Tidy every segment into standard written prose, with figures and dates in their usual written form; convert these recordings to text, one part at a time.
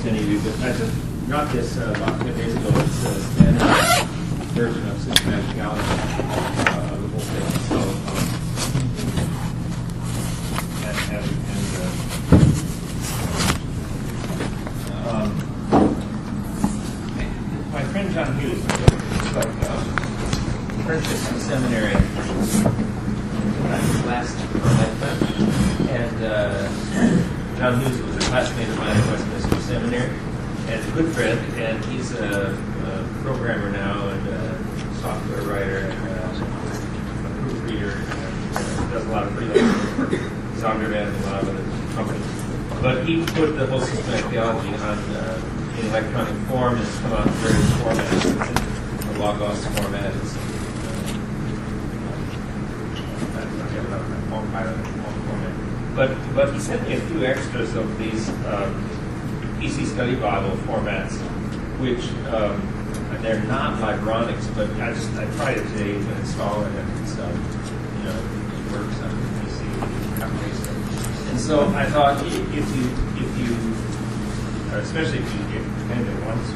to any of you, but I just got this about 10 days ago. It's a standard version of systematic theology of the whole thing. So, my friend John Hughes, apprenticed in seminary last lifetime, and John Hughes was a classmate of mine at Westminster Seminary, and a good friend, and he's a programmer now, and a software writer, and a proofreader, and does a lot of freelance work. He's on demand in a lot of other companies. But he put the whole systematic theology on in electronic form, and it's come out in various formats. It's in the Logos format. It's But he sent me a few extras of these PC Study Bible formats, which they're not Libronics, but I tried it today to install it, and it's it works on the PC. And so I thought if you especially if you depend on this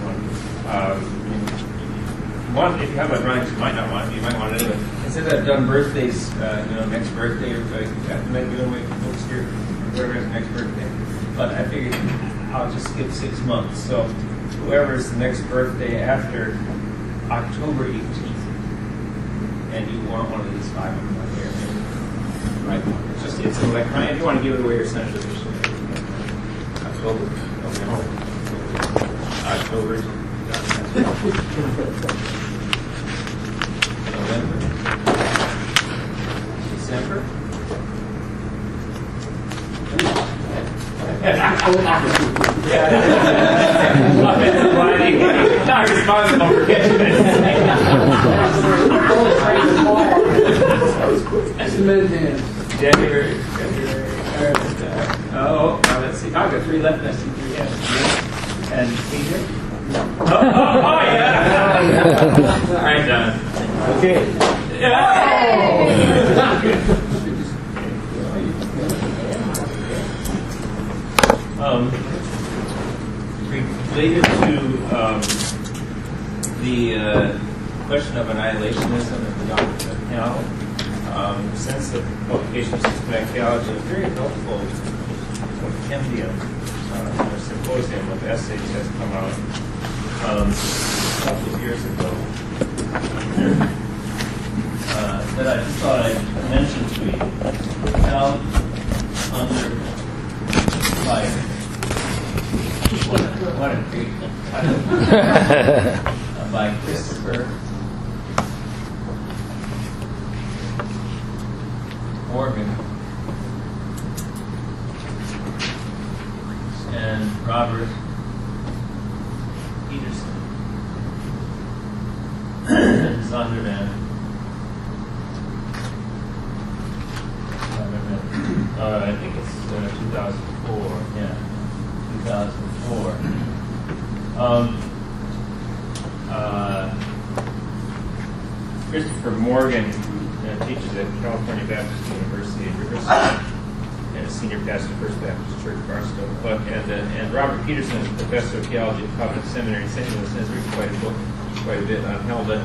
one, if you have Libronics, you might not want it. You might want it anyway. And since I've done birthdays, next birthday, everybody might be away from folks here, whoever's next birthday. But I figured I'll just skip 6 months. So whoever's the next birthday after October 18th, and you want one of these 5 of them here, right? It's electronic. If you want to give it away or send it to the October. October. November. December. Not responsible for catching it. January. Let's see. I've got 3 left. I see 3. Yes. And Peter. Oh, yeah. All right, John. Okay. Related to the question of annihilationism and the doctrine of hell, since the publication of systematic theology, a very helpful compendium or symposium of essays has come out a couple of years ago that I just thought I'd mention to you. Hell under fire. What a great title. By Christopher Morgan and Robert Peterson and Zondervan. I think it's 2004. Yeah, 2004. Christopher Morgan teaches at California Baptist University at Riverside and is senior pastor of First Baptist Church, Barstow. And Robert Peterson is professor of theology at Covenant Seminary in St. Louis and has written quite a bit on hell. But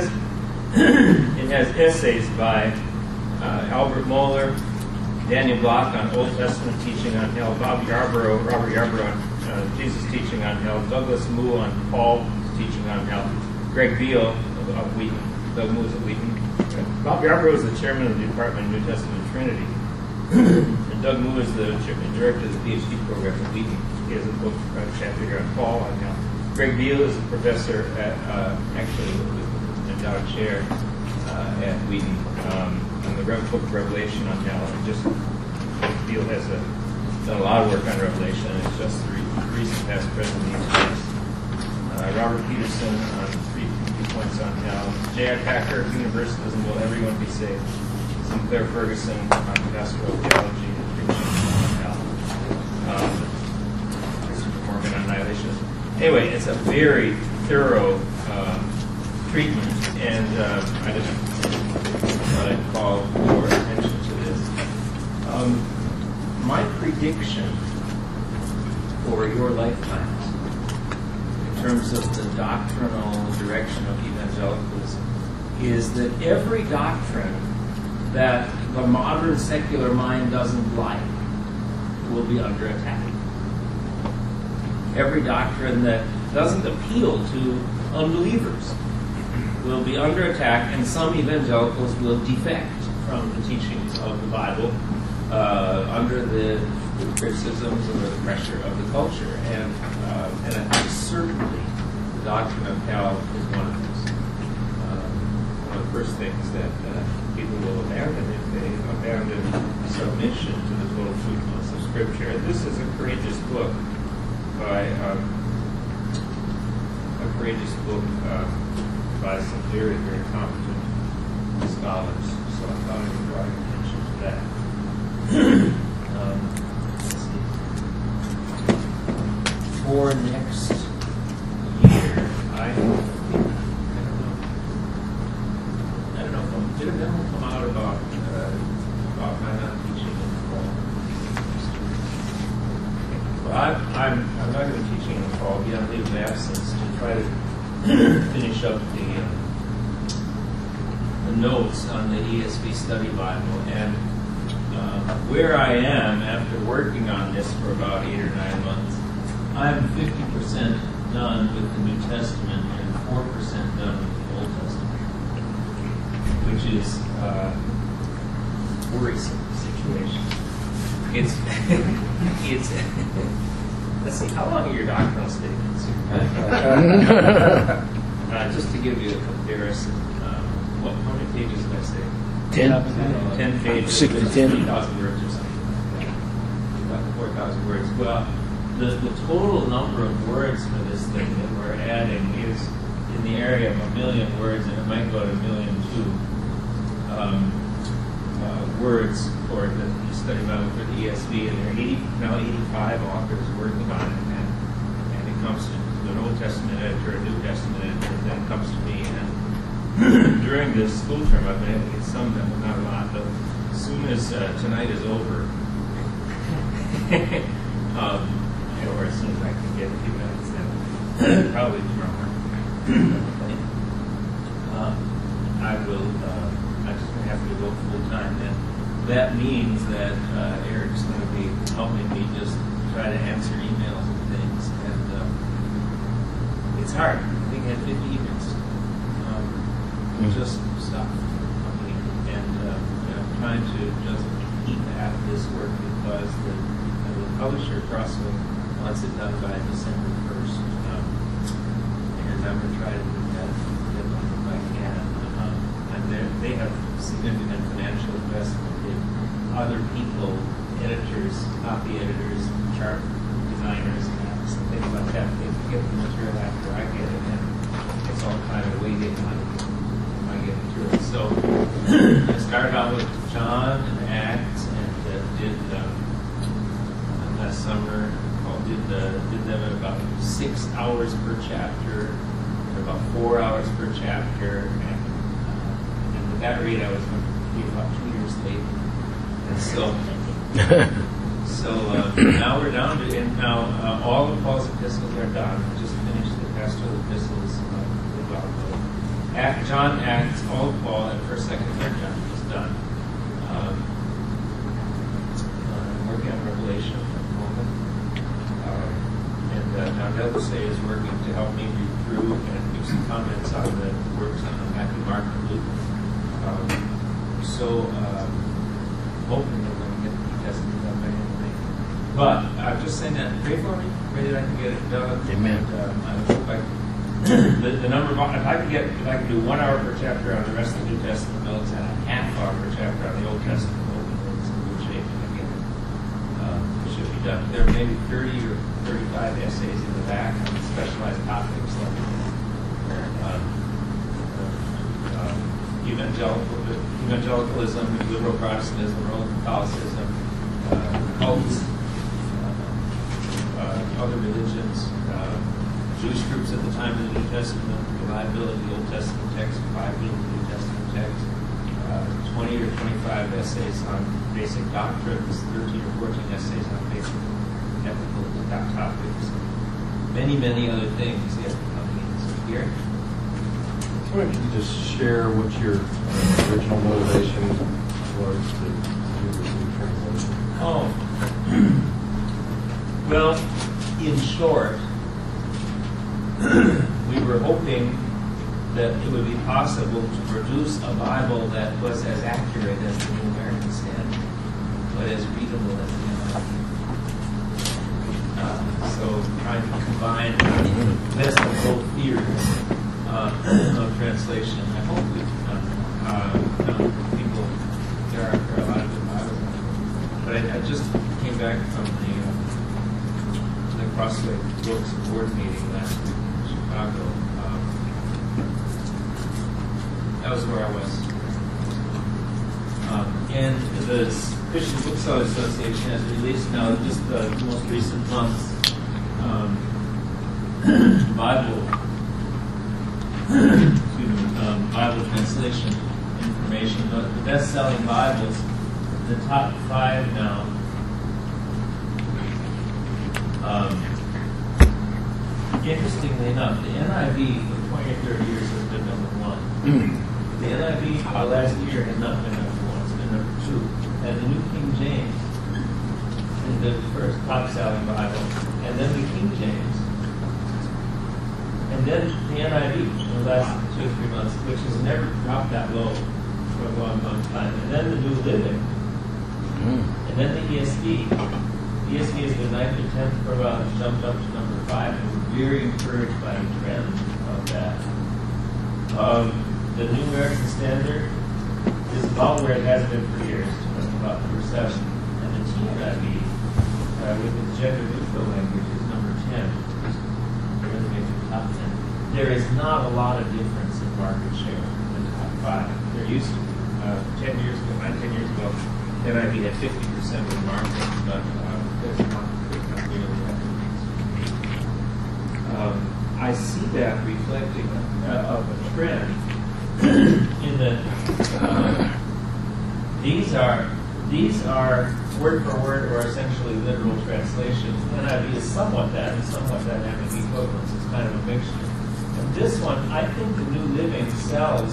it has essays by Albert Mohler, Daniel Block on Old Testament teaching on hell, Robert Yarbrough on Jesus teaching on hell, Douglas Moo on Paul teaching on hell, Greg Beale of Wheaton, Doug Moo is at Wheaton. Bob Yarbrough is the chairman of the Department of New Testament and Trinity, and Doug Moo is the director of the PhD program at Wheaton. He has a book, a chapter here on Paul on hell. Greg Beale is a professor at, actually, an endowed chair at Wheaton on the book of Revelation on hell. And just Beale has done a lot of work on Revelation, and it's just the recent past, present, these Robert Peterson on 3 points on hell. J.I. Packer, Universalism, Will Everyone Be Saved? Sinclair Ferguson on pastoral theology and preaching on hell. Christopher Morgan on annihilationism. Anyway, it's a very thorough treatment, and I just thought I'd call your attention to this. My prediction for your lifetimes in terms of the doctrinal direction of evangelicalism is that every doctrine that the modern secular mind doesn't like will be under attack. Every doctrine that doesn't appeal to unbelievers will be under attack, and some evangelicals will defect from the teachings of the Bible under the criticisms or the pressure of the culture. And I think certainly the doctrine of hell is one of those. One of the first things that people will abandon if they abandon submission to the total truthfulness of Scripture. And this is a courageous book by some very, very competent scholars. So I thought I would draw your attention to that. Let's see. For next year, I don't know. Did a memo come out about my not teaching in the fall? Well, I'm not going to be teaching in the fall. I'll be on leave of absence to try to finish up the notes on the ESV Study Bible. And where I am after working on this for about 8 or 9 months, I'm 50% done with the New Testament and 4% done with the Old Testament, which is a worrisome situation. It's let's see, how long are your doctrinal statements? Just to give you a comparison, how many pages did I say? 10 pages. 6 to 10. 3,000 words or something like that. About 4,000 words. Well, the total number of words for this thing that we're adding is in the area of 1 million words, and it might go to 1.2 million words for the study Bible for the ESV, and there are now 85 authors working on it, and it comes to an Old Testament editor, a New Testament editor, and then it comes to me. And during this school term, I've been able to get some done, but not a lot. But as soon as tonight is over, or as soon as I can get a few minutes, then probably tomorrow morning, I will. I'm just going to have to go full time then. That means that Eric's going to be helping me just try to answer emails and things, and it's hard. I think I had 50 emails. Just stuff. And I'm trying to just keep at this work because the publisher Crossway wants it done by December 1st, and I'm going to try to do that if I can. And they have significant financial investment in other people, editors, copy editors, chart designers, and things like that. They get the material after I get it, and it's all kind of waiting on I get through it. So I started out with John and Acts, and did last summer. Did them at about 6 hours per chapter, and about 4 hours per chapter, and with that rate, I was going to be about 2 years late. And so now we're down to, and now all of Paul's epistles are done. We just finished the pastoral epistles about John, Acts, all of Paul, and 1st, 2nd, 3rd John is done. I'm working on Revelation at the moment. And John Delbosay is working to help me read through and give some comments on the works on Matthew, Mark, and Luke. Hoping that we're going to get the New Testament done by anyway. But I'm just saying that, pray for me, pray that I can get it done. Amen. And, I hope the number of, if I could do 1 hour per chapter on the rest of the New Testament notes and a half hour per chapter on the Old Testament notes, in good shape, and again, it should be done. There are maybe 30 or 35 essays in the back on specialized topics like evangelicalism, liberal Protestantism, Roman Catholicism, cults, other religions, Jewish groups at the time of the New Testament, reliability of the Old Testament text, Bible of the New Testament text, 20 or 25 essays on basic doctrines, 13 or 14 essays on basic ethical top topics. Many, many other things yet coming in. So here. So why don't you just share what your original motivation was to do this new translation? Oh. Well, in short, we were hoping that it would be possible to produce a Bible that was as accurate as the New American Standard, but as readable as the NIV. So trying to combine the best of both theories of translation. I hope we've done people, there are a lot of good Bibles. But I just came back from the Crossway Books Board meeting last week in Chicago. That was where I was. And the Christian Bookseller Association has released now, just the most recent month's Bible translation information. The best-selling Bibles, the top 5 now. Interestingly enough, the NIV for 20 or 30 years has been number 1. The NIV for the last year has not been number 1, it's been number 2. And the New King James is the first top-selling Bible, and then the King James, and then the NIV in the last 2 or 3 months, which has never dropped that low for a long, long time. And then the New Living, and then the ESV. The ESV has been 9th or 10th for a while, and jumped up to number 5, and we're very encouraged by the trend of that. The New American Standard is about where it has been for years, about number 7. And the TNIV, with its gender-neutral language, is number 10. Top 10. There is not a lot of difference in market share in the top 5. There used to be 10 years ago, 9-10 years ago, NIV had 50% of the market, but there's not really that difference. I see that reflecting of a trend in that these are word for word or essentially literal translations. NIV is somewhat that and somewhat dynamic equivalence. It's kind of a mixture. And this one, I think the New Living sells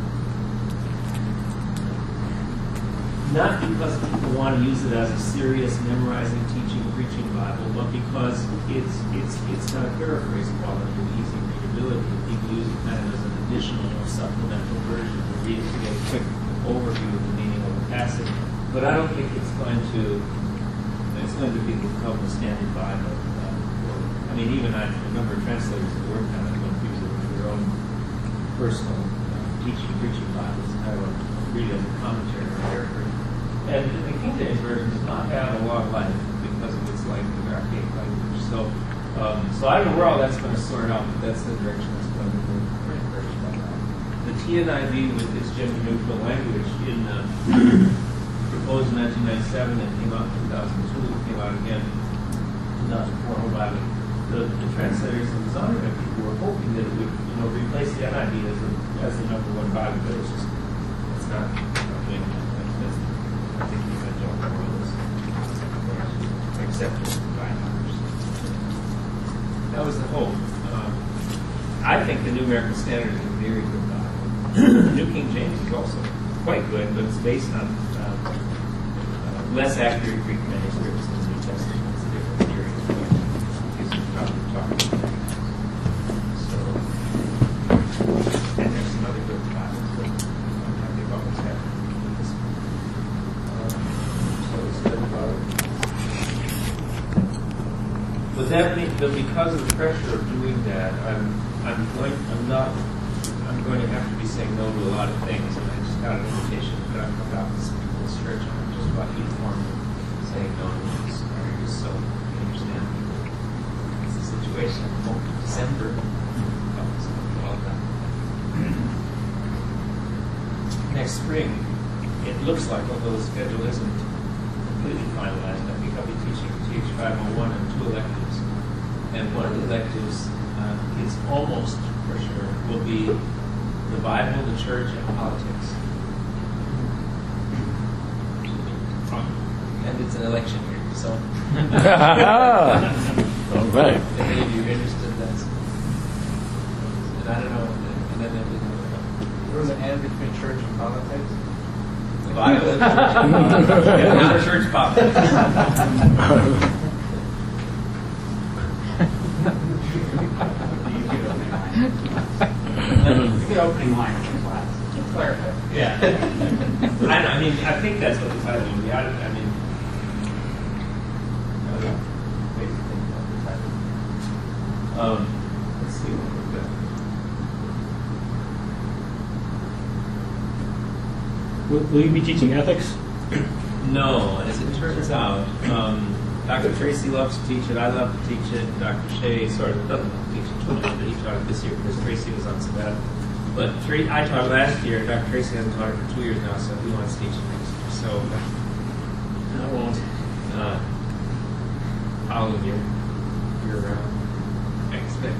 not because people want to use it as a serious memorizing, teaching, preaching Bible, but because it's got a paraphrase quality of easy readability. People use it kind of as an additional or supplemental version to read to get a quick overview of the meaning of a passage. But I don't think it's going to become a standard Bible. I mean, even I remember translators that worked on it don't use it for their own personal teaching, preaching Bibles. I would read it as a commentary or paraphrase. And the King James Version does not have a long life because of its language, archaic language. So I don't know where all that's going to sort out, but that's the direction it's going to go. Very encouraged by that. The TNIV with its gender-neutral language proposed in 1997 and came out in 2002, came out again in 2004. The translators and designer people were hoping that it would, replace the NIV as the number 1 Bible, but it's not doing that. I think the evangelical world is accepted by others. That was the hope. I think the New American Standard is a very good Bible. The New King James is also quite good, but it's based on less accurate Greek manuscripts than the New Testament. It's a different theory. It's probably talking about that. So, and there's some other good Bibles, but I think always happened with this one. So it's good about it. But that means that because of the pressure of doing that, I'm going to have to be saying no to a lot of things, and I just got an invitation to put up about this church. I'm just about uniformly saying no to this. Just so you understand it's the situation. December. Next spring, it looks like, although the schedule isn't completely finalized, I think I'll be teaching TH501 and 2 electives. And one of the electives is almost for sure will be the Bible, the church, and politics. And it's an election year. So All right. if any of you are interested, that's. And I don't know. And then there was an and between church and politics. Bible. Not a church pop. The opening line of the class. Clarify. Yeah. I mean, I think that's what the title would be. I mean, basically what the title. Let's see what we've got. Will you be teaching ethics? No, as it turns out, Dr. Tracy loves to teach it. I love to teach it. Dr. Shea sort of doesn't teach it too much, but he taught it this year because Tracy was on sabbatical. But I taught it last year. Dr. Tracy hasn't taught it for 2 years now, so he wants to teach it next year. So I won't follow your expect.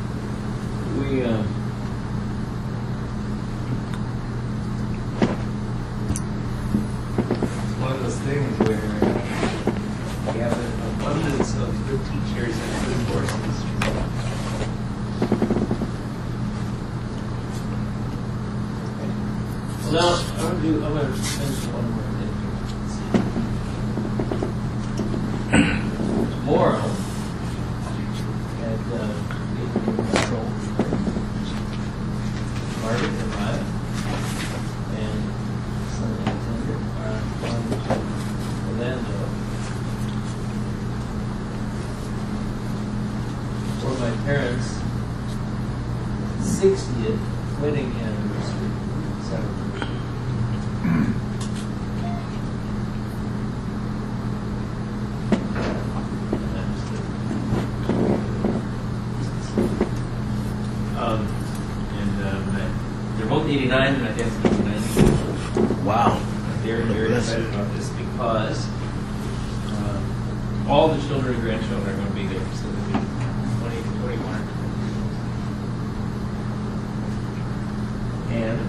It's one of those things where we have an abundance of good teachers and good courses. Well, now I'm going to mention one more thing. Tomorrow at Margaret and I and some attendant are going to Orlando for my parents' 60th wedding anniversary celebration. They're both 89, and my dad's 89. Wow. They're very excited about this because all the children and grandchildren are going to be there. So there'll be 20 to 21. And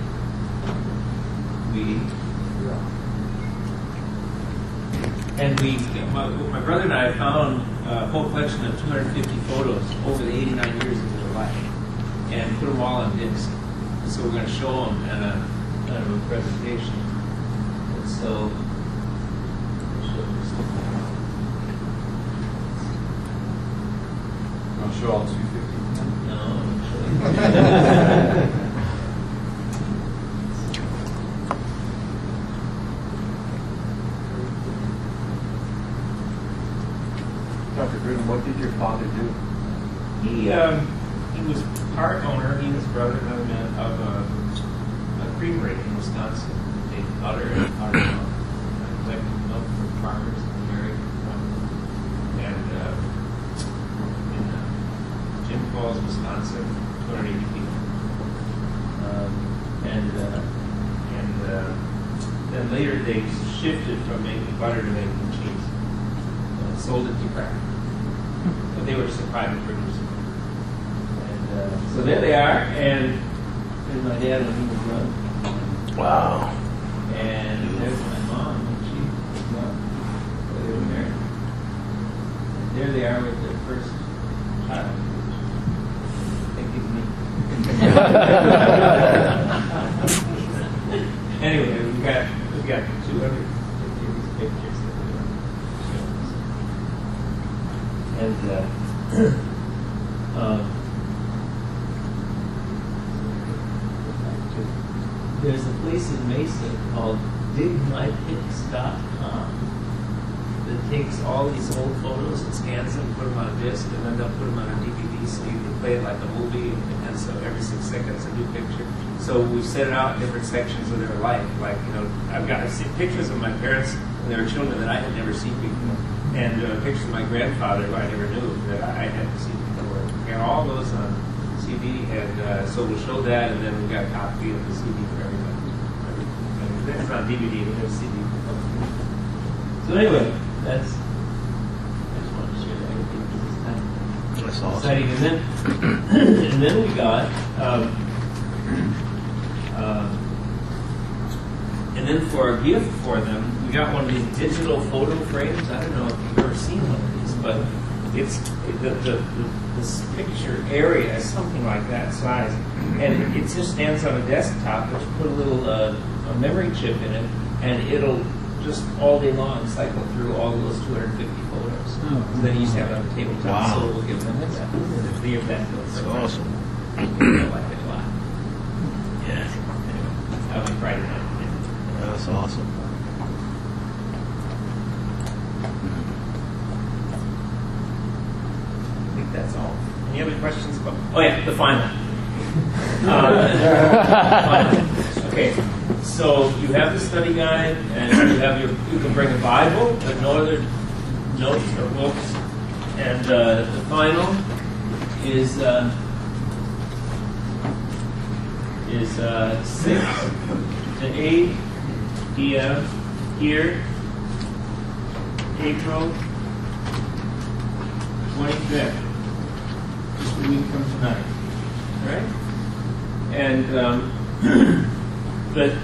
my brother and I found a whole collection of 250 photos over the 89 years of their life and put them all on disc. So we're going to show them at a kind of a presentation. And so I'll show all 250. no, Dr. Gruden, what did your father do? he was part owner. He was brother of a creamery in Wisconsin. They butter and collected milk from farmers and dairy. And in Jim Falls, Wisconsin, 280 people. Then later they shifted from making butter to making cheese. Sold it to craft. But they were just a private producer. And so there they are, and there's my dad when he was young. Wow. And there's my mom when she was young. They were married. And there they are with their first child. I think it's me. Anyway, we've got 250 of these pictures that we want to show. And there's a place in Mesa called digmypics.com that takes all these old photos and scans them, put them on a disc, and then they'll put them on a DVD so you can play it like a movie, and so every 6 seconds a new picture. So we set it out in different sections of their life. Like, I've seen pictures of my parents when they were children that I had never seen before, and pictures of my grandfather who I never knew that I hadn't seen before. We got all those on CD, and so we'll show that, and then we've got a copy of the CD for everybody. It's not DVD, but there's CD. So anyway, I just wanted to share that with you because it's kind of That's awesome. exciting. And then we got, and then for a gift for them, we we got one of these digital photo frames. I don't know if you've ever seen one of these, but it's this picture area is something like that size, and it just stands on a desktop. But you put a little a memory chip in it, and it'll just all day long cycle through all of those 250 photos. So then you just have it on the tabletop, Wow. so we'll give them that. The event. That's awesome. I like it a lot. Yeah. That'll be Friday night. That's awesome. I think that's all. Any other questions about? Oh yeah, the final. Final. Okay, so you have the study guide, and you can bring a Bible, but no other notes or books, and the final is 6 to 8 p.m. here, April 25th, just a week from tonight, right? And but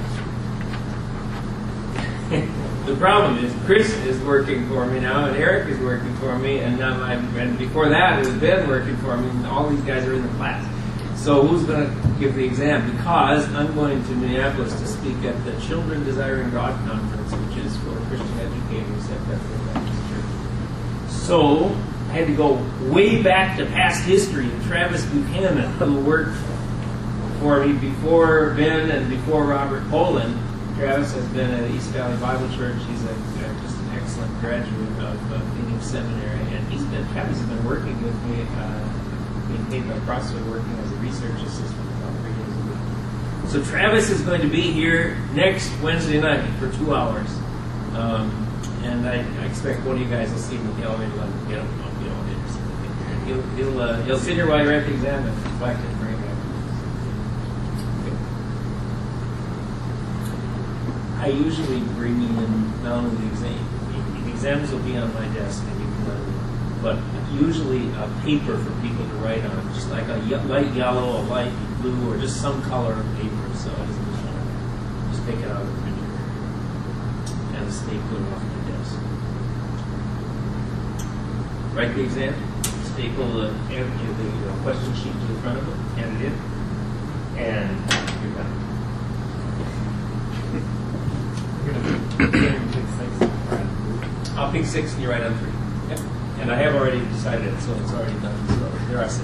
the problem is Chris is working for me now, and Eric is working for me, and before that it was Ben working for me, and all these guys are in the class. So who's going to give the exam? Because I'm going to Minneapolis to speak at the Children Desiring God Conference, which is for Christian educators at Bethel Baptist Church. So I had to go way back to past history. And Travis Buchanan, who worked for me before Ben and before Robert Poland. Travis has been at East Valley Bible Church. He's just an excellent graduate of Phoenix Seminary, and Travis has been working with me. Being paid by CrossFit, working as a research assistant about 3 days a week. So Travis is going to be here next Wednesday night for 2 hours, and I expect one of you guys will see him in the elevator. Let him get him off the elevator. He'll sit here while you're at the exam and reflect and bring it back. Okay. I usually bring in not only the exam. The exams will be on my desk, and you can let me. But usually a paper for people to write on, just like a light yellow, a light blue, or just some color of paper. So it isn't just take it out of the printer and staple it off your desk. Write the exam, staple the question sheet to the front of it, hand it in, and you're done. I'll pick 6 and you write on 3. Yep. And I have already decided it, so it's already done. So there are 6.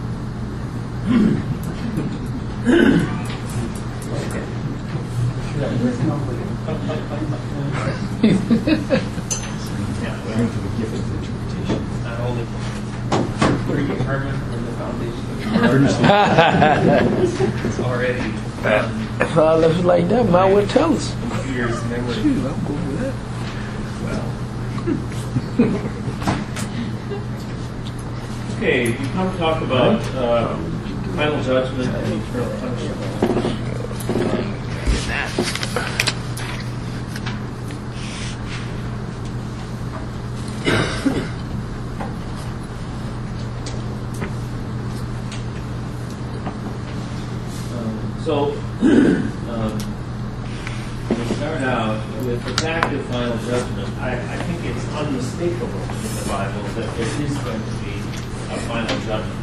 Learning to the gift of interpretation. Not only where you determine from the foundation. It's already done. If I left it like that, might well tell us. Years memory. Shoot, I'll go with that. Well. Okay, we come to talk about final judgment and eternal punishment. We start out with the fact of final judgment. I think it's unmistakable in the Bible that there is going to be a final judgment.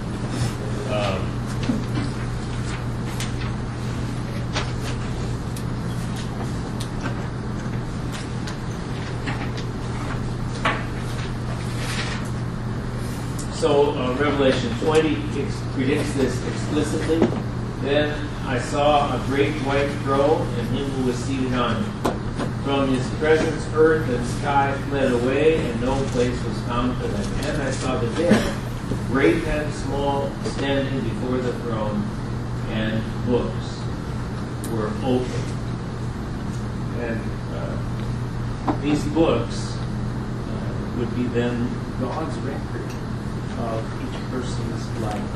Revelation 20 predicts this explicitly. Then I saw a great white throne and him who was seated on it. From his presence, earth and sky fled away, and no place was found for them. And I saw the dead, great and small, standing before the throne, and books were opened. And these books would be then God's record of each person's life.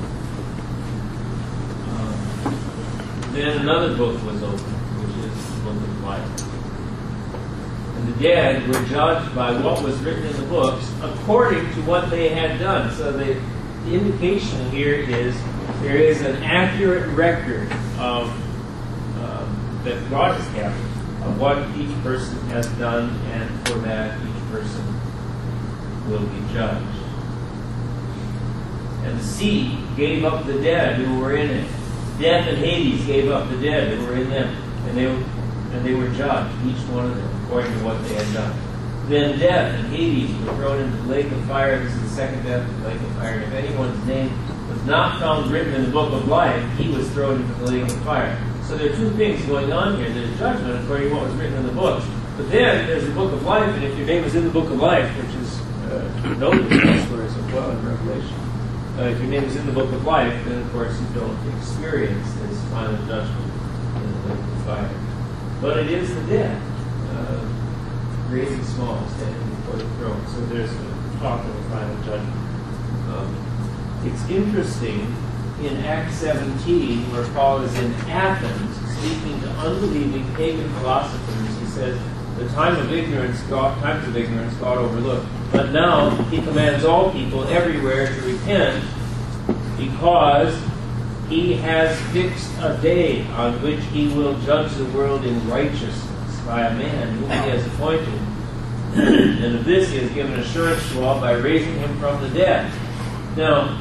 Then another book was opened, which is the book of life. And the dead were judged by what was written in the books according to what they had done. So the indication here is there is an accurate record of that God has kept of what each person has done, and for that each person will be judged. And the sea gave up the dead who were in it. Death and Hades gave up the dead who were in them, and they were judged, each one of them, according to what they had done. Then death and Hades were thrown into the lake of fire. This is the second death, the lake of fire. And if anyone's name was not found written in the book of life, he was thrown into the lake of fire. So there are two things going on here. There's judgment according to what was written in the books. But then there's the book of life, and if your name is in the book of life, which is noted elsewhere as well in Revelation, if your name is in the book of life, then of course you don't experience this final judgment in the lake of fire. But it is the dead, great and small, standing before the throne. So there's a talk of a final judgment. It's interesting in Acts 17, where Paul is in Athens, speaking to unbelieving pagan philosophers. He says, the times of ignorance God overlooked. But now he commands all people everywhere to repent, because he has fixed a day on which he will judge the world in righteousness by a man whom he has appointed. And of this he has given assurance to all by raising him from the dead. Now,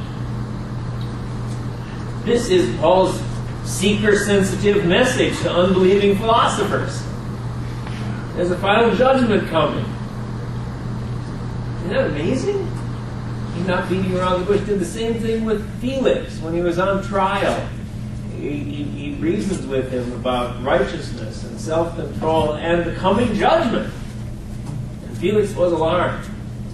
this is Paul's seeker-sensitive message to unbelieving philosophers. There's a final judgment coming. Isn't that amazing? He's not beating around the bush. Did the same thing with Felix when he was on trial. He reasons with him about righteousness and self-control and the coming judgment. And Felix was alarmed.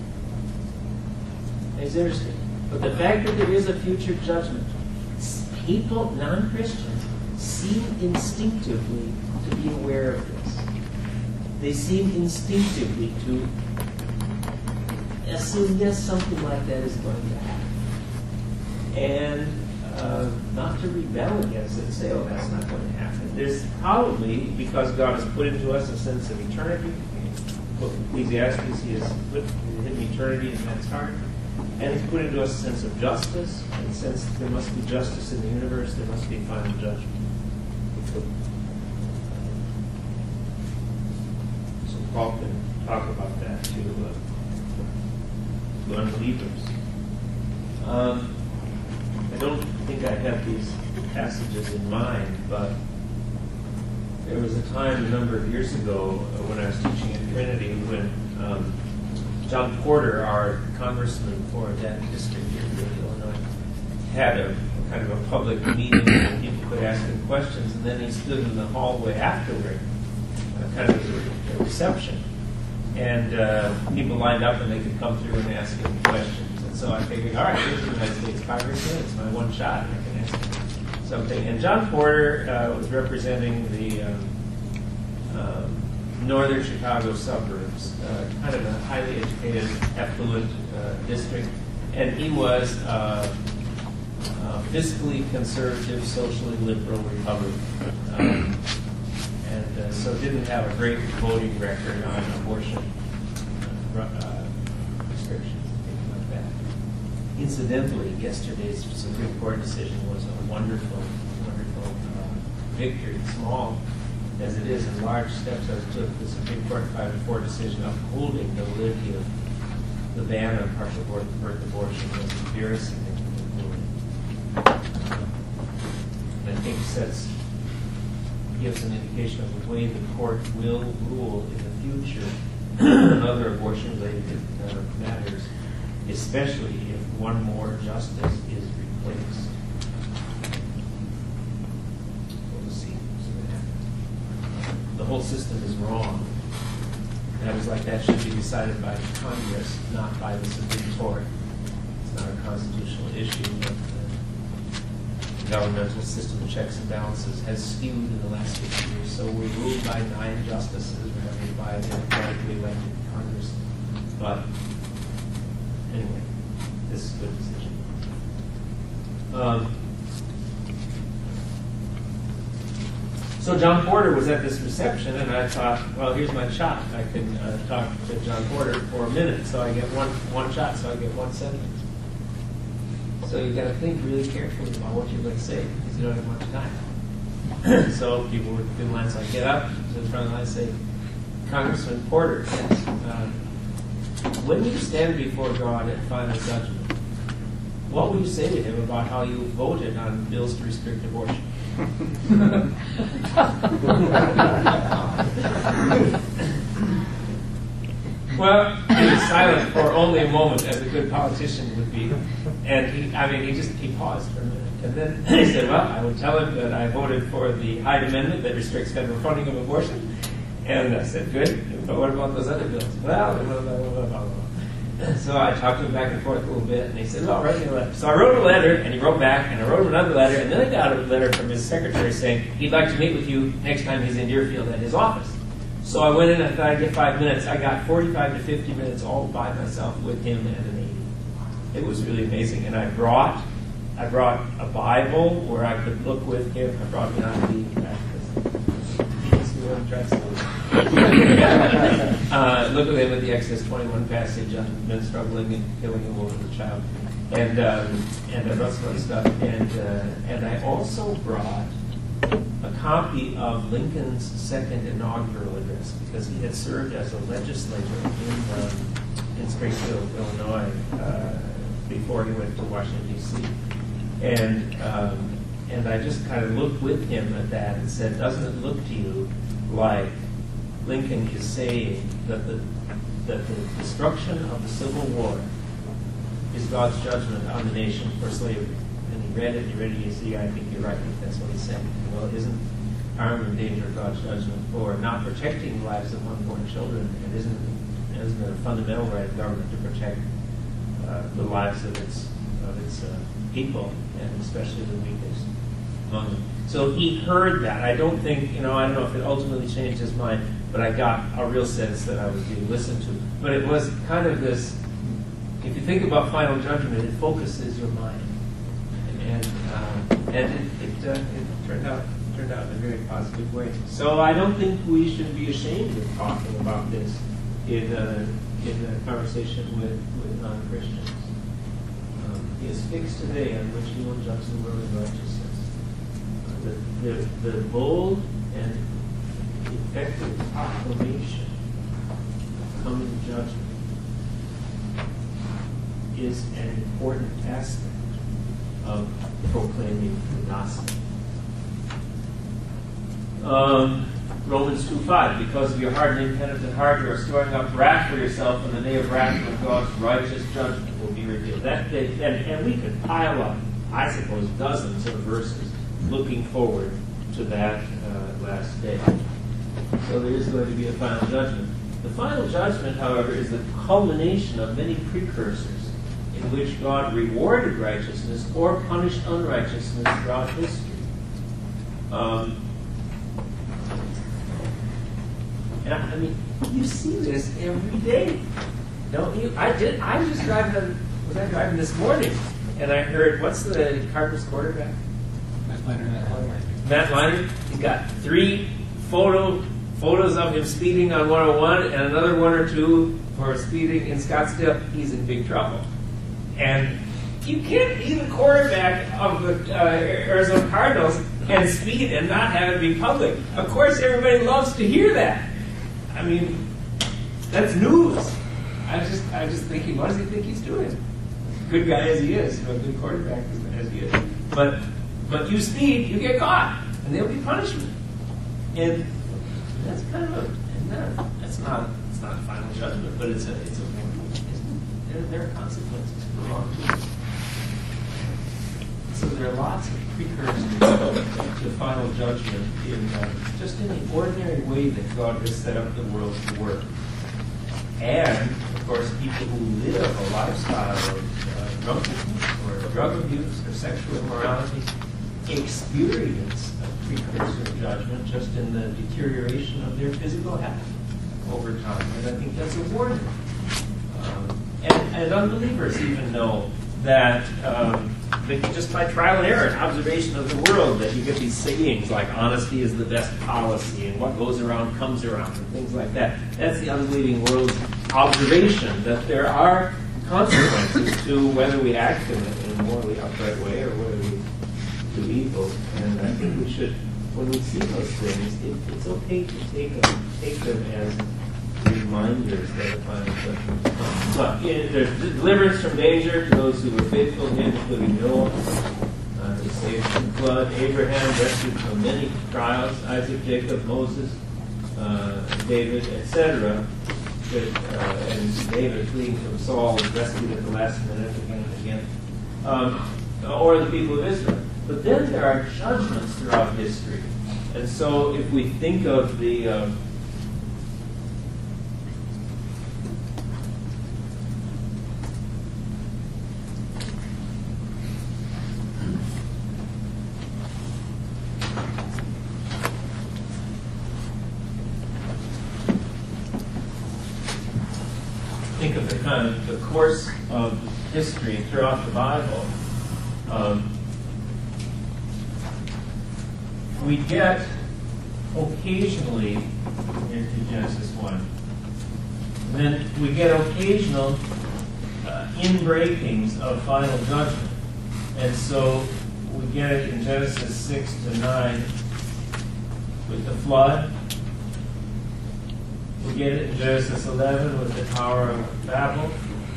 It's interesting. But the fact that there is a future judgment, people, non-Christians, seem instinctively to be aware of this. They seem instinctively to assume, yes, something like that is going to happen. And not to rebel against it and say, oh, that's not going to happen. There's probably, because God has put into us a sense of eternity, Ecclesiastes, he has put hidden eternity in man's heart, and he's put into us a sense of justice, and a sense that there must be justice in the universe, there must be final judgment. So Paul can talk about that to unbelievers. I don't think I have these passages in mind, but there was a time a number of years ago when I was teaching at Trinity when John Porter, our congressman for that district here in Illinois, had a kind of a public meeting where people could ask him questions, and then he stood in the hallway afterward, kind of a reception. And people lined up and they could come through and ask him questions. And so I figured, all right, here's the United States Congressman. It's my one shot. I can ask him something. And John Porter was representing the northern Chicago suburbs, kind of a highly educated, affluent district. And he was fiscally conservative, socially liberal Republican. So didn't have a great voting record on abortion restrictions and things like that. Incidentally, yesterday's Supreme Court decision was a wonderful, wonderful victory. Small as it is, and large steps as took the Supreme Court 5-4 decision upholding the validity of the ban on partial birth abortion was a very significant ruling. And I think gives an indication of the way the court will rule in the future on other abortion-related matters, especially if one more justice is replaced. We'll see. The whole system is wrong. And I was like, that should be decided by Congress, not by the Supreme Court. It's not a constitutional issue, but the governmental system of checks and balances has skewed in the last 50 years. So we're ruled by 9 justices rather by a democratically elected Congress. But anyway, this is a good decision. So John Porter was at this reception, and I thought, well, here's my shot. I can talk to John Porter for a minute, so I get one shot, so I get one sentence. So you've got to think really carefully about what you're going to say, because you don't have much time. So people would do lines like get up to the front of the line and say, Congressman Porter, when you stand before God at final judgment, what will you say to him about how you voted on bills to restrict abortion? Well, he was silent for only a moment, as a good politician would be. And he paused for a minute. And then he said, well, I would tell him that I voted for the Hyde Amendment that restricts federal funding of abortion. And I said, good, but what about those other bills? Well, blah, blah, blah, blah, blah. So I talked to him back and forth a little bit, and he said, well, write me a letter. So I wrote a letter, and he wrote back, and I wrote him another letter, and then I got a letter from his secretary saying he'd like to meet with you next time he's in Deerfield at his office. So I went in, I thought I'd get 5 minutes. I got 45 to 50 minutes all by myself with him and an aide. It was really amazing. And I brought a Bible where I could look with him. I brought an ID. Look at him at the Exodus 21 passage on men struggling and killing a woman and a child. And I brought some other stuff. And I also brought a copy of Lincoln's second inaugural address, because he had served as a legislator in Springfield, Illinois, before he went to Washington, D.C. And I just kind of looked with him at that and said, doesn't it look to you like Lincoln is saying that the destruction of the Civil War is God's judgment on the nation for slavery? And he read it, and you see, I think you're right, that's what he's saying. Well, isn't armed and danger God's judgment for not protecting the lives of unborn children? And isn't it a fundamental right of government to protect the lives of its people, and especially the weakest among them? So he heard that. I don't know if it ultimately changed his mind, but I got a real sense that I was being listened to. But it was kind of this, if you think about final judgment, it focuses your mind. And it turned out in a very positive way. So I don't think we should be ashamed of talking about this in a conversation with non-Christians. He is fixed today on which he will judge the world in righteousness. The bold and effective proclamation of coming judgment is an important aspect of proclaiming the gospel. Romans 2:5, because of your hardened and impenitent heart, you are storing up wrath for yourself, and the day of wrath when God's righteous judgment will be revealed. And we could pile up, I suppose, dozens of verses looking forward to that last day. So there is going to be a final judgment. The final judgment, however, is the culmination of many precursors in which God rewarded righteousness or punished unrighteousness throughout history. You see this every day, don't you? I was just driving. Was I driving this morning? And I heard, what's the Cardinals quarterback? Matt Leinart. He's got 3 photos of him speeding on 101, and another 1 or 2 for speeding in Scottsdale. He's in big trouble. And you can't be the quarterback of the Arizona Cardinals and speed and not have it be public. Of course, everybody loves to hear that. I mean, that's news. I was just thinking, what does he think he's doing? Good guy as he is, a good quarterback as he is. But you speed, you get caught, and there'll be punishment. And that's kind of it's not a final judgment, but it's a warning. There are consequences for wrongdoing. So there are lots of precursors to final judgment in just in the ordinary way that God has set up the world to work. And, of course, people who live a lifestyle of drunkenness or drug abuse or sexual immorality experience a precursor judgment just in the deterioration of their physical health over time. And I think that's a warning. And unbelievers even know that just by trial and error and observation of the world, that you get these sayings like honesty is the best policy and what goes around comes around and things like that. That's the unbelieving world's observation that there are consequences to whether we act in a morally upright way or whether we do evil. And I think we should when we see those things, it's okay to take them as reminders that a final judgment will come. Look, there's deliverance from danger to those who were faithful to him, including Noah, who saved from the flood, Abraham rescued from many trials, Isaac, Jacob, Moses, David, etc. And David fleeing from Saul was rescued at the last minute again and again. Or the people of Israel. But then there are judgments throughout history. And so if we think of the the course of history throughout the Bible, we get occasionally into Genesis 1. And then we get occasional inbreakings of final judgment. And so we get it in Genesis 6 to 9 with the flood. We get it in Genesis 11 with the Tower of Babel.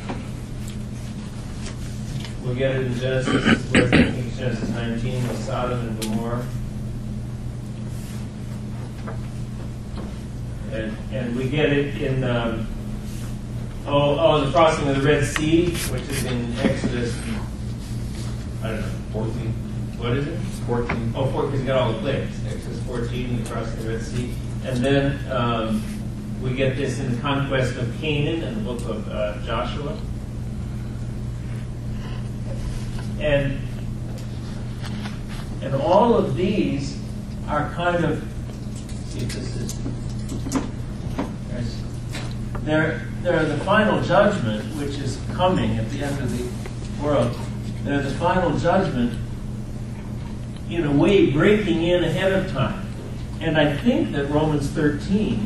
We get it in Genesis 19 with Sodom and Gomorrah. And we get it in the crossing of the Red Sea, which is in Exodus, 14. What is it? 14. Oh, 14, because you got all the plagues. Exodus 14, the crossing of the Red Sea. And then we get this in the conquest of Canaan in the book of Joshua. And all of these are kind of, see if this is, they're the final judgment, which is coming at the end of the world. They're the final judgment, in a way, breaking in ahead of time. And I think that Romans 13,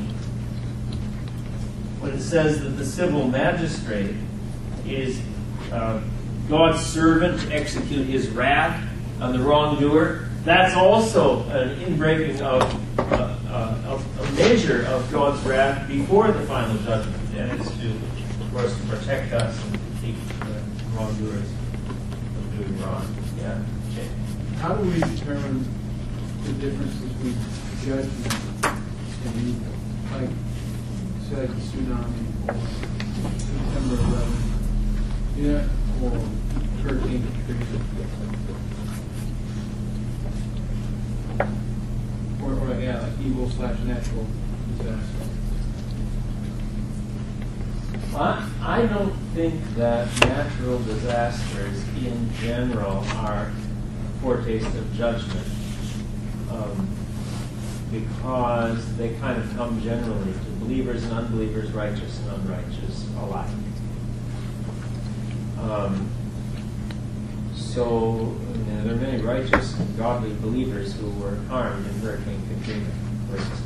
when it says that the civil magistrate is God's servant to execute his wrath on the wrongdoer, that's also an inbreaking of a measure of God's wrath before the final judgment. And it's to, of course, to protect us and to keep the wrongdoers from doing wrong. Yeah. Okay. How do we determine the differences between judgment and evil? Like, say, the tsunami or September 11th, yeah, or Hurricane Katrina, or yeah, like evil/natural disaster. I don't think that natural disasters in general are a foretaste of judgment, because they kind of come generally to believers and unbelievers, righteous and unrighteous alike. So there are many righteous and godly believers who were harmed in Hurricane Katrina, for instance.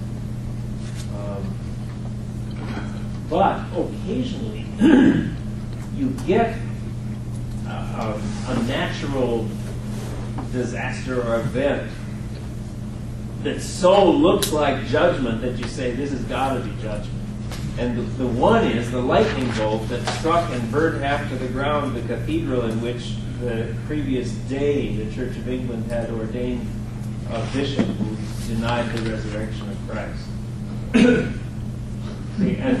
But occasionally you get a natural disaster or event that so looks like judgment that you say, this has got to be judgment. And the one is the lightning bolt that struck and burned half to the ground the cathedral in which the previous day the Church of England had ordained a bishop who denied the resurrection of Christ. See, I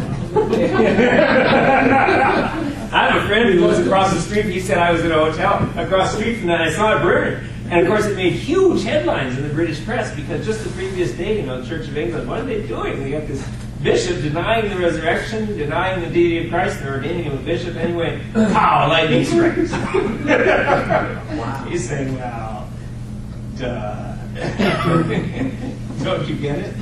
have a friend who lives across the street. He said I was in a hotel across the street from that. I saw it burning. And of course, it made huge headlines in the British press because just the previous day, the Church of England, what are they doing? They got this bishop denying the resurrection, denying the deity of Christ, and ordaining him a bishop. Anyway, pow, lightning strikes. Wow. He's saying, well, duh. Don't you get it?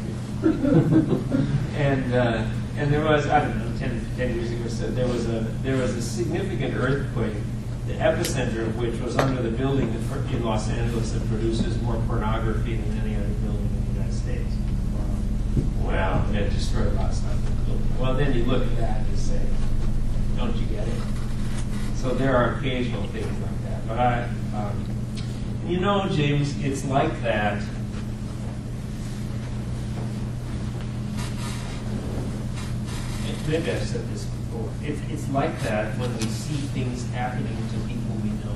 And there was, I don't know, 10 years ago, so there was a significant earthquake, the epicenter of which was under the building in Los Angeles that produces more pornography than any other building in the United States. Well, it destroyed a lot of stuff. Well, then you look at that and say, don't you get it? So there are occasional things like that. But James, it's like that maybe I've said this before. It's like that when we see things happening to people we know.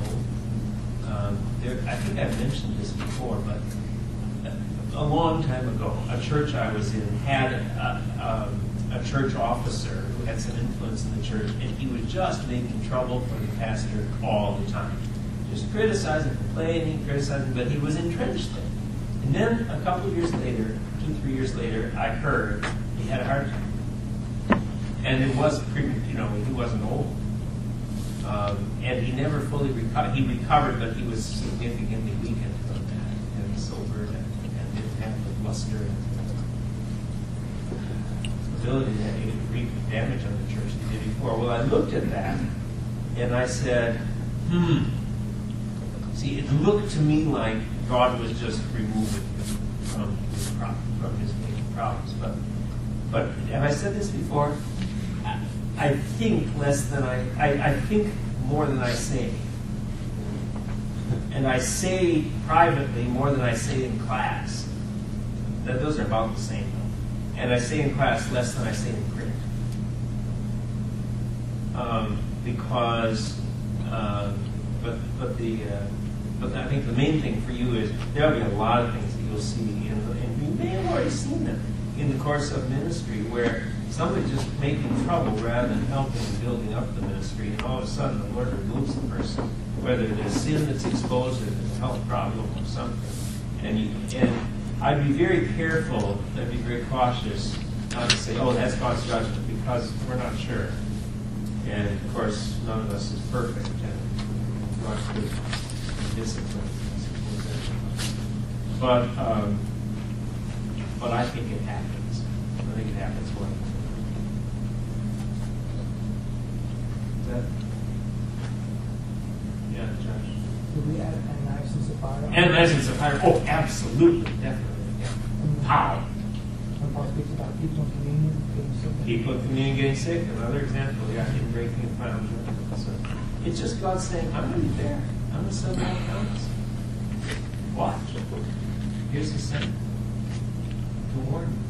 I think I've mentioned this before, but a long time ago, a church I was in had a church officer who had some influence in the church, and he was just making trouble for the pastor all the time. Just criticizing, complaining, criticizing, but he was entrenched in it. And then a couple of years later, 2-3 years later, I heard he had a heart attack. And it was he wasn't old. And he never fully recovered. He recovered, but he was significantly weakened from that, and sobered, and didn't have the luster and ability to wreak damage on the church he did before. Well, I looked at that, and I said, See, it looked to me like God was just removing him from his main problems. But have I said this before? I think less than I think more than I say. And I say privately more than I say in class. Those are about the same, though. And I say in class less than I say in print. But I think the main thing for you is there'll be a lot of things that you'll see, and you may have already seen them in the course of ministry, where somebody's just making trouble rather than helping and building up the ministry, and all of a sudden the Lord removes the person, whether there's sin that's exposed or there's a health problem or something. And I'd be very careful, I'd be very cautious not to say, oh, that's God's judgment, because we're not sure. And of course, none of us is perfect, and God's good discipline. But I think it happens. I think it happens well. Yeah, Josh. Did we add Ananias and Sapphira? Ananias and Sapphira. Oh, absolutely, definitely. Yeah. How? When Paul speaks about people in communion getting sick. People in communion getting sick. Another example. Yeah, in breaking the final judgment. So it's just God saying, "I'm going to be there. I'm going to settle all accounts. Watch. Here's the sin to warn you."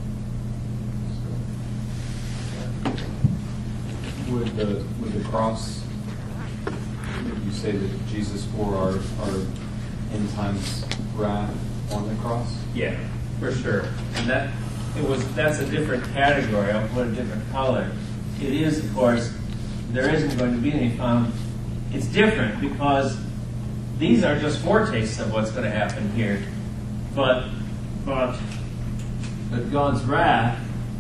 Would the cross, you say that Jesus bore our end times wrath on the cross? Yeah, for sure. And that's a different category. I'll put a different color. It is, of course, there isn't going to be any final. It's different because these are just foretastes of what's going to happen here. But God's wrath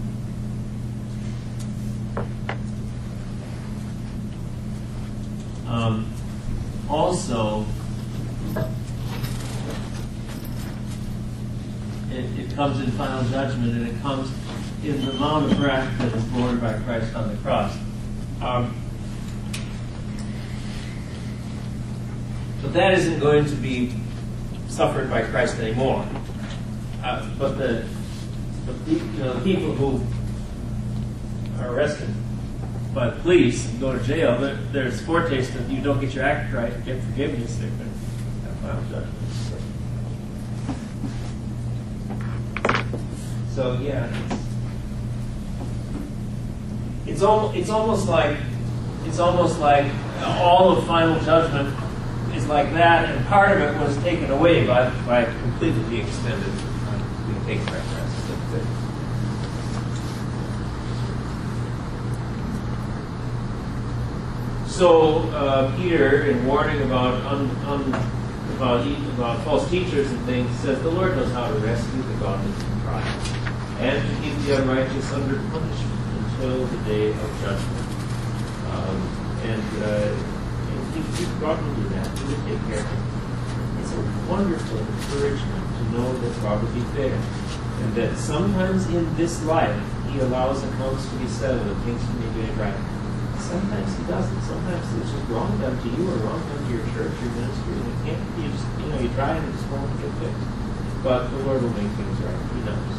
also it comes in final judgment, and it comes in the amount of wrath that is borne by Christ on the cross. But that isn't going to be suffered by Christ anymore. But the people who are arrested by the police and go to jail, there's foretaste that you don't get your act right, get forgiveness, they're going to have final judgment. So yeah, it's almost like all of final judgment is like that, and part of it was taken away by completely being extended, being taken by Christ. So Peter, in warning about false teachers and things, says the Lord knows how to rescue the godly from trials and to keep the unrighteous under punishment until the day of judgment. He's brought to do that. He would take care of it. It's a wonderful encouragement to know that God will be fair, and that sometimes in this life He allows accounts to be settled and things to be made right. Sometimes He doesn't. Sometimes it's just wrong done to you or wrong done to your church, your ministry, and it can't be just, you try and it just won't get fixed. But the Lord will make things right. He knows.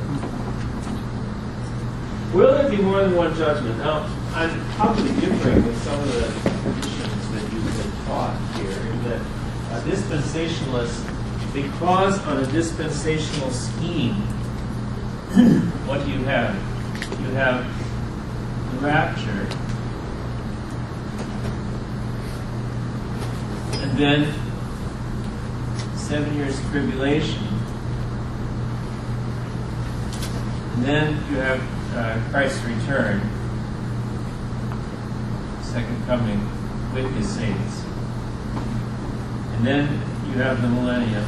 Will there be more than one judgment? Now, I'm probably differing with some of the traditions that you've been taught here, in that a dispensationalist, because on a dispensational scheme, what do you have? You have rapture. And then 7 years tribulation. And then you have Christ's return, second coming with his saints. And then you have the millennium.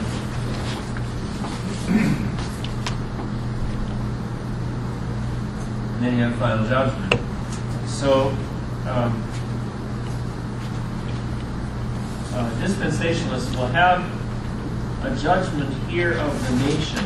And then you have final judgment. So, dispensationalists will have a judgment here of the nations.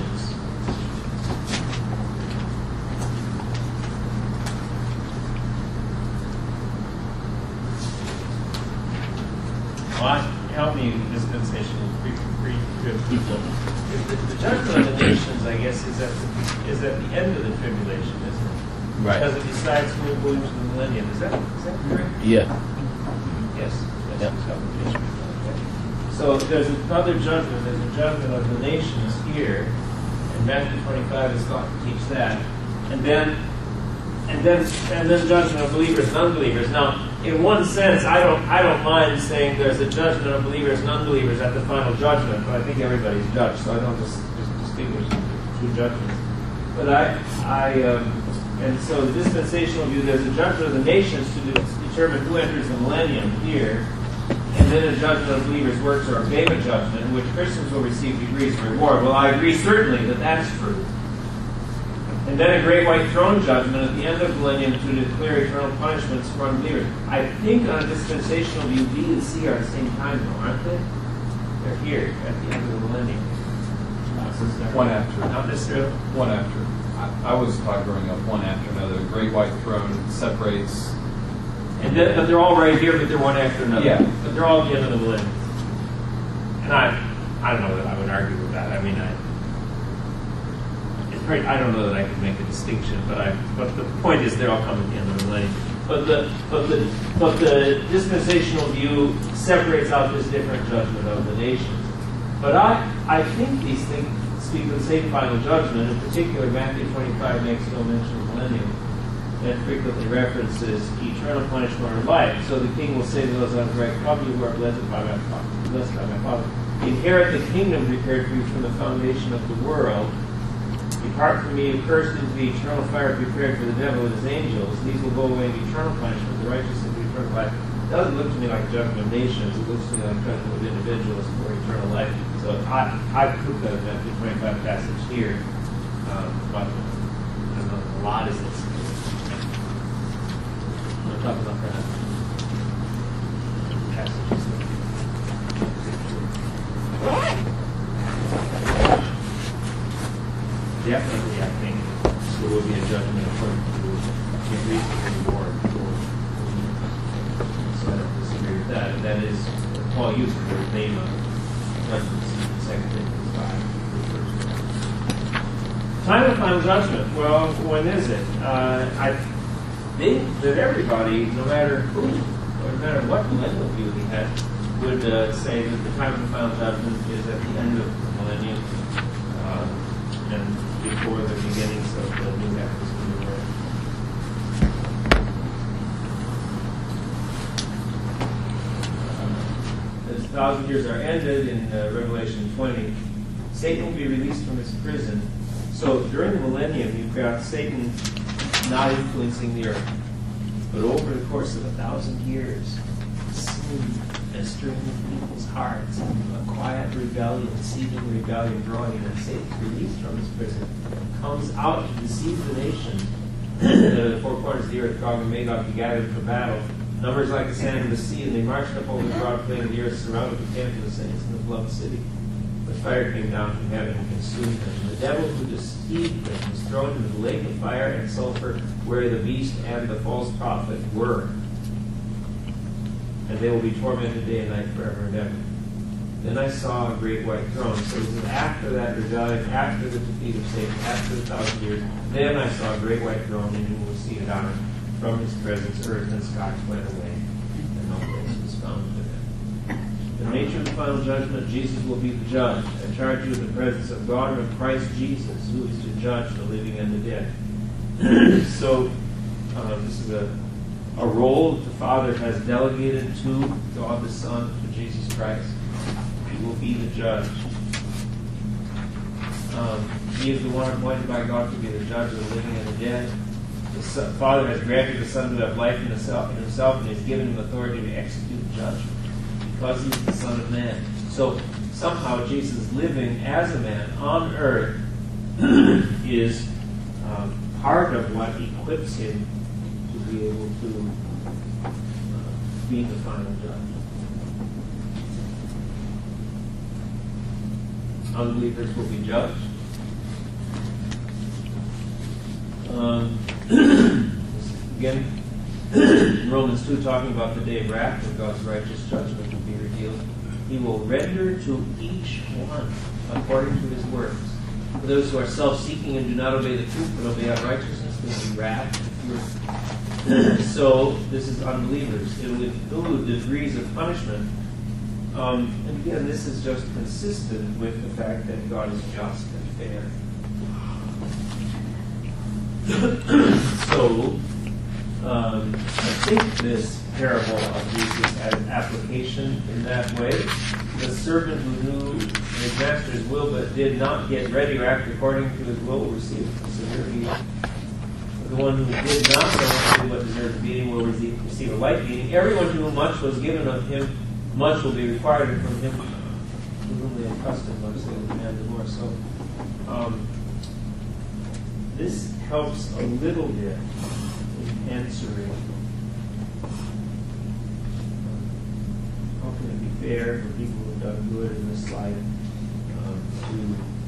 Help me, dispensational people. The judgment of the nations, I guess, is at the end of the tribulation, isn't it? Right. Because it decides who will go into the millennium. Is that correct? Yeah. Yes. That's Yep. interpretation. Okay. So there's another judgment. There's a judgment of the nations here, and Matthew 25 is thought to teach that. And then judgment of believers and unbelievers. Now, in one sense, I don't mind saying there's a judgment of believers and unbelievers at the final judgment, but I think everybody's judged, so I don't just distinguish two judgments. But and so the dispensational view, there's a judgment of the nations to determine who enters the millennium here, and then a judgment of believers' works or a Bema judgment, in which Christians will receive degrees of reward. Well, I agree certainly that that's true. And then a great white throne judgment at the end of the millennium to declare eternal punishments for unbelievers. I think on a dispensational view, B and C are at the same time, though, aren't they? They're here at the end of the millennium. One after. Not necessarily. One after. I was taught growing up one after another. The great white throne separates. But they're all right here, but they're one after another. Yeah. But they're all at the end of the millennium. And I don't know that I would argue with that. I mean, I don't know that I can make a distinction, but the point is they're all coming at the end of the millennium. But the dispensational view separates out this different judgment of the nations. But I think these things speak of the same final judgment. In particular, Matthew 25 makes no mention of millennium, and frequently references eternal punishment or life. So the king will say to those on his right, "Come, you who are blessed by my Father, inherit the kingdom prepared for you from the foundation of the world. Depart from me, cursed, into the eternal fire prepared for the devil and his angels. These will go away in eternal punishment, the righteous into eternal life." It doesn't look to me like judgment of nations. It looks to me like judgment of individuals for eternal life. So I took that Matthew 25 passage here, but I don't know, a lot is this. We'll talk about that. Passages. Definitely, I think there will be a judgment according to degrees of reward. So I don't disagree with that. And that is, Paul used the word name of judgments in 2 Corinthians 5. Time of final judgment. Well, when is it? I think that everybody, no matter who, or no matter what millennial view we had, would say that the time of the final judgment is at the end of the millennium. And before the beginnings of the new heavens and new earth. As 1,000 years are ended in Revelation 20, Satan will be released from his prison. So during the millennium, you've got Satan not influencing the earth. But over the course of 1,000 years, sin festering in people's hearts, a quiet rebellion, seething rebellion growing, and Satan's released from his prison, comes out to deceive the nation. The four corners of the earth, Gog and Magog, be gathered for battle. Numbers like the sand of the sea, and they marched up over the broad plain of the earth, surrounded the camp of the saints in the beloved city. But fire came down from heaven and consumed them. And the devil who deceived them was thrown into the lake of fire and sulfur, where the beast and the false prophet were. And they will be tormented day and night forever and ever. Then I saw a great white throne. So this is after that rebellion, after the defeat of Satan, after the 1,000 years. Then I saw a great white throne, and who was seated on it. From his presence, earth and skies went away, and no place was found for them. The nature of the final judgment, Jesus will be the judge. I charge you in the presence of God and of Christ Jesus, who is to judge the living and the dead. So This is a role that the Father has delegated to God the Son, to Jesus Christ. He will be the judge. He is the one appointed by God to be the judge of the living and the dead. The Father has granted the Son to have life in himself, and has given him authority to execute judgment because he is the Son of Man. So somehow Jesus living as a man on earth is part of what equips him to be able to be the final judge. Unbelievers will be judged. Again, Romans 2 talking about the day of wrath when God's righteous judgment will be revealed. He will render to each one according to his works. For those who are self-seeking and do not obey the truth but obey unrighteousness, there will be wrath and fury. So this is unbelievers. It will include degrees of punishment. And again, this is just consistent with the fact that God is just and fair. So, I think this parable of Jesus has application in that way. The servant who knew his master's will but did not get ready or act according to his will receive severe beating. The one who did not know what deserved the beating will receive a light beating. Everyone to whom much was given of him, much will be required, and from him to whom they entrusted much they will demand the more. So, this helps a little bit in answering how can it be fair for people who have done good in this life to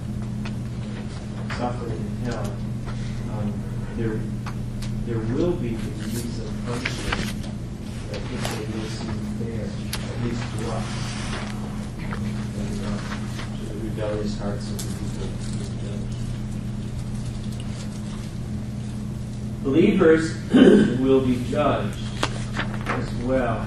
suffer in hell. There will be degrees of punishment that if they will seem fair, at least to us, and to the rebellious hearts of the people. Believers will be judged as well.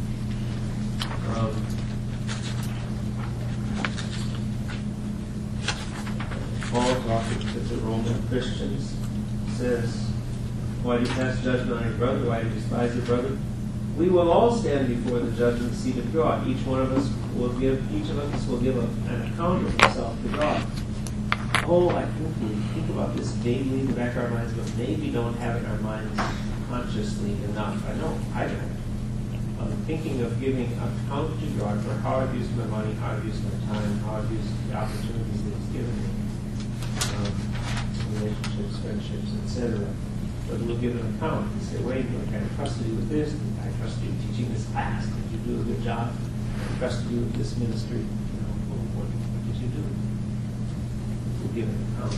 Paul, talking to the Roman Christians, says, "Why do you pass judgment on your brother? Why do you despise your brother? We will all stand before the judgment seat of God. Each of us will give an account of himself to God." Oh, I think we think about this vaguely in the back of our minds, but maybe don't have it in our minds consciously enough. I know I don't. I'm thinking of giving account to God for how I've used my money, how I've used my time, how I've used the opportunities that He's given me, relationships, friendships, etc. But we'll give an account and say, wait a minute, I trusted you with this, I trusted you teaching this class, did you do a good job? I trusted you with this ministry, what did you do? We'll give an account.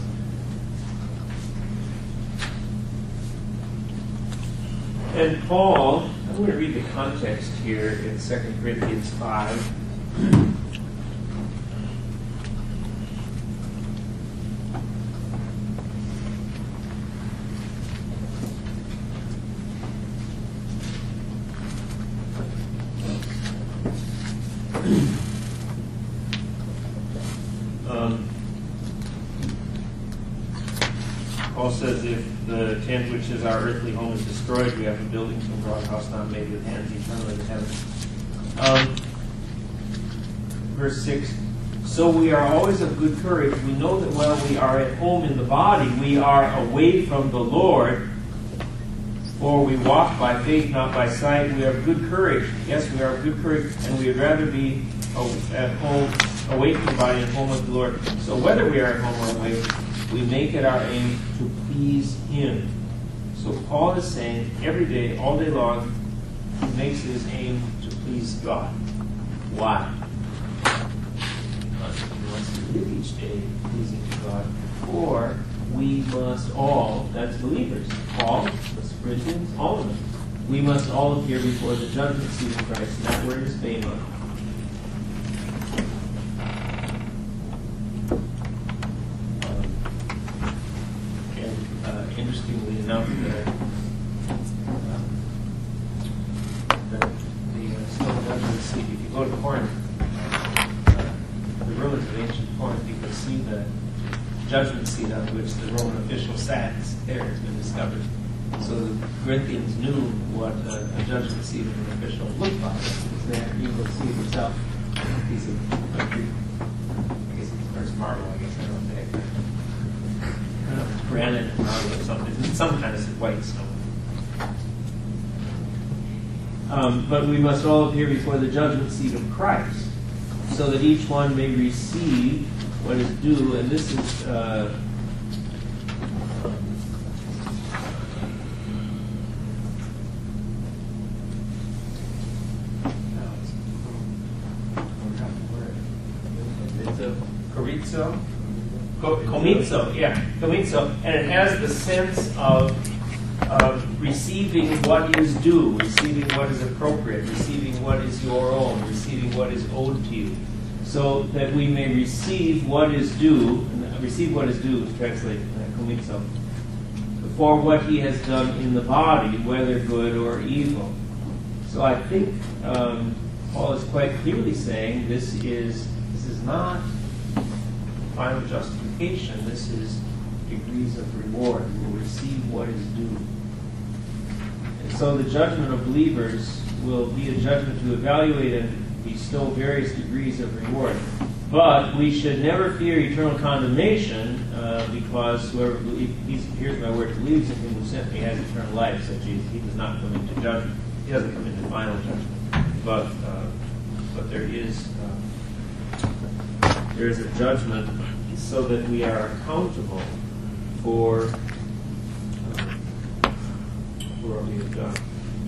And Paul, I'm going to read the context here in 2 Corinthians 5. Paul says, if the tent which is our earthly home is destroyed, we have a building from God, a house not made with hands, eternal in heaven. Verse 6, so we are always of good courage. We know that while we are at home in the body, we are away from the Lord. For we walk by faith, not by sight. We have good courage. Yes, we are of good courage, and we would rather be at home, away from the body and home with the Lord. So whether we are at home or away, we make it our aim to please Him. So Paul is saying every day, all day long, he makes his aim to please God. Why? Because he wants to live each day pleasing to God. For we must all, that's believers, Paul, the Corinthians, all of them, we must all appear before the judgment seat of Christ. And that word is bema. Interestingly enough, the stone judgment seat, if you go to Corinth, the ruins of ancient Corinth, you can see the judgment seat on which the Roman official sat. There has been discovered. So the Corinthians knew what a judgment seat of an official looked like. It's there. You will see it yourself. A piece of concrete. I guess it's first marble. I guess I don't know. I don't know if it's granite or marble or something. It's some kind of white stone. But we must all appear before the judgment seat of Christ, so that each one may receive what is due. And this is it's a chorizo, comizo, yeah, comizo, and it has the sense of receiving what is due, receiving what is appropriate, receiving what is your own, receiving what is owed to you, so that we may receive what is due. Receive what is due is translated comizo, for what he has done in the body, whether good or evil. So I think Paul is quite clearly saying this is not final justification. This is degrees of reward. We will receive what is due. And so the judgment of believers will be a judgment to evaluate and bestow various degrees of reward. But we should never fear eternal condemnation, because whoever hears my word, believes in him who sent me, has eternal life, said Jesus. He does not come into judgment. He doesn't come into final judgment. But there is a judgment so that we are accountable for what we have done.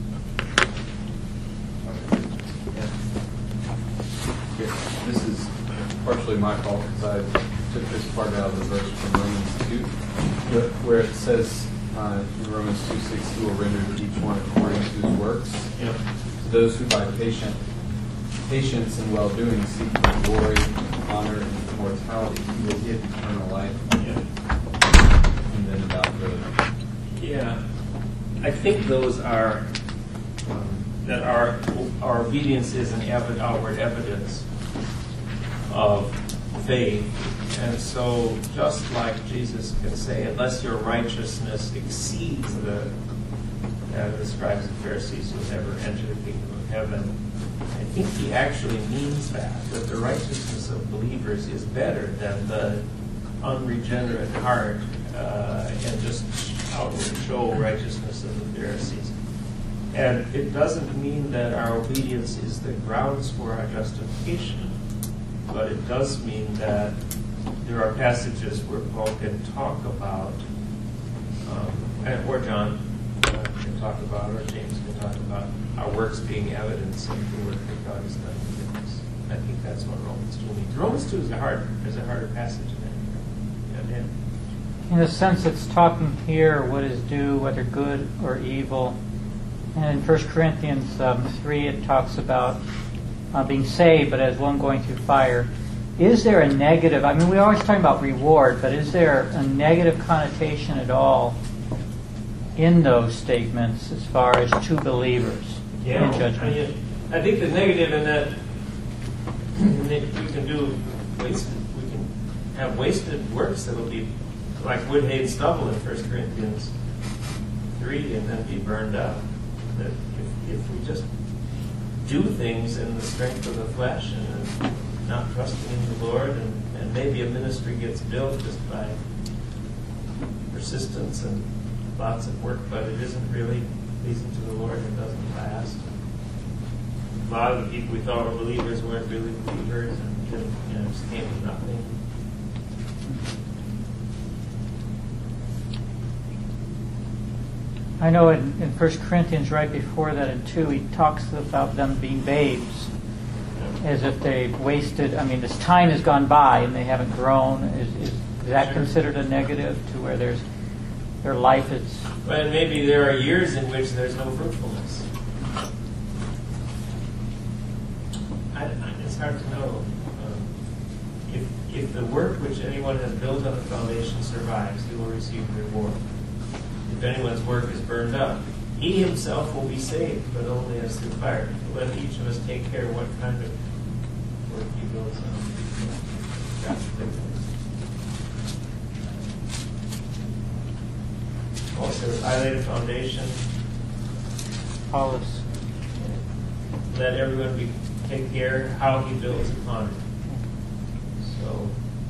This is partially my fault because I took this part out of the verse from Romans 2, where it says in Romans 2:6, He will render to each one according to his works. Yeah. To those who by patience and well-doing seek for glory, honor, and immortality, He will give eternal life. Yeah. And then about Yeah. I think those are that our obedience is an outward evidence of faith. And so just like Jesus can say, unless your righteousness exceeds the scribes and Pharisees who will never enter the kingdom of heaven, I think he actually means that the righteousness of believers is better than the unregenerate heart and just outward show righteousness of the Pharisees. And it doesn't mean that our obedience is the grounds for our justification, but it does mean that there are passages where Paul can talk about, or John can talk about, or James can talk about our works being evidence of the work that God has done within us. I think that's what Romans 2 means. Romans 2 is a harder passage than him. In a sense, it's talking here what is due, whether good or evil. And in 1 Corinthians 3, it talks about being saved, but as one going through fire. Is there a negative? I mean, we always talk about reward, but is there a negative connotation at all in those statements as far as to believers in judgment? I think the negative in that we can have wasted works that will be like wood, hay, and stubble in 1 Corinthians 3 and then be burned up. That if we just do things in the strength of the flesh and not trusting in the Lord, and maybe a ministry gets built just by persistence and lots of work, but it isn't really pleasing to the Lord and doesn't last. A lot of the people we thought were believers weren't really believers, and just came to nothing. I know in 1 Corinthians, right before that in 2, he talks about them being babes, as if they've wasted. I mean, this time has gone by and they haven't grown. Is that considered a negative to where their life is? But maybe there are years in which there's no fruitfulness. It's hard to know. If the work which anyone has built on a foundation survives, he will receive the reward. If anyone's work is burned up, he himself will be saved, but only as through fire. Let each of us take care what kind of work he builds on. Also, I laid a foundation, Apollos. let everyone take care how he builds upon it. So,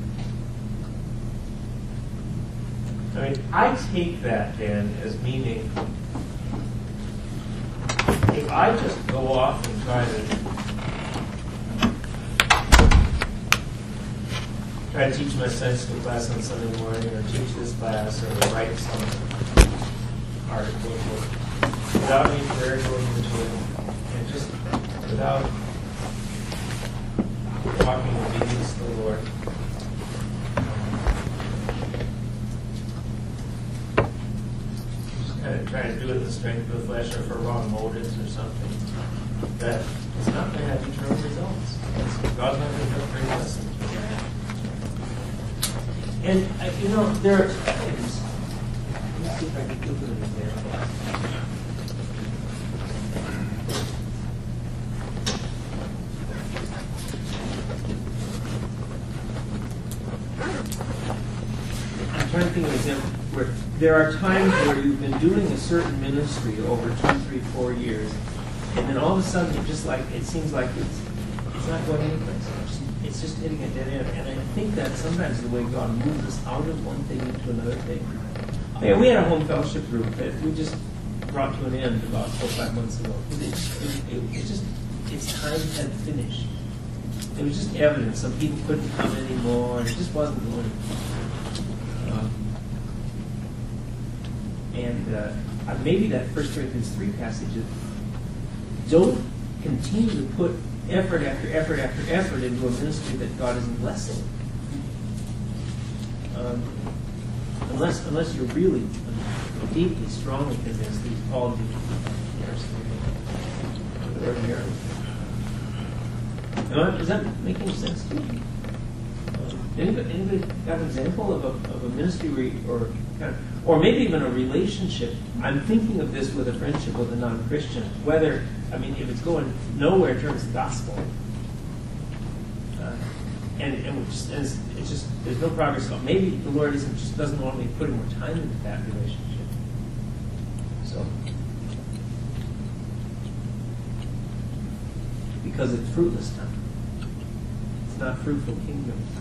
I mean, I take that then as meaning if I just go off and try to teach my Sunday school class on Sunday morning, or teach this class, or write some article without any prayer going into it, and just without walking in obedience to the Lord. Just kind of trying to do it in the strength of the flesh or for wrong motives or something. That it's not going to have eternal results. God's not going to bring lessons. And, there are times, let's see if I can give an example. I'm trying to think of an example where there are times where you've been doing a certain ministry over 2, 3, 4 years, and then all of a sudden it seems like it's not going anyplace. It's just hitting a dead end. And I think that's sometimes the way God moves us out of one thing into another thing. Yeah, we had a home fellowship group that we just brought to an end about 4 or 5 months ago. Its time had finished. It was just evident. Some people couldn't come anymore, and it just wasn't going. Maybe that 1 Corinthians 3 passage is, don't continue to put effort after effort after effort into a ministry that God isn't blessing. Unless you're really deeply, strongly convinced that He's called you to the ordinary. Does that make any sense to you? Anybody got an example of a ministry where or maybe even a relationship? I'm thinking of this with a friendship with a non-Christian. If it's going nowhere in terms of the gospel, it's just there's no progress. Maybe the Lord doesn't want me to put more time into that relationship. So, because it's fruitless time, it's not fruitful kingdom time.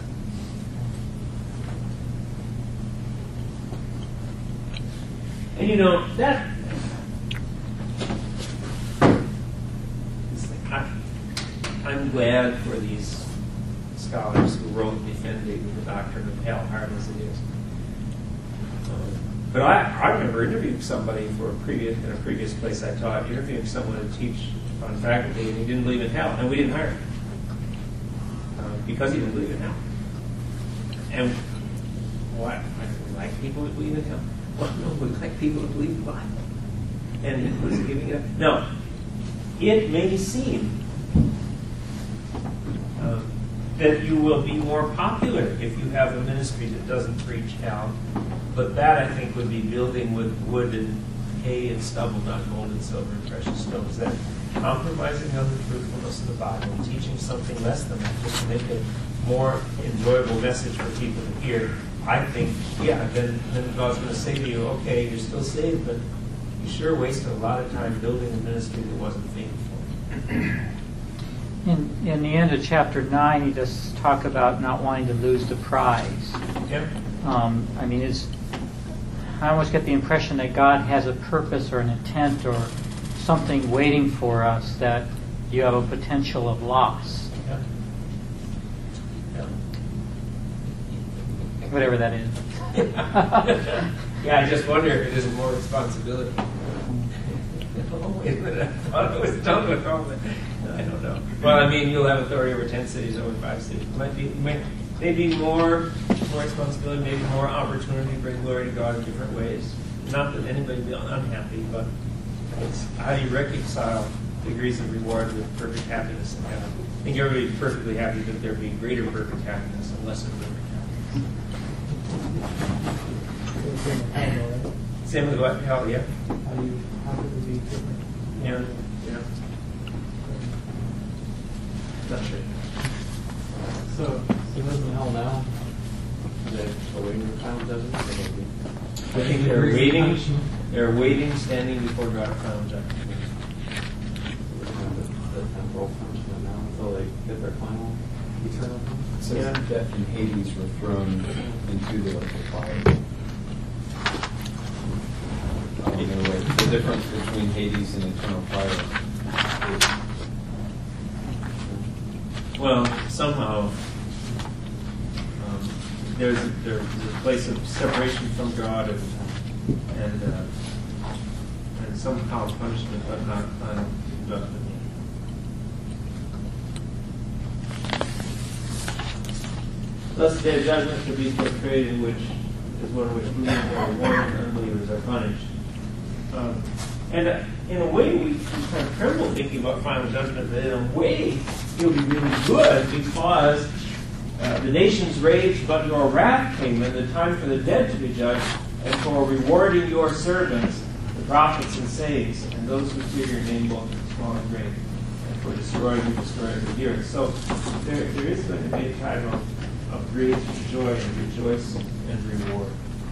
And that. I'm glad for these scholars who wrote defending the doctrine of hell, hard as it is. But I remember interviewing somebody in a previous place I taught, interviewing someone to teach on faculty, and he didn't believe in hell, and we didn't hire him because he didn't believe in hell. And what? We like people that believe in hell. Well, no, we like people that believe the Bible. And he was giving it up. No, it may seem that you will be more popular if you have a ministry that doesn't preach hell. But that, I think, would be building with wood and hay and stubble, not gold and silver and precious stones. That compromising on the truthfulness of the Bible, teaching something less than that, just to make a more enjoyable message for people to hear. I think, then God's going to say to you, okay, you're still saved, but you sure wasted a lot of time building a ministry that wasn't faithful. In the end of chapter 9, he does talk about not wanting to lose the prize. Yep. I almost get the impression that God has a purpose or an intent or something waiting for us that you have a potential of loss. Yep. Whatever that is. Yeah, I just wonder if it isn't more responsibility. Oh, wait a minute, I thought it was done with all that. I don't know. Well, you'll have authority over 10 cities, over 5 cities. Maybe more responsibility, maybe more opportunity to bring glory to God in different ways. Not that anybody will be unhappy, but it's how do you reconcile degrees of reward with perfect happiness in heaven? I think everybody's perfectly happy that there be greater perfect happiness and lesser perfect happiness. Same with what? Hell, yeah. How could it be different? Yeah. Not sure. So he lives in hell now? Are they awaiting the final judgment? I think they're waiting. They're waiting, standing before God of final judgment. The temporal punishment now until they get their final eternal punishment. It says Yeah. death and Hades were thrown into the lake of fire. Anyway, the difference between Hades and eternal fire is Well, somehow there's a place of separation from God and somehow punishment, but not final judgment. Thus, the day of judgment could be portrayed in which is one in which believers are rewarded and unbelievers are punished. In a way, we kind of tremble thinking about final judgment, but in a way, it'll be really good because the nations raged, but your wrath came, and the time for the dead to be judged, and for rewarding your servants, the prophets and saints, and those who fear your name, both small and great, and for destroying the destroyers of the earth. So there is going to be a time of great joy and rejoicing and reward.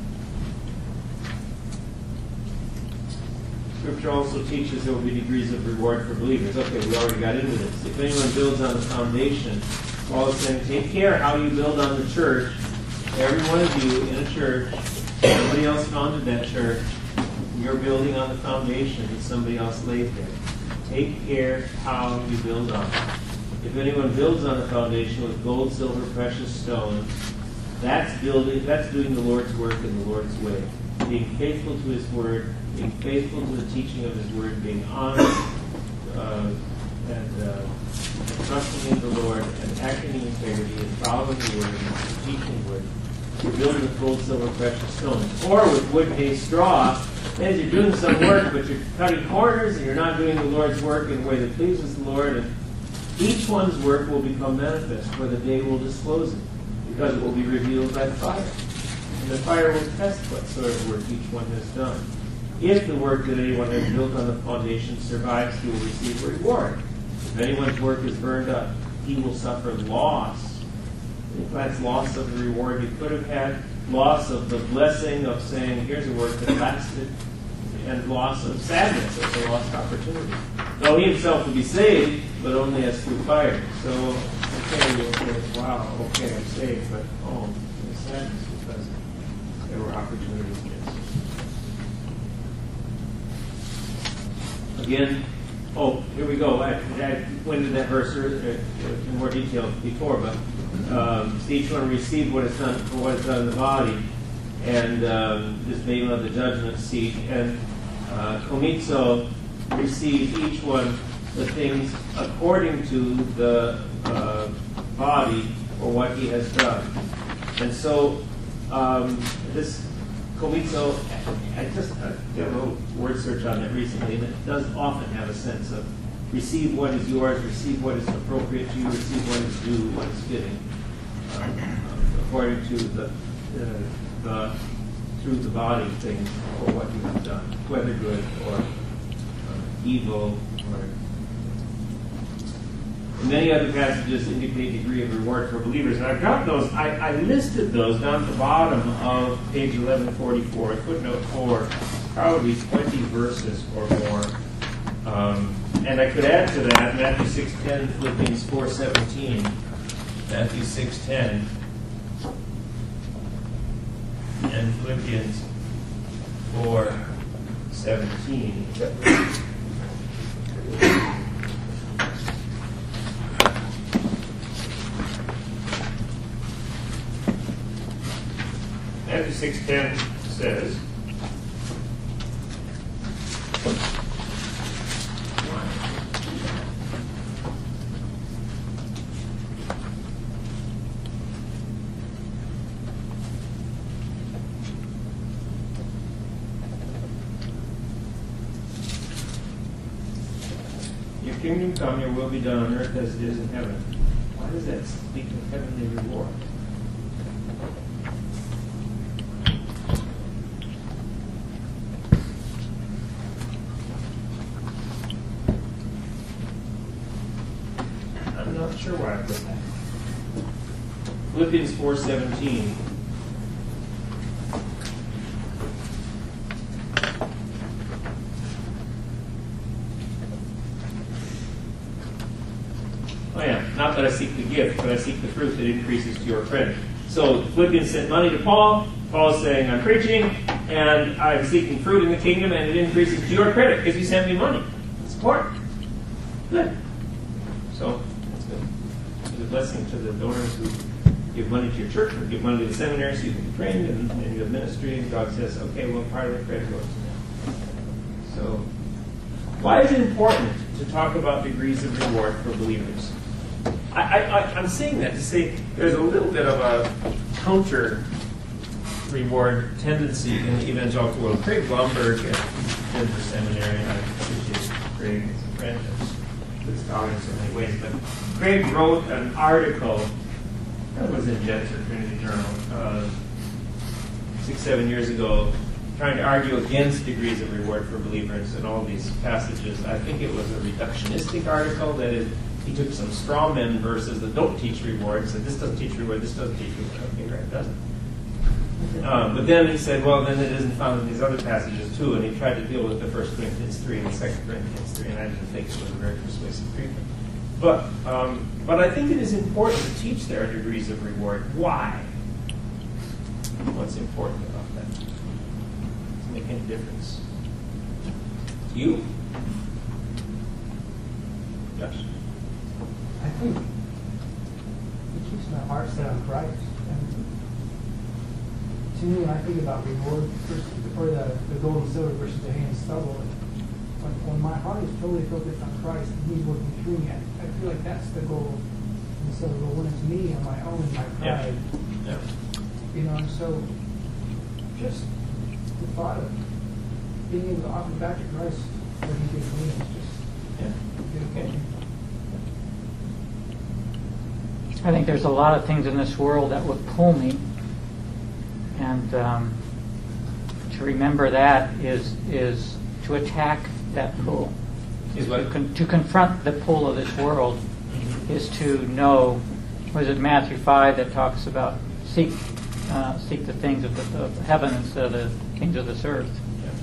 Scripture also teaches there will be degrees of reward for believers. Okay, we already got into this. If anyone builds on the foundation, Paul is saying, take care how you build on the church. Every one of you in a church, somebody else founded that church. You're building on the foundation that somebody else laid there. Take care how you build on it. If anyone builds on the foundation with gold, silver, precious stones, that's doing the Lord's work in the Lord's way. Being faithful to His word, being faithful to the teaching of His word, being honest and trusting in the Lord and acting in integrity and following the word and teaching the word. You're building with gold, silver, precious stones. Or with wood, hay, straw, as you're doing some work, but you're cutting corners and you're not doing the Lord's work in a way that pleases the Lord. And each one's work will become manifest, for the day will disclose it, because it will be revealed by fire. And the fire will test what sort of work each one has done. If the work that anyone has built on the foundation survives, he will receive a reward. If anyone's work is burned up, he will suffer loss. If that's loss of the reward he could have had, loss of the blessing of saying, here's a work that lasted, and loss of sadness as a lost opportunity. Though he himself will be saved, but only as through fire. So, wow, okay, I'm saved, but there's sadness because there were opportunities missed. Again, here we go. I went into that verse in more detail before, but each one received what is done for what is done in the body, and this made of the judgment seat, and komitzo received each one the things according to the body for what he has done. And so this komitzo, I just did a little word search on it recently, and it does often have a sense of receive what is yours, receive what is appropriate to you, receive what is due, what is fitting, according to the through the body things for what you have done, whether good or evil. And many other passages indicate degree of reward for believers. And I've got those, I listed those down at the bottom of page 1144, footnote 4, probably 20 verses or more. And I could add to that Matthew 6:10, Philippians 4:17, Matthew 6:10, and Philippians 4:17. Matthew 6:10 says, your kingdom come, your will be done on earth as it is in heaven. Why does that speak of heavenly reward? I'm not sure why I put that. Philippians 4:17. not that I seek the gift, but I seek the fruit that increases to your credit. So Philippians sent money to Paul. Paul is saying, I'm preaching, and I'm seeking fruit in the kingdom, and it increases to your credit because you sent me money. It's important. Good. So, that's good. It's a blessing to the donors who give money to your church or give money to the seminary so you can be trained and you have ministry, and God says, okay, well, part of the credit goes to them. So, why is it important to talk about degrees of reward for believers? I'm saying that to say there's a little bit of a counter reward tendency in the evangelical world. Craig Blomberg at Denver Seminary, and I appreciate Craig as a friend and good scholar in so many ways, but Craig wrote an article that was in Jets or Trinity Journal 6-7 years ago, trying to argue against degrees of reward for believers in all these passages. I think it was a reductionistic article, that is, he took some straw men verses that don't teach reward, said this doesn't teach reward, this doesn't teach reward. Okay, right, it doesn't. But then he said, well, then it isn't found in these other passages too, and he tried to deal with the 1 Corinthians 3 and the 2 Corinthians 3, and I didn't think it was a very persuasive treatment. But I think it is important to teach there degrees of reward. Why? What's important about that? Does it make any difference? You? Josh? I think it keeps my heart set on Christ. And to me, when I think about reward or the gold and silver versus the hay and stubble, when my heart is totally focused on Christ and He's working through me, I feel like that's the goal and silver. But when it's me on my own, my pride, Yeah. you know, and so just the thought of being able to offer back to Christ what He did for me is just beautiful. Okay. I think there's a lot of things in this world that would pull me, and to remember that is to attack that pull. Is what? To confront the pull of this world is to know. Was it Matthew 5 that talks about seek the things of heaven instead of the things of this earth?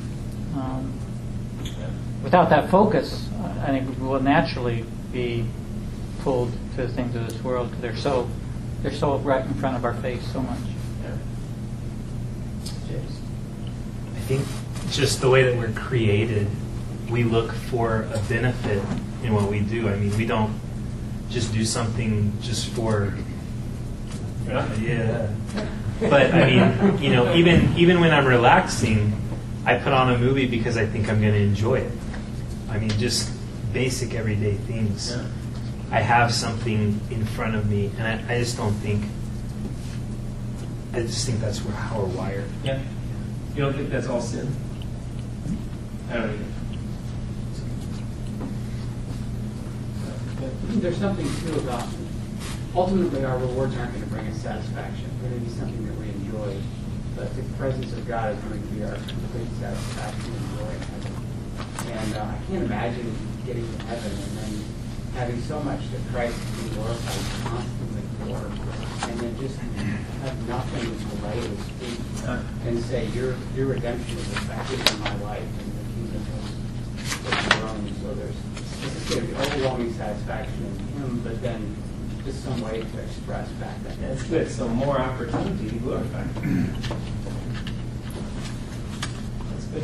Without that focus, I think we will naturally be pulled to the things of this world because they're so right in front of our face so much. Yeah. James? I think just the way that we're created, we look for a benefit in what we do. I mean, we don't just do something just for yeah. But I mean, you know, even when I'm relaxing, I put on a movie because I think I'm going to enjoy it. I mean, just basic everyday things. Yeah. I have something in front of me, and I just don't think. I just think that's how we're wired. Yeah. You don't think that's all sin? I don't either. There's something too about, ultimately our rewards aren't going to bring us satisfaction. They're going to be something that we enjoy. But the presence of God is going to be our complete satisfaction and joy in heaven. And I can't imagine getting to heaven and then having so much that Christ can be glorified constantly for, and then just have nothing to lay his feet and say, your redemption is effective in my life and the kingdom is growing. So this is going to be overwhelming satisfaction in him, but then just some way to express back that. That's good. So more opportunity to glorify. That's good.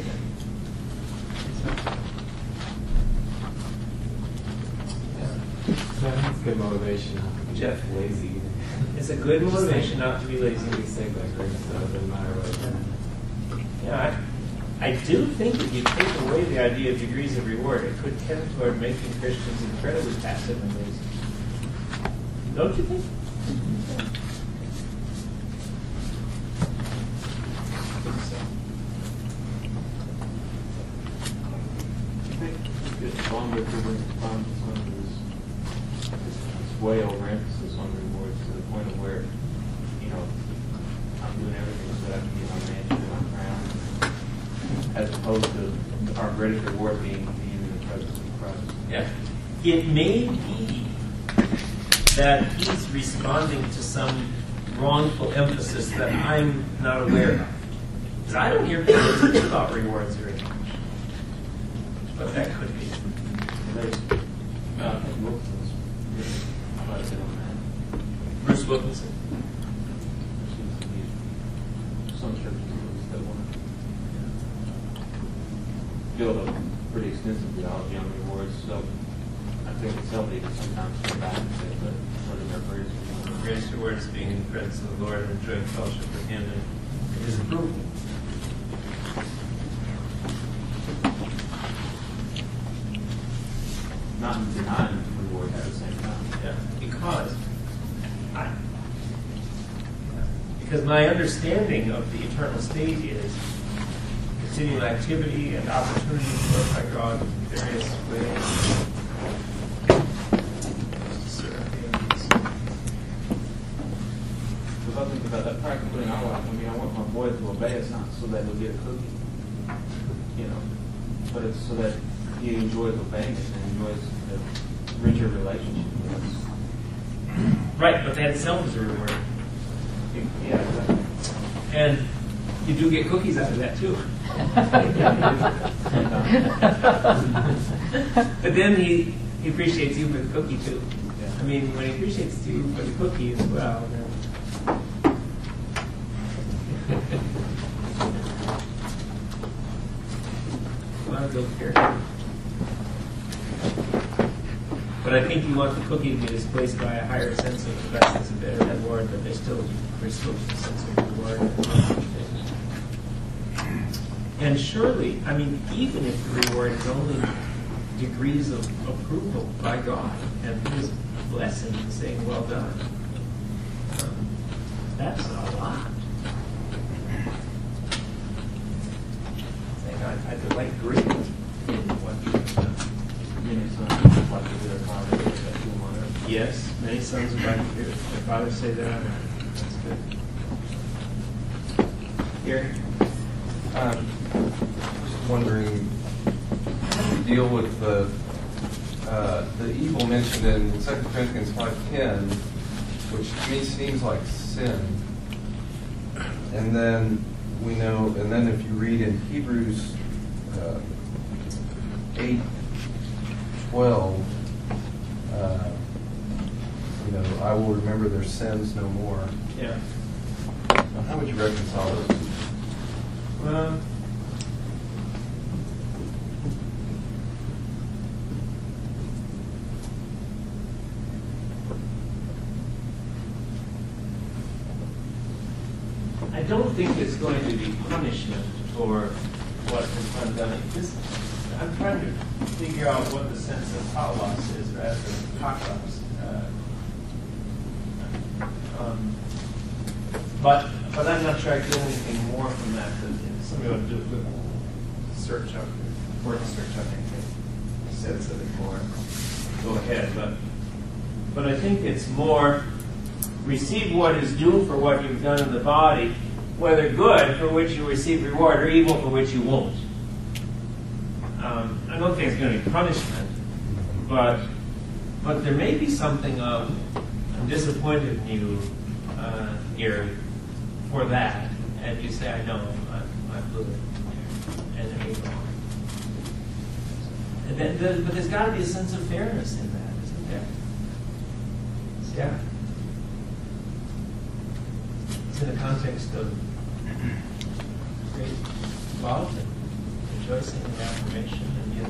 That's good motivation. Jeff. Lazy. It's a good motivation not to be lazy. We say that great stuff, doesn't matter what. Yeah, I do think if you take away the idea of degrees of reward, it could tend toward making Christians incredibly passive and lazy. Don't you think? Longer to respond to some of this way overemphasis on rewards to the point of where, you know, I'm doing everything so that I can get my mansion and I'm crowned, as opposed to our greatest reward being in the presence of Christ. Yeah. It may be that he's responding to some wrongful emphasis that I'm not aware of. Because I don't hear people teach about rewards very much. But that could be. I think most of us, quite a bit on that. Bruce Wilkinson. Some churches that want to build a pretty extensive theology on rewards, so I think it's healthy to sometimes come back and say, but what is our greatest reward? Greatest reward is being in the presence of the Lord and enjoying fellowship with Him and His approval. Not denying reward at the same time. Yeah, because my understanding of the eternal state is continual activity and opportunity to glorify God in various ways. Because I think about that practically in our life. I mean, I want my boy to obey us, not so that he'll get a cookie, but it's so that he enjoys obeying it and enjoys a richer relationship with us. Right, but that itself is a reward. Yeah, exactly. And you do get cookies out of that too. But then he appreciates you for the cookie too. Yeah. I mean, when he appreciates you for the cookie as well, then a lot of those here. But I think you want the cookie to be displaced by a higher sense of the best is a better reward, but there's still a sense of reward. And surely, I mean, even if the reward is only degrees of approval by God and His blessing and saying, well done, that's a lot. Saying, I delight greatly in what you have done. Many sons like to hear their father say that to them on earth. Yes, many sons would like to hear their father say that. That's good. Gary? Just wondering how you deal with the evil mentioned in 2 Corinthians 5:10, which to me seems like sin. And then we know, and then if you read in Hebrews 8:12, I will remember their sins no more. Yeah. How would you reconcile those two? Well, I don't think it's going to be punishment for what has been done. I'm trying to figure out what the sense of paulos is rather than pakos. But I'm not sure I get anything more from that. Somebody ought to do a quick search up, word search, I think it said something more. Go ahead, but I think it's more receive what is due for what you've done in the body, whether good for which you receive reward or evil for which you won't. I don't think it's going to be punishment, but there may be something of I'm disappointed in you, Gary, for that, and you say, I know, I blew it, and then move on. And then, but there's got to be a sense of fairness in that, isn't there? Yeah. It's in the context of great love and rejoicing and affirmation, and yet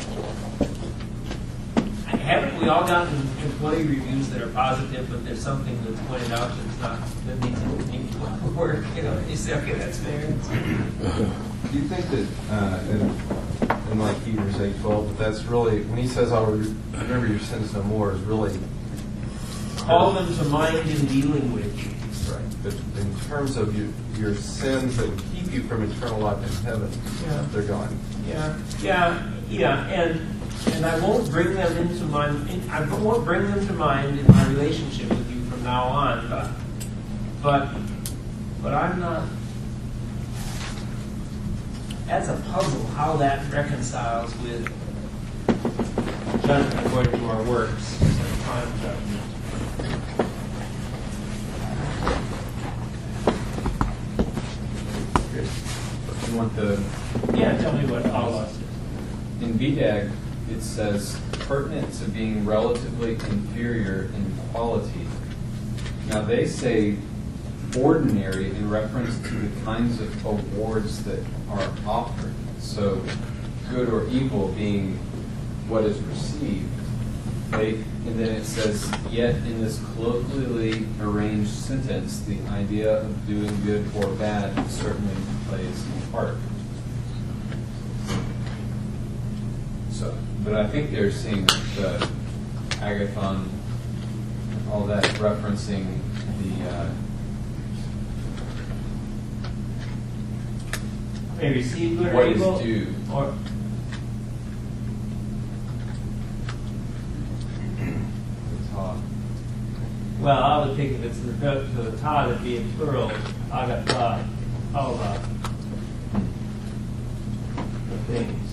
haven't we all gotten employee reviews that are positive, but there's something that's pointed out that needs to work? You say, okay, that's fair. Do you think that in like Hebrews 8:12, that that's really when he says, "I'll remember your sins no more," is really call them to mind in dealing with you. Right. But in terms of your sins that would keep you from eternal life in heaven, they're gone. Yeah, and I won't bring them into mind. I won't bring them to mind in my relationship with you from now on. But I'm not. That's a puzzle. How that reconciles with judgment according to our works and time judgment. You want the Yeah, tell me what paulos is. in BDAG it says pertinent to being relatively inferior in quality. Now they say ordinary in reference to the kinds of awards that are offered. So good or evil being what is received. And then it says, yet in this colloquially arranged sentence, the idea of doing good or bad certainly plays a part. So, but I think they're seeing the agathon, all that referencing the May receive good or what evil, is due. or well, I would think if it's referred to the ta, it'd be in plural, agatha, all the things.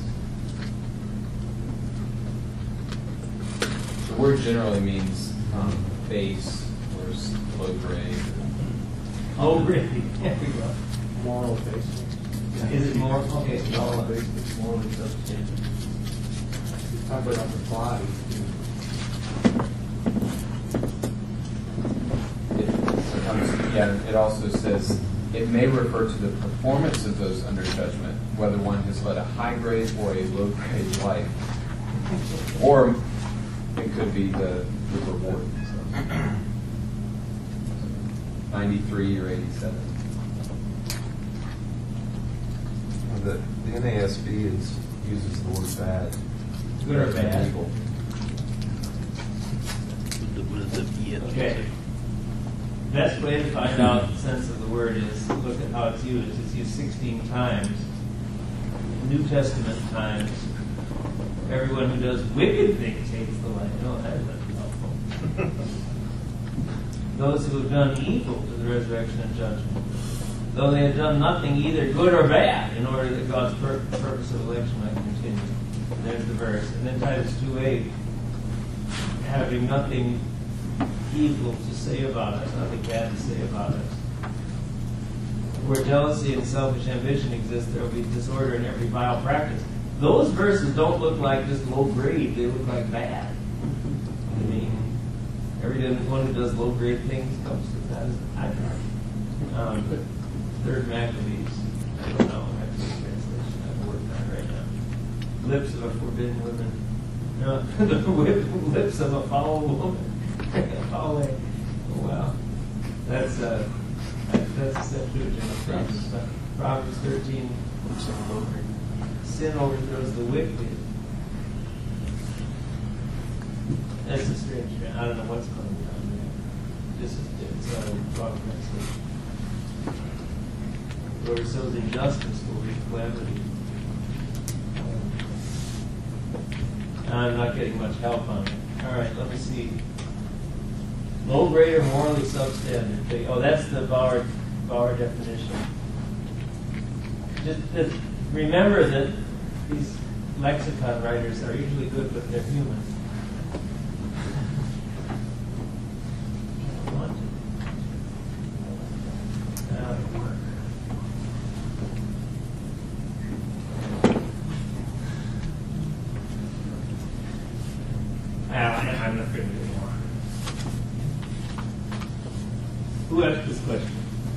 The word generally means base or low grade. Low grade. There we go. Moral basis. Is it more? Okay, it's Moral all basis, morally substantial. Talk about the body. It also says it may refer to the performance of those under judgment, whether one has led a high grade or a low grade life, or it could be the reward. So 93 or 87. The NASB uses the word bad. good or bad. Evil. Okay. Best way to find out the sense of the word is look at how it's used. It's used 16 times. New Testament times. Everyone who does wicked things hates the light. No, that's not helpful. Those who have done evil to the resurrection and judgment, though they have done nothing either good or bad, in order that God's purpose of election might continue. There's the verse. And then Titus 2:8, having nothing evil to say about us, nothing bad to say about us. Where jealousy and selfish ambition exist, there will be disorder in every vile practice. Those verses don't look like just low grade, they look like bad. I mean, everyone who does low grade things comes to that as a high grade. Third Maccabees, I don't know, Maccabees translation, I'm working on it right now. Lips of a forbidden woman. No, the lips of a foul woman. Foul way. Oh, wow. That's a Septuagint. Proverbs 13. Sin overthrows the wicked. That's a strange thing. I don't know what's going on there. This is it's a wrong translation. Whoever sows injustice will reap calamity. I'm not getting much help on it. All right, let me see. Low grade or morally substandard. Oh, that's the Bauer definition. Just remember that these lexicon writers are usually good, but they're human. I'm not going to do anymore. Who asked this question?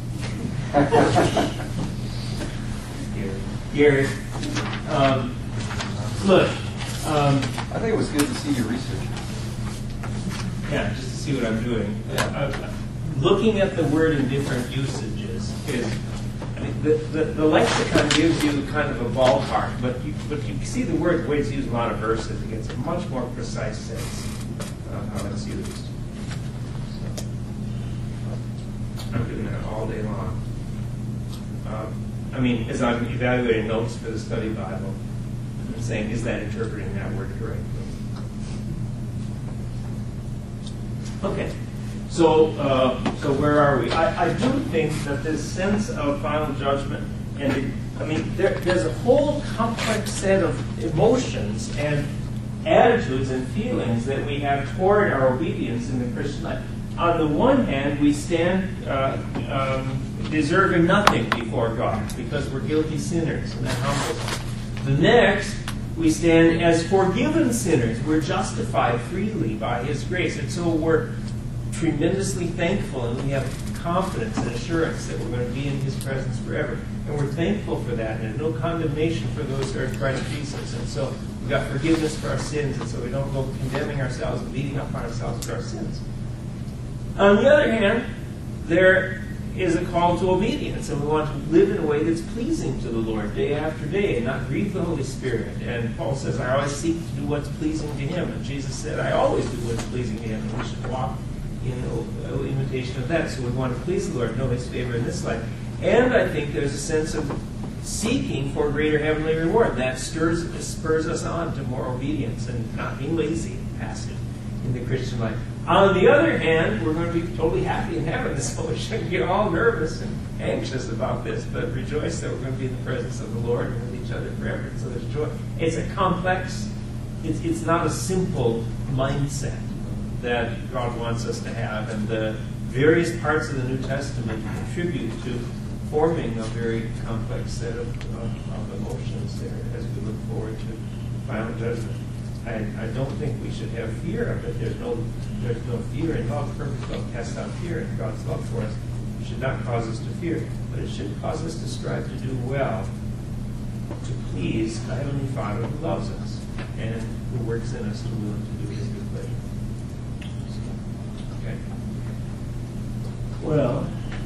Gary. Look. I think it was good to see your research. Yeah, just to see what I'm doing. Looking at the word in different usages is, I mean, the lexicon gives you kind of a ballpark, but you see the word, the way it's used in a lot of verses, it gets a much more precise sense of how it's used. So, I'm doing that all day long. I mean, as I'm evaluating notes for the study Bible, I'm saying, is that interpreting that word correctly? Okay. So where are we? I do think that this sense of final judgment, and there's a whole complex set of emotions and attitudes and feelings that we have toward our obedience in the Christian life. On the one hand, we stand deserving nothing before God because we're guilty sinners, and that humbles us. The next, We stand as forgiven sinners. We're justified freely by His grace. And so we're tremendously thankful, and we have confidence and assurance that we're going to be in His presence forever. And we're thankful for that. And there's no condemnation for those who are in Christ Jesus. And so we've got forgiveness for our sins, and so we don't go condemning ourselves and beating up on ourselves for our sins. On the other hand, there is a call to obedience, and we want to live in a way that's pleasing to the Lord day after day and not grieve the Holy Spirit. And Paul says, I always seek to do what's pleasing to Him. And Jesus said, I always do what's pleasing to Him, and we should walk in imitation of that. So we want to please the Lord, know His favor in this life. And I think there's a sense of seeking for greater heavenly reward. That spurs us on to more obedience and not being lazy and passive in the Christian life. On the other hand, we're going to be totally happy in heaven, so we shouldn't get all nervous and anxious about this, but rejoice that we're going to be in the presence of the Lord and with each other forever. So there's joy. It's a complex, it's not a simple mindset that God wants us to have, and the various parts of the New Testament contribute to forming a very complex set of emotions there as we look forward to final judgment. I don't think we should have fear of it. There's no fear in love. Perfect love casts out fear, and God's love for us should not cause us to fear, but it should cause us to strive to do well, to please the Heavenly Father who loves us and who works in us to will and to do His good pleasure. Okay. Well,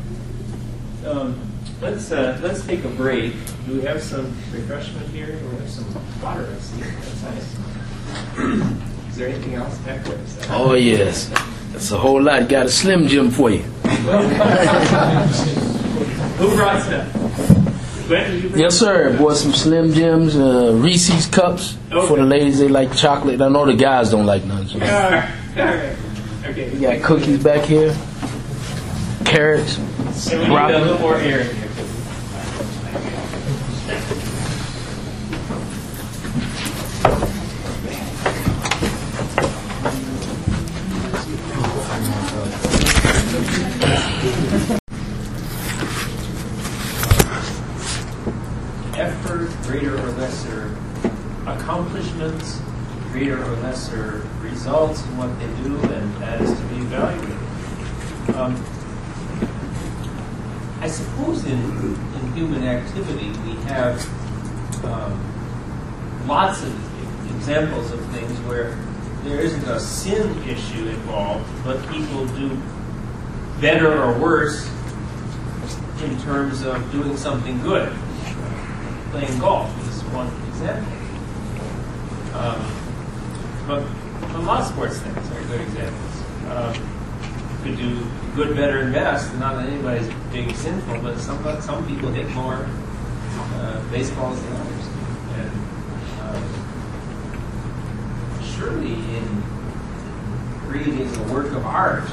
let's take a break. Do we have some refreshment here? We have some water, I see. That's nice. Is there anything else back there? Oh, yes. That's a whole lot. Got a Slim Jim for you. Who brought stuff? Glenn, did you bring Yes, sir. Bought some Slim Jims, Reese's cups. Okay. For the ladies, they like chocolate. I know the guys don't like none. So. All right. Okay. We got cookies back here, carrots, So we need a broccoli. little more air in here. Effort, greater or lesser accomplishments, greater or lesser results in what they do, and that is to be evaluated. I suppose in human activity we have lots of examples of things where there isn't a sin issue involved, but people do better or worse in terms of doing something good. Playing golf is one example. But a lot of sports things are good examples. You could do good, better, and best. Not that anybody's being sinful, but some people hit more baseballs than others. And surely in creating a work of art,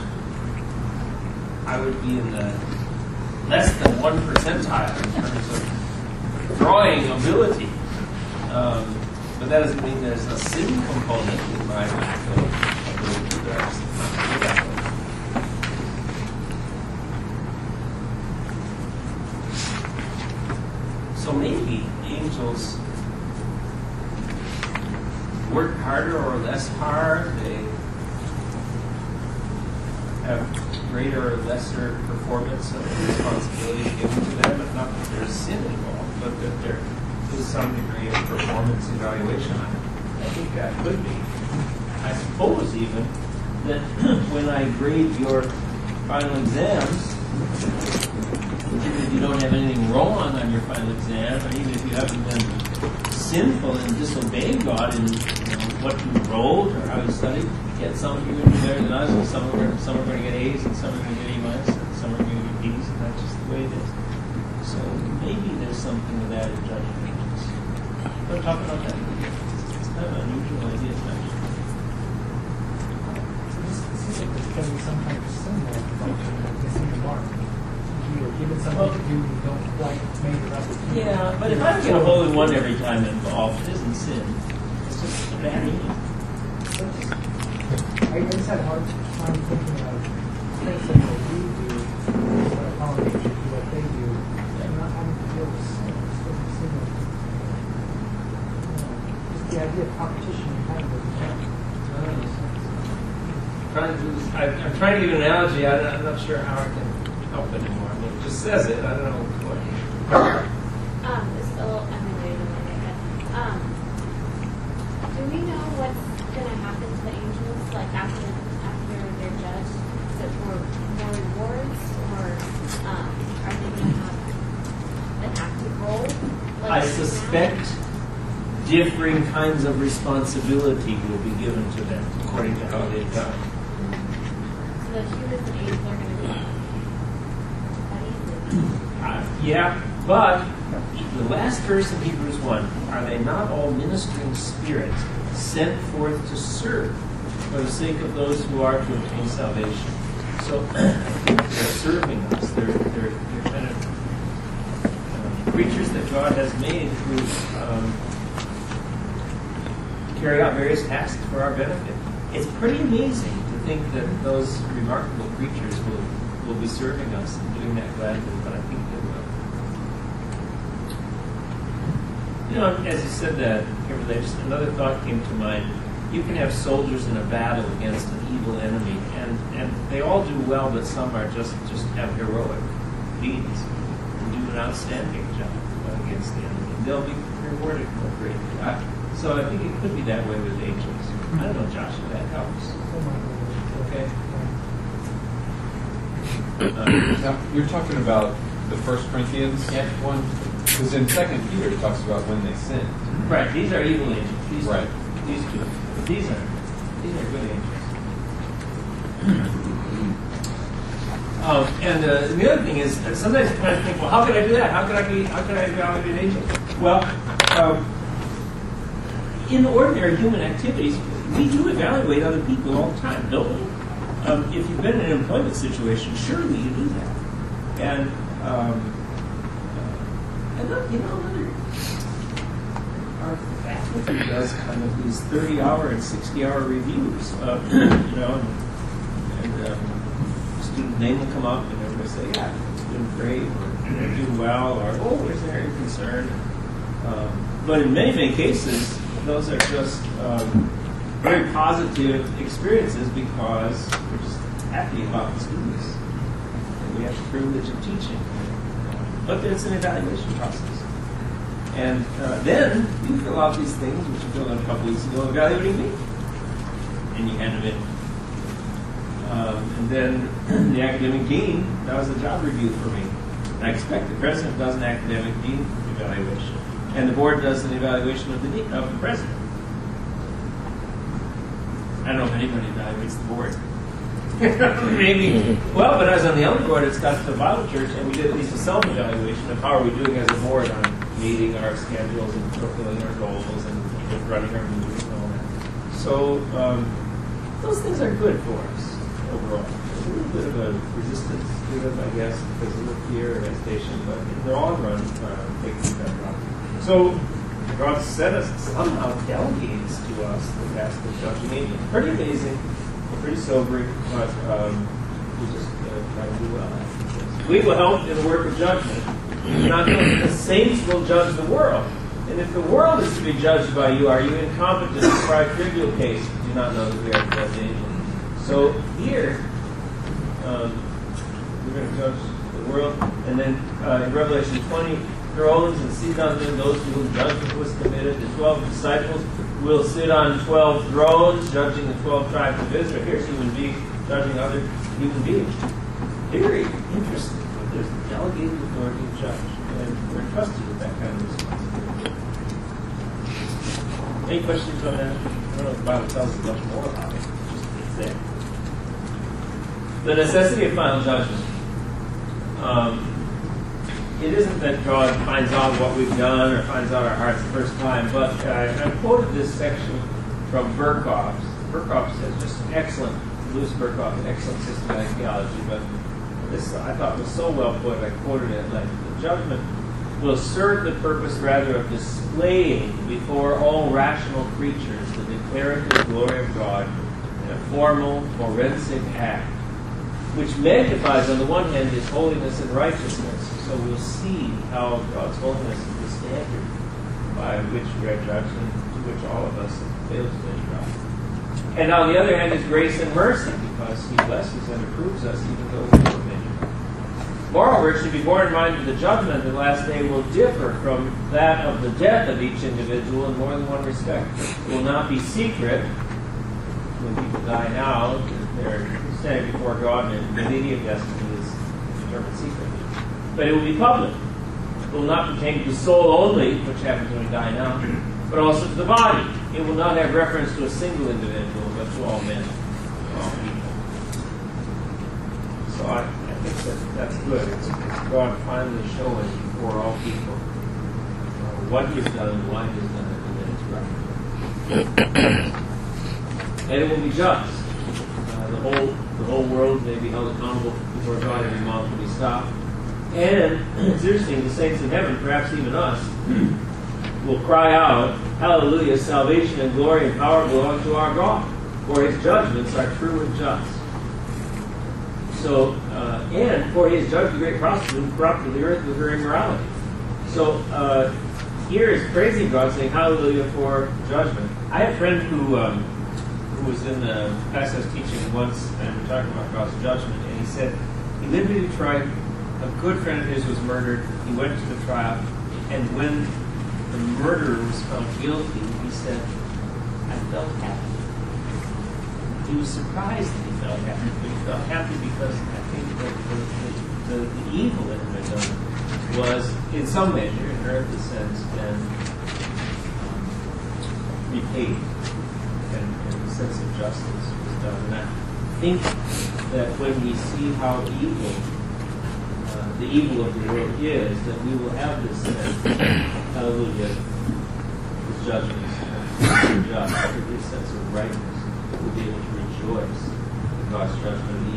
I would be in the less than 1 percentile in terms of drawing ability. But that doesn't mean there's a sin component in my lack of ability to draw. So maybe angels work harder or less hard. They have greater or lesser performance of responsibilities given to them, but not that there's sin involved, but that there is some degree of performance evaluation on it. I think that could be. I suppose even that when I grade your final exams, even if you don't have anything wrong on your final exam, or even if you haven't been sinful and disobeyed God in what you wrote or how you studied, yet some of you are going to be better than others, and some are going to get A's, and some are going to get A-, and some are going to get B's, and that's just the way it is. So maybe there's something of that in judging angels. We'll talk about that. It's kind of an unusual idea, actually. It seems like there's going to be some kind of sin there, like missing the mark. You're given something to do and you don't quite make it up. Yeah, but if I get a hole in one every time involved, it isn't sin. It's just a bad aim. I just had a hard time thinking of things that what we do, what our colleagues do, what they do, and not having to deal with sin. It's sort of similar. Just the idea of competition kind of I'm trying to give an analogy. I'm not sure how I can help anymore. I mean, it just says it. I don't know what. It's a little unrelated, do we know what's going to happen to the angels, like after they're judged? Is it for more rewards, or are they going to have an active role? Like I suspect differing kinds of responsibility will be given to them according to how they've done. So the humans and angels are going to be that easy. Yeah, but the last verse in Hebrews 1, are they not all ministering spirits sent forth to serve for the sake of those who are to obtain salvation? So I think they're serving us. They're kind of creatures that God has made who carry out various tasks for our benefit. It's pretty amazing to think that those remarkable creatures will be serving us and doing that gladly, but I think they will. You know, as you said that, Kimberly, just another thought came to mind. You can have soldiers in a battle against an evil enemy, and they all do well, but some are just have heroic deeds and do an outstanding job against the enemy. And they'll be rewarded more greatly. So I think it could be that way with angels. I don't know, Josh, if that helps. Okay. Now, you're talking about the 1 Corinthians one? Because in 2 Peter it talks about when they sin. Right, these are evil angels. These right. These two. But these are good angels. And the other thing is, sometimes you kind of think, well, how can I do that? How can I evaluate an angel? Well, in ordinary human activities, we do evaluate other people all the time, don't we? If you've been in an employment situation, surely you do that. And our faculty does kind of these 30-hour and 60-hour reviews, and student name will come up, and everybody say, yeah, it's doing great, or they're doing well, or oh, where's the area of concern? But in many cases, those are just very positive experiences because we're just happy about the students. And we have the privilege of teaching. But it's an evaluation process. And then you fill out these things, which you filled out a couple weeks ago, evaluating me. And you hand them in. And then the academic dean does a job review for me. And I expect the president does an academic dean evaluation. And the board does an evaluation of the president. I don't know if anybody evaluates the board. Maybe. Well, but I was on the other board at Scottsdale Bible Church, and we did at least a self-evaluation of how are we doing as a board on meeting our schedules and fulfilling our goals and running our meetings and all that. So those things are good for us overall. There's a little bit of a resistance to them, I guess, because of the fear and hesitation, but in the long run, they can be better off. So God sent us, somehow delegates to us the task of judging angels. Pretty amazing, pretty sobering, but we just try to do well. We will help in the work of judgment. Not that the saints will judge the world. And if the world is to be judged by you, are you incompetent for a trivial case? Do not know that we are to judge angels. So here, we're going to judge the world. And then in Revelation 20, thrones and seat on them, those to whom judgment was committed. The 12 disciples will sit on 12 thrones, judging the 12 tribes of Israel. Here's human beings judging other human beings. Very interesting. There's delegated authority to judge, and we're trusted with that kind of responsibility. Any questions on that? I don't know if the Bible tells us much more about it. It's there. The necessity of final judgment. It isn't that God finds out what we've done or finds out our hearts the first time, but I quoted this section from Berkhoff. Berkhoff says just an excellent, Louis Berkhoff, an excellent systematic theology, but this I thought was so well put, I quoted it like, the judgment will serve the purpose rather of displaying before all rational creatures the declarative glory of God in a formal, forensic act, which magnifies on the one hand His holiness and righteousness. So we'll see how God's holiness is the standard by which we are judged, and to which all of us have failed to enter. And on the other hand is grace and mercy, because he blesses and approves us even though we don't measure. Moreover, it should be borne in mind that the judgment of the last day will differ from that of the death of each individual in more than one respect. It will not be secret. When people die now, they're standing before God, and the immediate destiny is determined secretly. But it will be public. It will not pertain to the soul only, which happens when we die now, but also to the body. It will not have reference to a single individual, but to all men, all people. So I think that's good. It's God finally showing before all people what He has done and why He has done it, and that it's right. And it will be just. The whole world may be held accountable before God. Every mouth will be stopped. And it's interesting, the saints in heaven, perhaps even us, will cry out, "Hallelujah! Salvation and glory and power belong to our God, for His judgments are true and just." So, and for He has judged the great prostitute who corrupted the earth with her immorality. So here is praising God, saying "Hallelujah" for judgment. I had a friend who was in the class I was teaching once, and we were talking about God's judgment, and he said he lived in Detroit. A good friend of his was murdered. He went to the trial, and when the murderer was found guilty, he said, "I felt happy." He was surprised that he felt happy, but he felt happy because I think that the evil that had been done was, in some measure, in an earthly sense, been repaid, and the sense of justice was done. And I think that when we see how evil the evil of the world is, that we will have this sense, hallelujah, His judgments are just, this sense of rightness, that we'll be able to rejoice in God's judgment of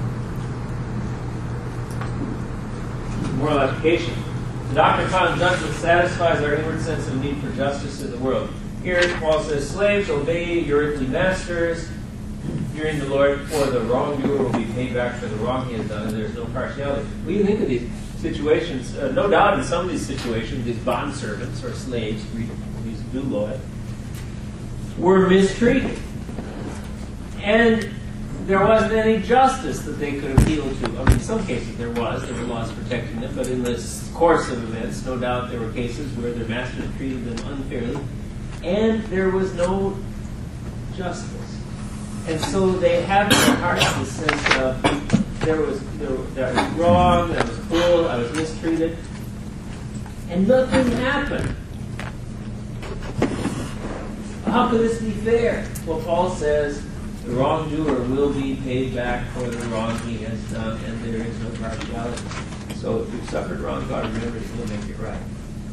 evil. Moral application. The doctrine of final judgment satisfies our inward sense of need for justice in the world. Here, Paul says, "Slaves, obey your earthly masters, fearing the Lord, for the wrongdoer will be paid back for the wrong he has done, and there is no partiality." When you think of these situations, no doubt in some of these situations, these bondservants or slaves, these doulos, were mistreated. And there wasn't any justice that they could appeal to. I mean, in some cases there were laws protecting them, but in the course of events, no doubt there were cases where their masters treated them unfairly, and there was no justice. And so they had in their hearts the sense of that was wrong, that was cruel, I was mistreated, and nothing happened. How could this be fair? Well, Paul says the wrongdoer will be paid back for the wrong he has done, and there is no partiality. So if you've suffered wrong, God remembers He'll make it right.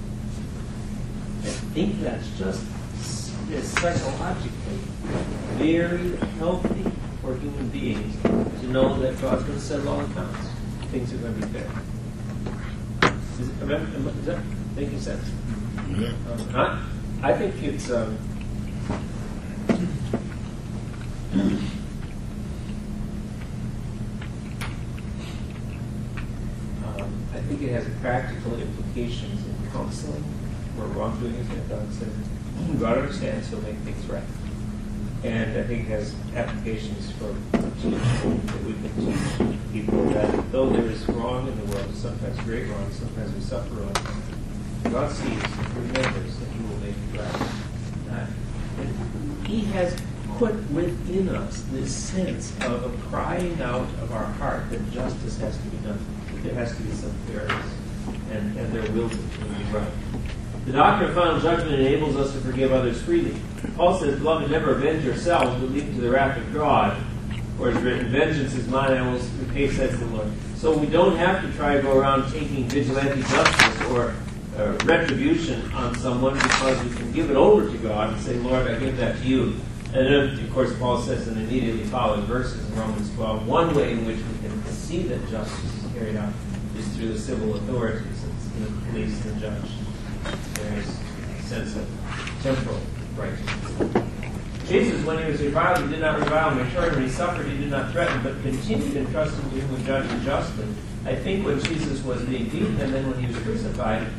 I think that's just psychologically very healthy for human beings to know that God's going to settle all accounts. Things are going to be fair. Is that making sense? Yeah. I think it's I think it has practical implications in counseling where wrongdoing is done. God understands, He'll make things right. And I think it has applications for teaching, that we can teach people that though there is wrong in the world, sometimes great wrong, sometimes we suffer wrong, God sees, remembers that He will make it right. And He has put within us this sense of a crying out of our heart that justice has to be done, that there has to be some fairness, and there will be right. The doctrine of final judgment enables us to forgive others freely. Paul says, "Beloved, never avenge yourselves, but leave it to the wrath of God. For it is written, vengeance is mine, I will repay, says the Lord." So we don't have to try to go around taking vigilante justice or retribution on someone, because we can give it over to God and say, "Lord, I give that to you." And then, of course, Paul says in immediately following verses in Romans 12, one way in which we can see that justice is carried out is through the civil authorities, the police and the judge. There is a sense of temporal righteousness. Jesus, when He was reviled, He did not revile in return. When He suffered, He did not threaten, but continued entrusting to Him who judged justly. I think when Jesus was being beaten and then when He was crucified,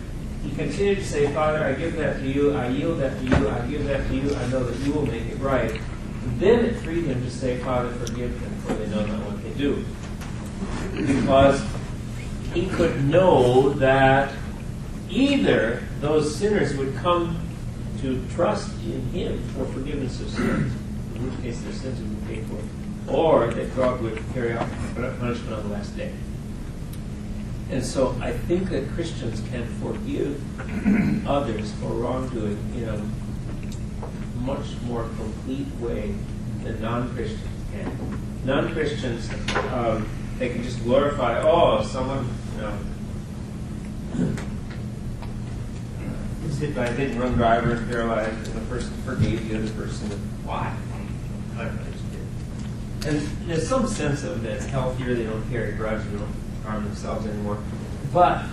he continued to say, Father, I give that to you, I yield that to you, I give that to you, I know that you will make it right. And then it freed him to say, Father, forgive them, for they know not what they do. Because he could know that either those sinners would come to trust in him for forgiveness of sins, in which case their sins would be paid for, or that God would carry out punishment on the last day. And so I think that Christians can forgive others for wrongdoing in a much more complete way than non-Christians can. Non-Christians, they can just glorify, someone, was hit by a hit-and-run driver and paralyzed, and the person forgave the other person. Why? I don't understand. And there's some sense of that it's healthier, they don't carry a grudge, they don't harm themselves anymore. But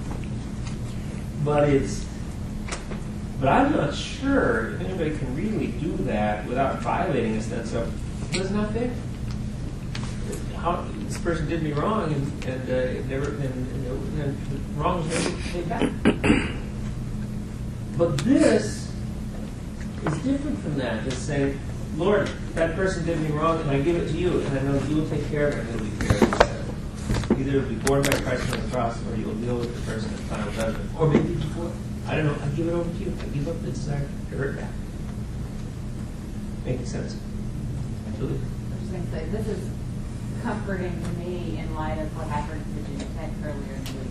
I'm not sure if anybody can really do that without violating a sense of, it's not fair. This person did me wrong, and wrong was never paid back. But this is different from that. Just saying, Lord, that person did me wrong, and I give it to you, and I know you will take care of it, and it will be fair. Either it will be borne by Christ on the cross, or you will deal with the person in final judgment. Or maybe before. I don't know. I give it over to you. I give up the desire to hurt back. Making sense? Absolutely. I was going to say, this is comforting to me in light of what happened to Virginia Tech earlier in the week.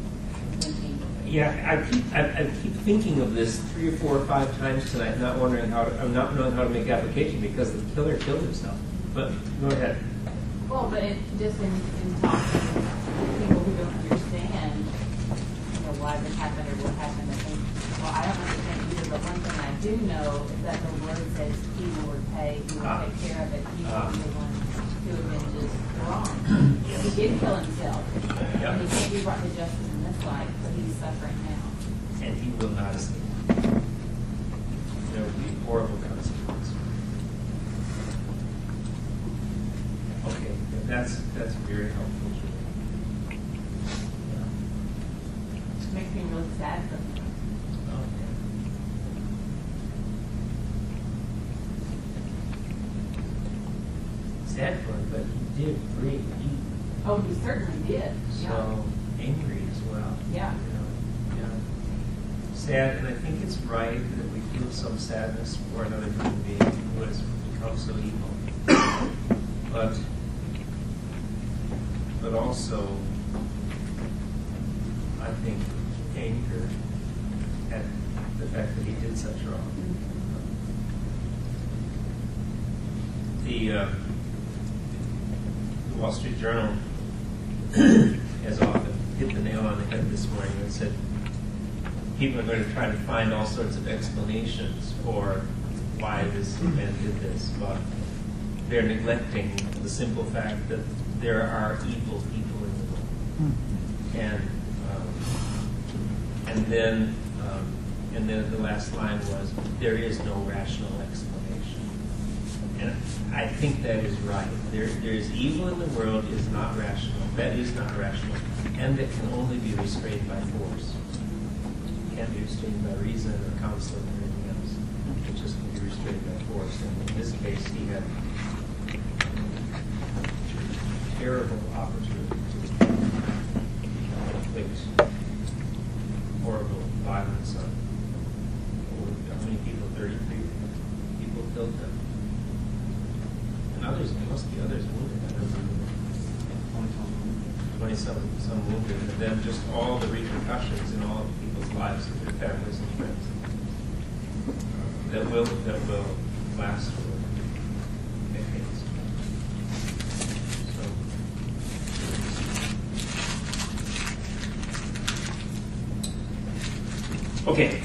Yeah, I keep thinking of this 3 or 4 or 5 times tonight, not knowing how to make application because the killer killed himself. But go ahead. Well, but just in talking to people who don't understand, why this happened or what happened, I think, well, I don't understand either. But one thing I do know is that the word says He will repay, He will take care of it. He will be the one who avenges wrong. He did kill himself, and he can't be brought to justice in this life, but he's suffering now. And he will not escape. There will be horrible consequences. Okay, that's very helpful to me. It makes me really sad for him. Okay. Sad for him, but he did bring evil. Oh, he certainly did. So angry as well. Yeah. Sad, and I think it's right that we feel some sadness for another human being who has become so evil. But also, I think, anger at the fact that he did such wrong. The Wall Street Journal has often hit the nail on the head this morning and said people are going to try to find all sorts of explanations for why this man did this, but they're neglecting the simple fact that there are evil people in the world. And then the last line was, there is no rational explanation. And I think that is right. There is evil in the world is not rational. That is not rational. And it can only be restrained by force. It can't be restrained by reason or counsel or anything else. It just can be restrained by force. And in this case, he had terrible opportunity to inflict horrible violence on how many people? 33 people killed them. And others, there must be others wounded. I don't know. 20-some wounded. And then just all the repercussions in all of people's lives and their families and friends that will last for decades. Okay.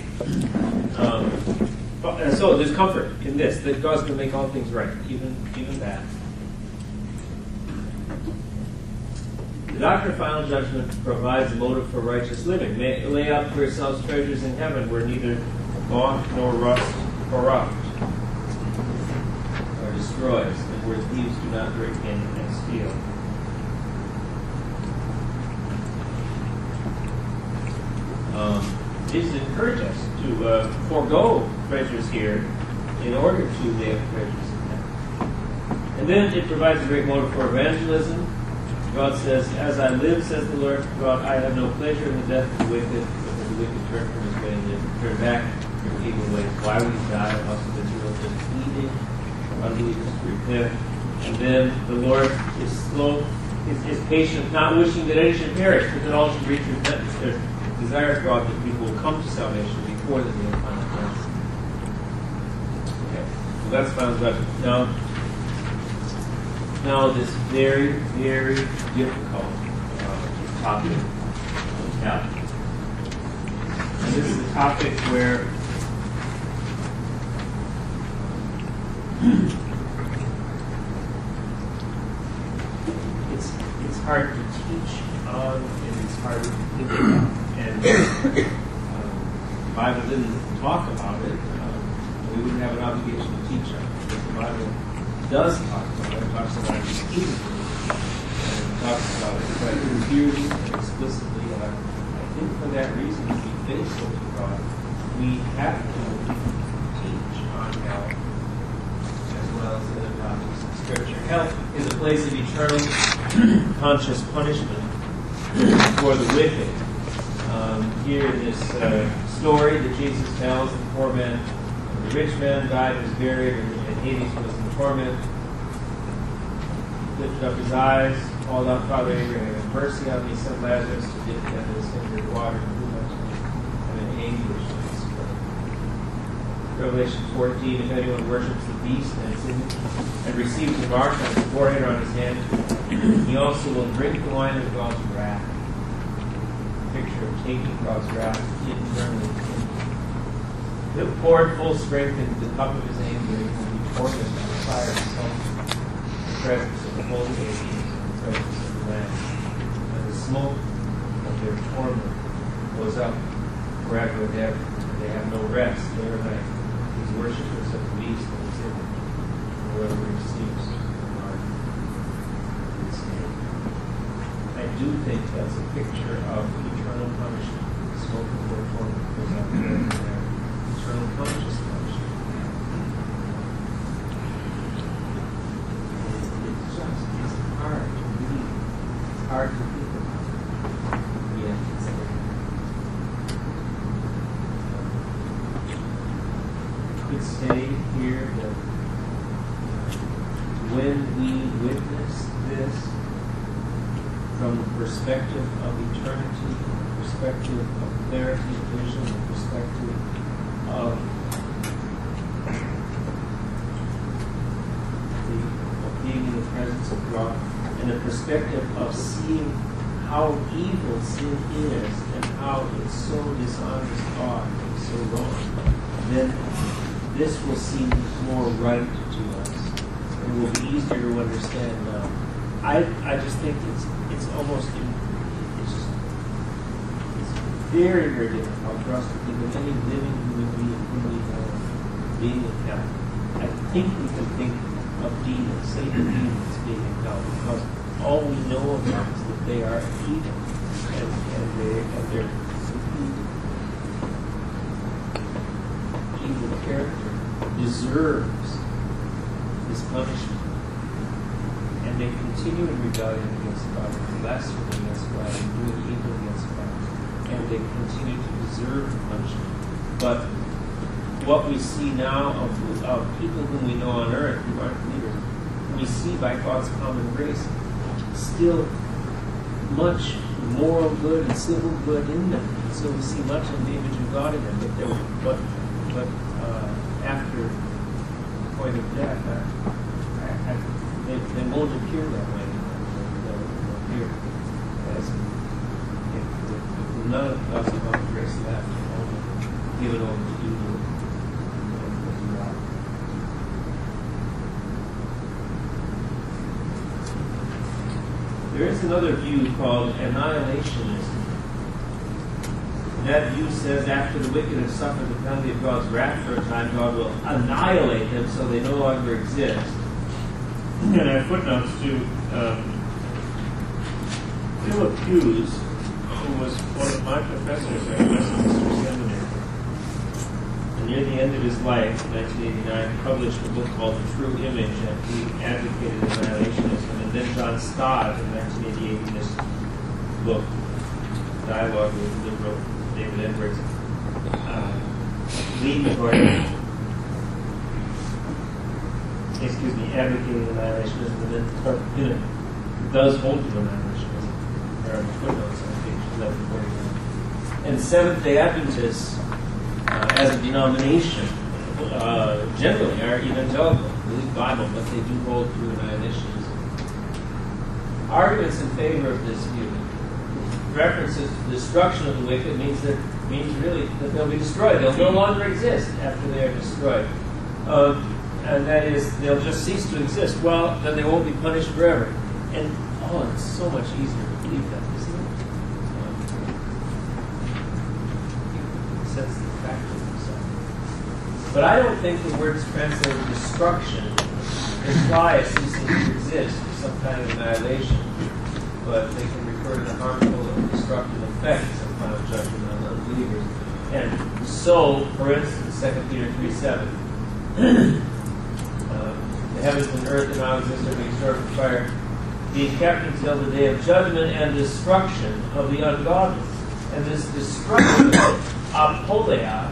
So there's comfort in this, that God's going to make all things right, even that. The doctrine of final judgment provides a motive for righteous living. Lay up for yourselves treasures in heaven where neither moth nor rust corrupt or destroys, and where thieves do not break in and steal. Jesus encouraged us to forego treasures here in order to lay up treasures in heaven. And then it provides a great motive for evangelism. God says, "As I live, says the Lord God, I have no pleasure in the death of the wicked, because the wicked turn from his way and turn back from evil ways." Why we die, also Israel is pleading for unbelievers to repent. And then the Lord is slow, is patient, not wishing that any should perish, but that all should reach repentance. There's desire of God that people will come to salvation before the day of final judgment. Okay, so that's final judgment. Now this very, very difficult topic of hell. And this is a topic where it's hard to teach on, and it's hard to think about. And the Bible didn't talk about it. We wouldn't have an obligation to teach on it, because the Bible does talk about it. It talks about it repeatedly, and it talks about it quite clearly and explicitly. And I think for that reason, to be faithful to God, we have to teach on hell as well as other topics in Scripture. Hell is a place of eternal, conscious punishment for the wicked. Here in this story that Jesus tells, the poor man, the rich man died and was buried, and Hades was in torment. Lifted up his eyes, called out, "Father Abraham, have mercy on me, send Lazarus to dip him in his finger in water and cool my tongue. I'm in anguish in this spirit." Revelation 14, if anyone worships the beast and its image, and receives a mark on his forehead or on his hand, he also will drink the wine of God's wrath. Picture of taking God's wrath internally. He'll pour it full strength into the cup of his anger, and will be tormented by the fire and sulfur, the presence of the holy angels, and the presence of the Lamb. And the smoke of their torment goes up forever and ever. They have no rest day or night. These worshippers of the beast and its image, whoever receives the mark of his name. I do think that's a picture of eternal punishment. The smoke of their torment goes up forever and ever. Eternal conscious punishment. It's hard to believe. It's hard to think about. Yet it's there. I could say here that when we witness this from the perspective of eternity, from the perspective of clarity of vision, the perspective of being in the presence of God, and the perspective of seeing how evil sin is and how it so dishonors God and so wrong, then this will seem more right to us and will be easier to understand now. I just think it's almost it's very, very difficult for us to think of any living human being whom we know being in hell. I think we can think of demons, Satan demons being in hell, because all we know of them is that they are evil and they're evil character deserves this punishment. And they continue in rebellion against God, and blasphemy against God, and doing evil against God. And they continue to deserve the punishment. But what we see now of people whom we know on earth who aren't believers, we see by God's common grace still much moral good and civil good in them. So we see much of the image of God in them. But after the point of death, they won't appear that way. They'll appear as if none of God's common grace left, given over to evil. There is another view called annihilationism. That view says after the wicked have suffered the penalty of God's wrath for a time, God will annihilate them so they no longer exist. And I have footnotes to Philip Hughes, who was one of my professors at Westminster Seminary. near the end of his life, in 1989, published a book called The True Image, and he advocated annihilationism. And then John Stott, in 1988, in this book, Dialogue with Liberal David Edwards, advocated annihilationism, and then does hold to annihilationism. There are footnotes on page 1149. And Seventh-day Adventists, as a denomination, generally are evangelical, believe the Bible, but they do hold to annihilationism. Arguments in favor of this view, references to the destruction of the wicked means really that they'll be destroyed. They'll no longer exist after they are destroyed. And that is, they'll just cease to exist. Well, then they won't be punished forever. And, it's so much easier to believe that, isn't it? Sets the fact of himself. But I don't think the words translated destruction imply a ceasing to exist, some kind of annihilation. But they can refer to the harmful and destructive effects of final judgment on unbelievers. And so, for instance, 2 Peter 3:7, the heavens and earth and now exist are being stored for fire, being kept until the day of judgment and destruction of the ungodly. And this destruction, apoleia,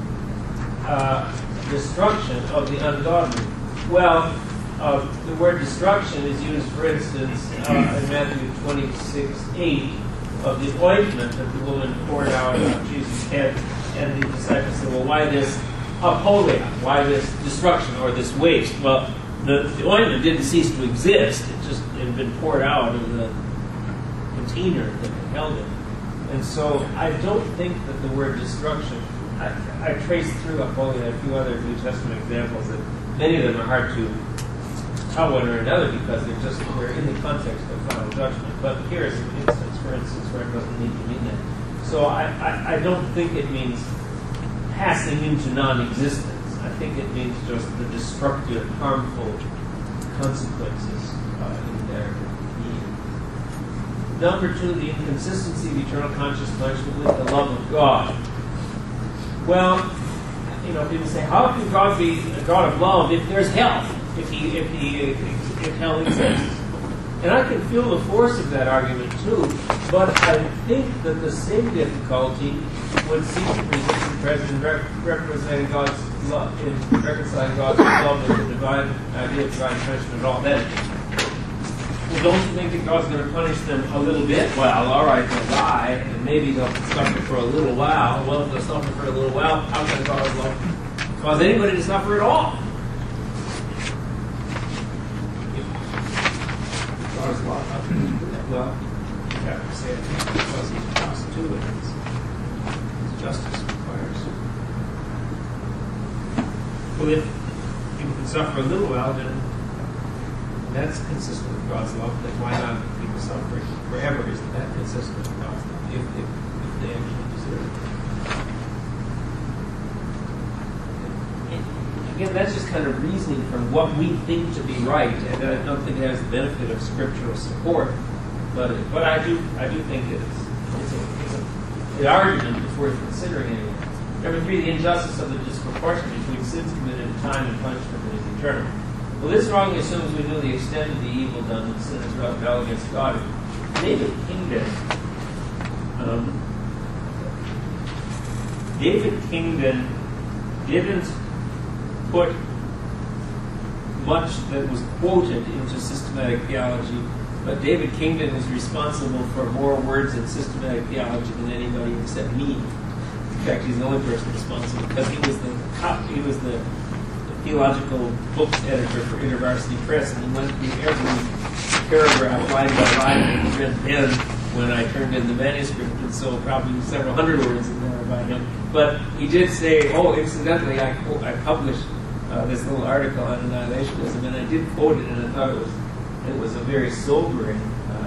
destruction of the ungodly. Well, the word destruction is used, for instance, in Matthew 26:8, of the ointment that the woman poured out on Jesus' head, and the disciples said, well, why this apoleia? Why this destruction or this waste? Well, the ointment didn't cease to exist. It had been poured out of the container that held it. And so I don't think that the word destruction, I traced through apoleia a few other New Testament examples that many of them are hard to tell one or another because they're in the context of final judgment. But here is an instance, for instance, where it doesn't need to mean that. So I don't think it means passing into non-existence. I think it means just the destructive, harmful consequences in their being. Number 2, the inconsistency of eternal conscious punishment with the love of God. Well, people say, how can God be a God of love if there's hell? If hell exists? And I can feel the force of that argument too, but I think that the same difficulty would seem to present in representing God's love, in reconciling God's love with the divine idea of divine punishment and all that. Well, don't you think that God's going to punish them a little bit? Well, all right, they'll die, and maybe they'll suffer for a little while. Well, if they'll suffer for a little while, how can God's love cause anybody to suffer at all? God's love, how can he do that? Well, you have to say it because he's just to it. His justice requires. Well, if people can suffer a little while, then that's consistent with God's love. Then why not people suffering forever? Isn't that consistent with God's love? If they actually deserve it. Again, that's just kind of reasoning from what we think to be right, and I don't think it has the benefit of scriptural support. But I do think it's an argument that's worth considering anyway. Number 3, the injustice of the disproportion between sins committed in time and punishment that is eternal. Well, this wrongly assumes we know the extent of the evil done when sinners rebel against God. David Kingdon didn't put much that was quoted into systematic theology, but David Kingdon is responsible for more words in systematic theology than anybody except me. In fact, he's the only person responsible because he was the theological books editor for InterVarsity Press, and he went through every paragraph line by line and read then when I turned in the manuscript, and so probably several hundred words in there by him. But he did say, incidentally, I published this little article on annihilationism, and I did quote it, and I thought it was a very sobering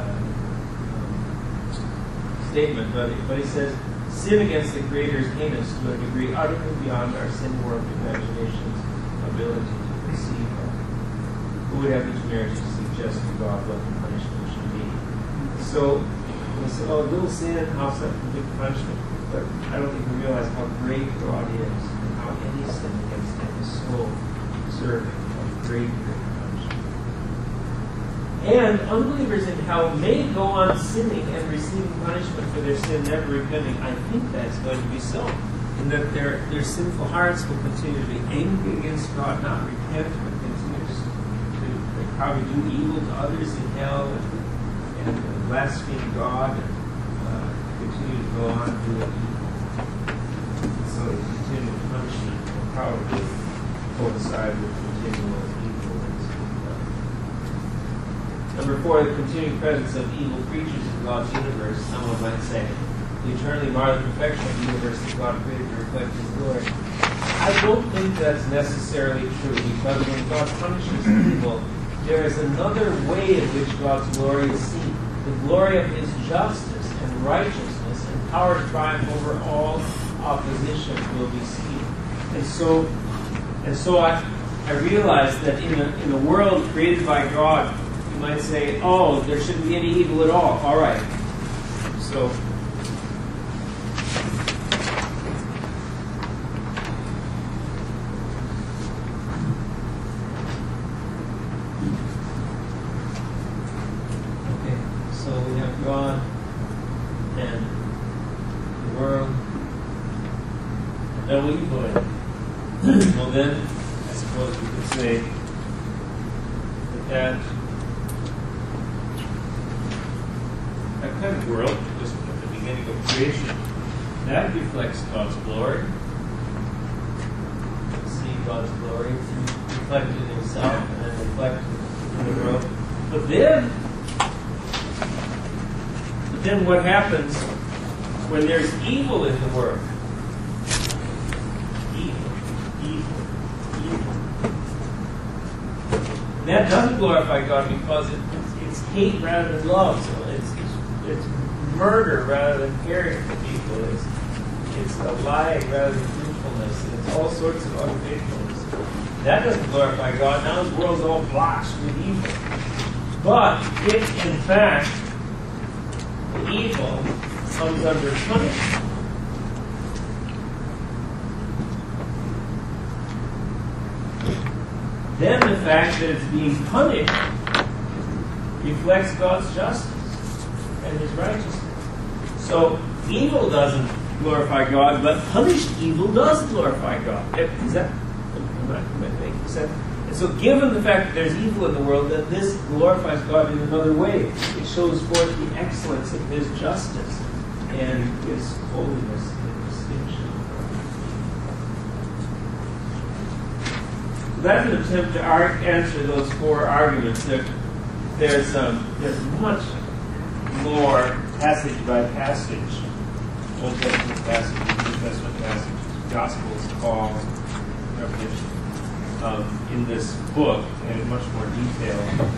statement. But he says, sin against the Creator is heinous to a degree utterly beyond our sin-warped imagination's ability to conceive of. Who would have the temerity to suggest to God what the punishment should be? So we say, little sin, how such big punishment. But I don't think we realize how great God is and how any sin against any soul deserving of great punishment. And unbelievers in hell may go on sinning and receiving punishment for their sin, never repenting. I think that's going to be so. And that their sinful hearts will continue to be angry against God, not repent, but continue to probably do evil to others in hell and blaspheme God and continue to go on doing evil. So the continual punishment will probably coincide with continual evil. Number 4, the continuing presence of evil creatures in God's universe. Someone might say, the eternally marred perfection of the universe that God created to reflect His glory. I don't think that's necessarily true, because when God punishes evil, there is another way in which God's glory is seen. The glory of His justice and righteousness and power to triumph over all opposition will be seen. And so I realize that in a world created by God, you might say, oh, there shouldn't be any evil at all. All right. So we have God and the world. No evil in it. Well then, I suppose we could say that kind of world, just at the beginning of creation, that reflects God's glory. See God's glory reflected in Himself and then reflected in the world. But then what happens when there's evil in the world? Evil. That doesn't glorify God because it's hate rather than love. So it's murder rather than caring for people. It's a lying rather than truthfulness. It's all sorts of unfaithfulness. That doesn't glorify God. Now the world's all blotched with evil. But if, in fact, the evil comes under punishment, then the fact that it's being punished reflects God's justice and His righteousness. So evil doesn't glorify God, but punished evil does glorify God. Is that? Am I making sense? And so given the fact that there's evil in the world, then this glorifies God in another way. It shows forth the excellence of His justice and His holiness and distinction. So that's an attempt to answer those 4 arguments. There's much more passage by passage, Old Testament passage, New Testament passage, Gospels, Paul, Revelation, in this book, and in much more detail.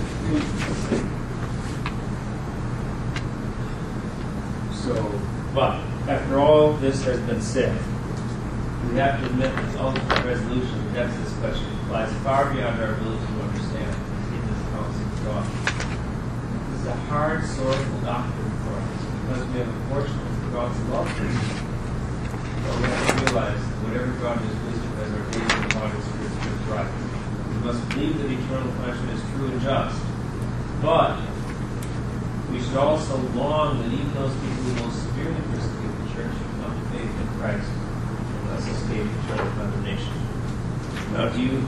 So, but after all this has been said, we have to admit that the ultimate resolution of this question lies far beyond our ability to understand in this counsel of God. This is a hard, sorrowful doctrine for us because we have a portion of God's love for us. But we have to realize that whatever God in His wisdom has ordained in the body of Scripture is right. We must believe that eternal punishment is true and just. But we should also long that even those people who most severely persecute the church should come to faith in Christ and thus escape eternal condemnation. Now, do you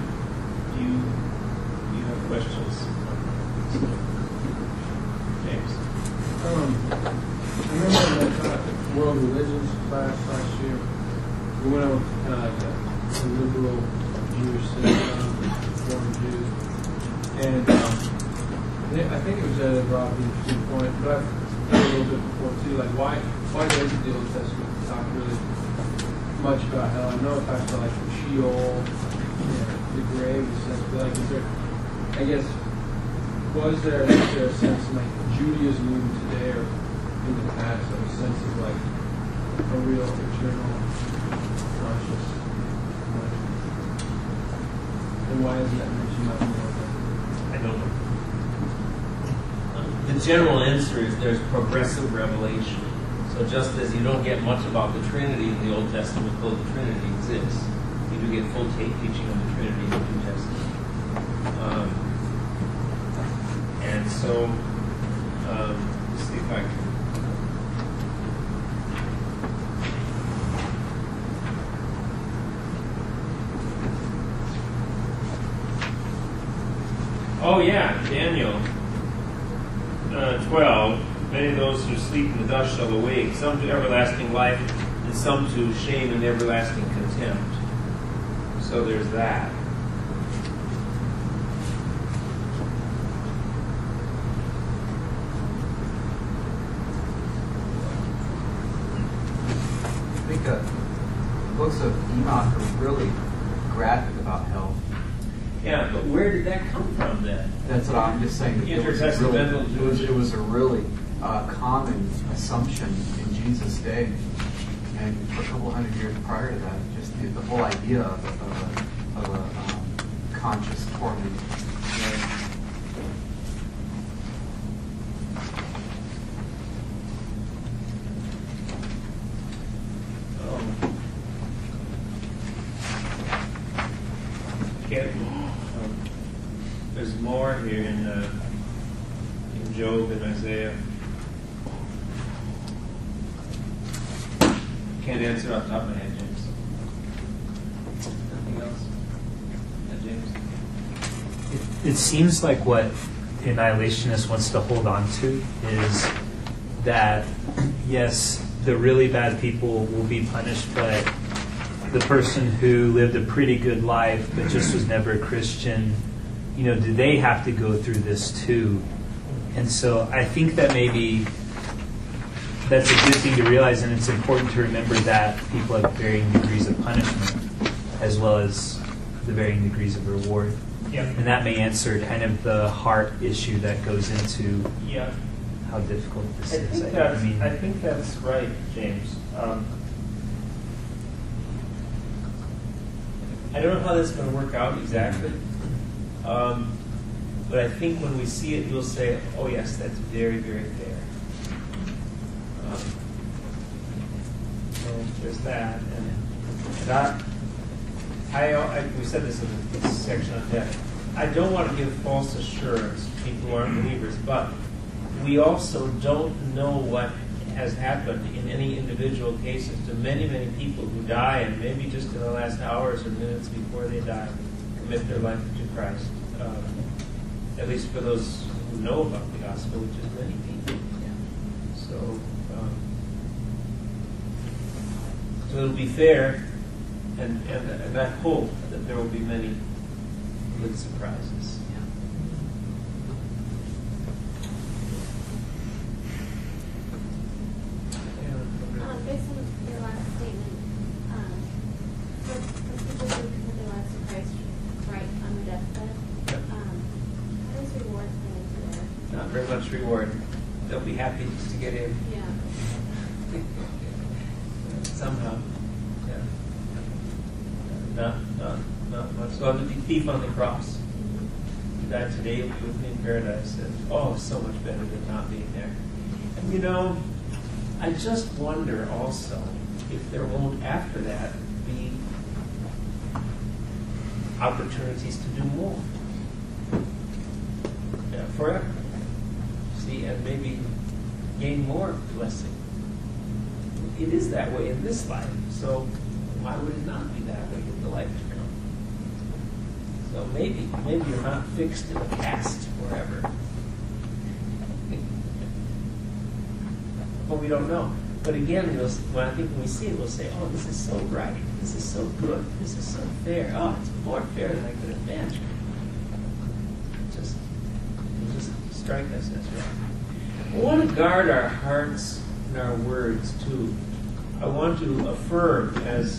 have questions? James? I remember in the world religions class last year, we went over kind of like a liberal Jewish synagogue, Reform Jews, and I think it was brought up an interesting point, but I've heard a little bit before too, like why doesn't the Old Testament talk really much about hell? I know it talks about like the Sheol, the grave, but like is there, I guess, is there a sense in like Judaism even today or in the past of a sense of like a real eternal conscious life? And why isn't that mentioned much more? I don't know. The general answer is there's progressive revelation. So just as you don't get much about the Trinity in the Old Testament, though the Trinity exists, you do get full teaching of the Trinity in the New Testament. And so, let's see if I can. Oh yeah, Daniel 12. Many of those who sleep in the dust shall awake, some to everlasting life, and some to shame and everlasting contempt. So there's that. I think books of Enoch are really graphic about hell. Yeah, but where did that come from then? That's what I'm just saying. It was a really common assumption in Jesus' day, and for a couple hundred years prior to that, just the whole idea of a conscious torment. There's more here in Job and Isaiah. Can't answer off the top of my head, James. Nothing else? Yeah, James? It seems like what the annihilationist wants to hold on to is that, yes, the really bad people will be punished, but the person who lived a pretty good life but just was never a Christian, do they have to go through this too? And so I think that maybe that's a good thing to realize, and it's important to remember that people have varying degrees of punishment as well as the varying degrees of reward. Yep. And that may answer kind of the heart issue that goes into how difficult this is. I think that's right, James. I don't know how that's going to work out exactly, but I think when we see it, you'll say, "Oh yes, that's very, very fair." So there's that, and we said this in this section on death. I don't want to give false assurance to people who aren't believers, but we also don't know what has happened in any individual cases to many, many people who die, and maybe just in the last hours or minutes before they die, commit their life to Christ. At least for those who know about the gospel, which is many people. So it'll be fair, and I hope that there will be many good surprises. Based on your last statement, for people who commit their lives to Christ right on their deathbed, how does reward play into there? Not very much reward. They'll be happy just to get in. Yeah. Somehow. Yeah. Not much. So the thief on the cross. You died today, you'll be with me in paradise. And, so much better than not being there. And I just wonder also if there won't, after that, be opportunities to do more. Forever. See, and maybe gain more blessing. It is that way in this life, so why would it not be that way in the life to come? So maybe you're not fixed in a caste forever. Well, we don't know. But again, when we see it, we'll say, "Oh, this is so right. This is so good. This is so fair. Oh, it's more fair than I could imagine." It'll just strike us as right. I want to guard our hearts and our words too. I want to affirm, as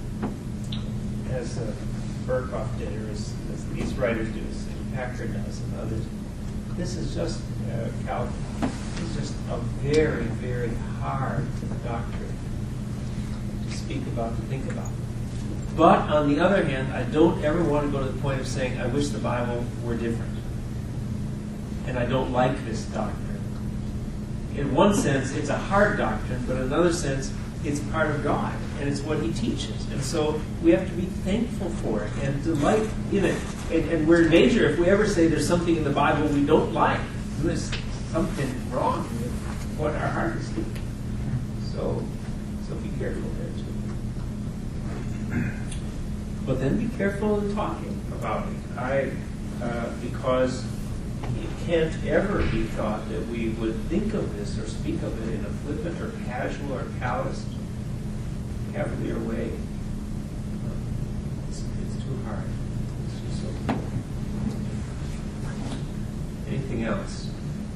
Burkhoff did, or as these writers do, as Packard does, and others. This is just Calvin. It's just a very, very hard doctrine to speak about, to think about. But on the other hand, I don't ever want to go to the point of saying, I wish the Bible were different. And I don't like this doctrine. In one sense, it's a hard doctrine, but in another sense, it's part of God, and it's what He teaches. And so we have to be thankful for it and delight in it. And we're in danger if we ever say there's something in the Bible we don't like. There's something wrong with what our heart is doing. So be careful there too. But then be careful in talking about it. Because it can't ever be thought that we would think of this or speak of it in a flippant or casual or callous, cavalier way. It's too hard. It's just so. Anything else?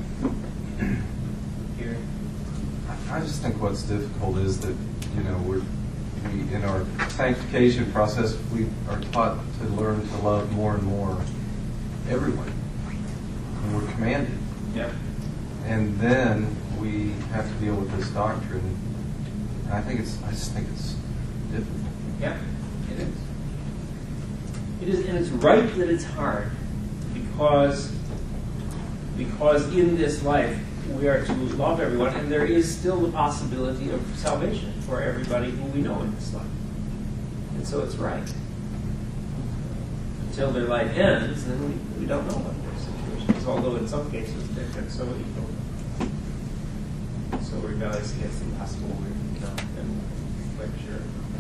Here? I just think what's difficult is that, we in our sanctification process, we are taught to learn to love more and more everyone. And we're commanded. Yep. And then we have to deal with this doctrine. And I just think it's difficult. Yeah, it is. It is, and it's right that it's hard, because in this life we are to love everyone, and there is still the possibility of salvation for everybody who we know in this life. And so it's right. Until their life ends, then we don't know what their situation is, although in some cases they've been so evil, so rebellious against the gospel, we're not quite sure.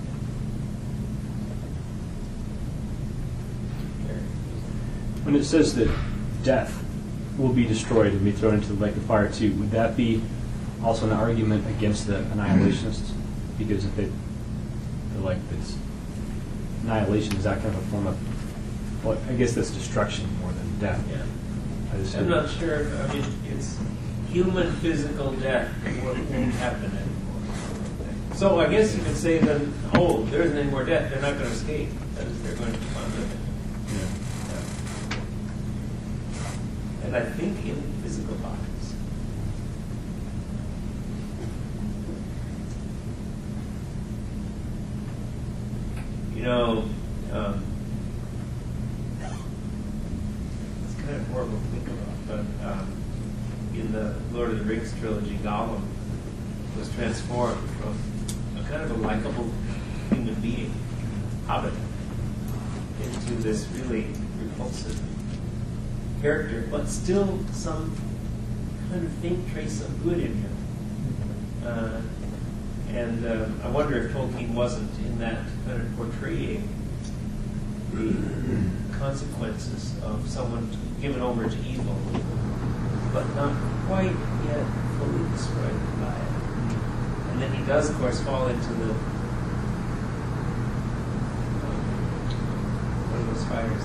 When it says that death will be destroyed and be thrown into the lake of fire too, would that be also an argument against the annihilationists? Because if they're like this, annihilation is that kind of a form of, well, I guess that's destruction more than death. Yeah. I'm not sure. I mean, it's human physical death won't happen anymore. So I guess you could say then, there isn't any more death. They're not going to escape. That is, they're going to keep on living. Yeah. And I think in physical bodies. It's kind of horrible to think about, but in the Lord of the Rings trilogy, Gollum was transformed from a kind of a likable human being, hobbit, into this really repulsive character, but still some kind of faint trace of good in him. And I wonder if Tolkien wasn't in that kind of portraying the consequences of someone given over to evil, but not quite yet fully destroyed by it. And then he does, of course, fall into the one of those fires.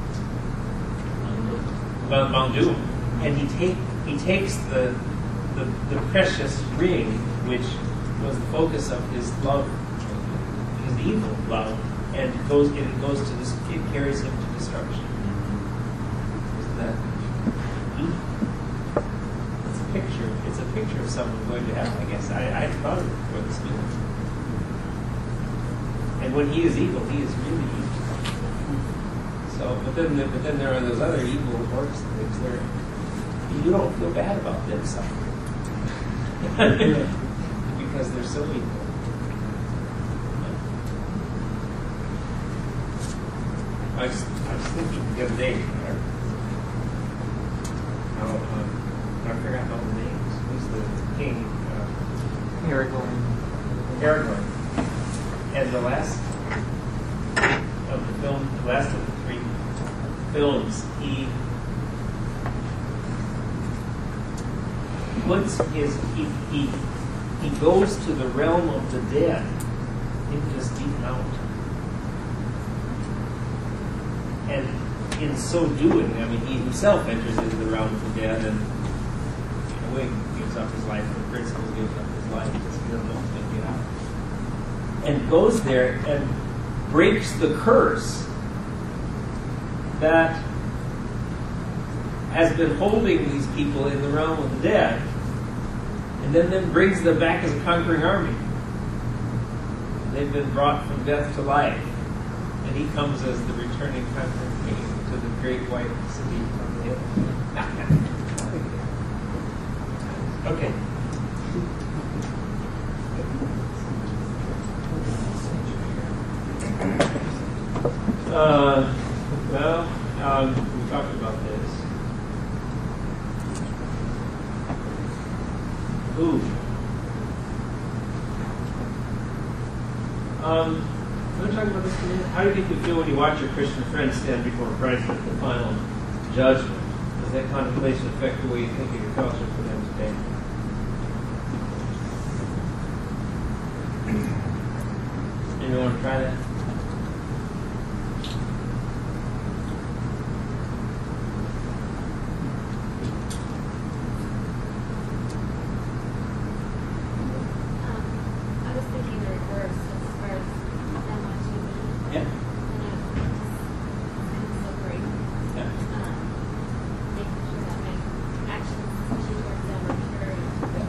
Mount Doom, and he takes the precious ring, which was the focus of his love, his evil love, and it goes to this. It carries him to destruction. Isn't that evil? It's a picture. It's a picture of someone going to heaven. I guess I hadn't thought of it before this meeting. And when he is evil, he is really evil. So, but then there are those other evil orcs and things there. You don't feel bad about them suffering because they're so evil. I was thinking the other day. I forgot all the names. Who's the king? Aragorn. And the last of the film, the last of the three films, he puts he goes to the realm of the dead in this deep mountain. And in so doing, I mean, he himself enters into the realm of the dead and in a way gives up his life, the principle gives up his life because he doesn't know what's going to get out. And goes there and breaks the curse that has been holding these people in the realm of the dead, and then brings them back as a conquering army. They've been brought from death to life, and he comes as the returning conquering king to the great white city on the hill. Okay. Want to talk about this a minute? How do you think you feel when you watch your Christian friends stand before Christ at the final judgment? Does that contemplation affect the way you think of your fellowship with them today? Anyone want to try that? I was thinking the reverse as far as them watching me. Yeah. And sobering. Yeah. Making sure that my actions, especially towards them, are pure.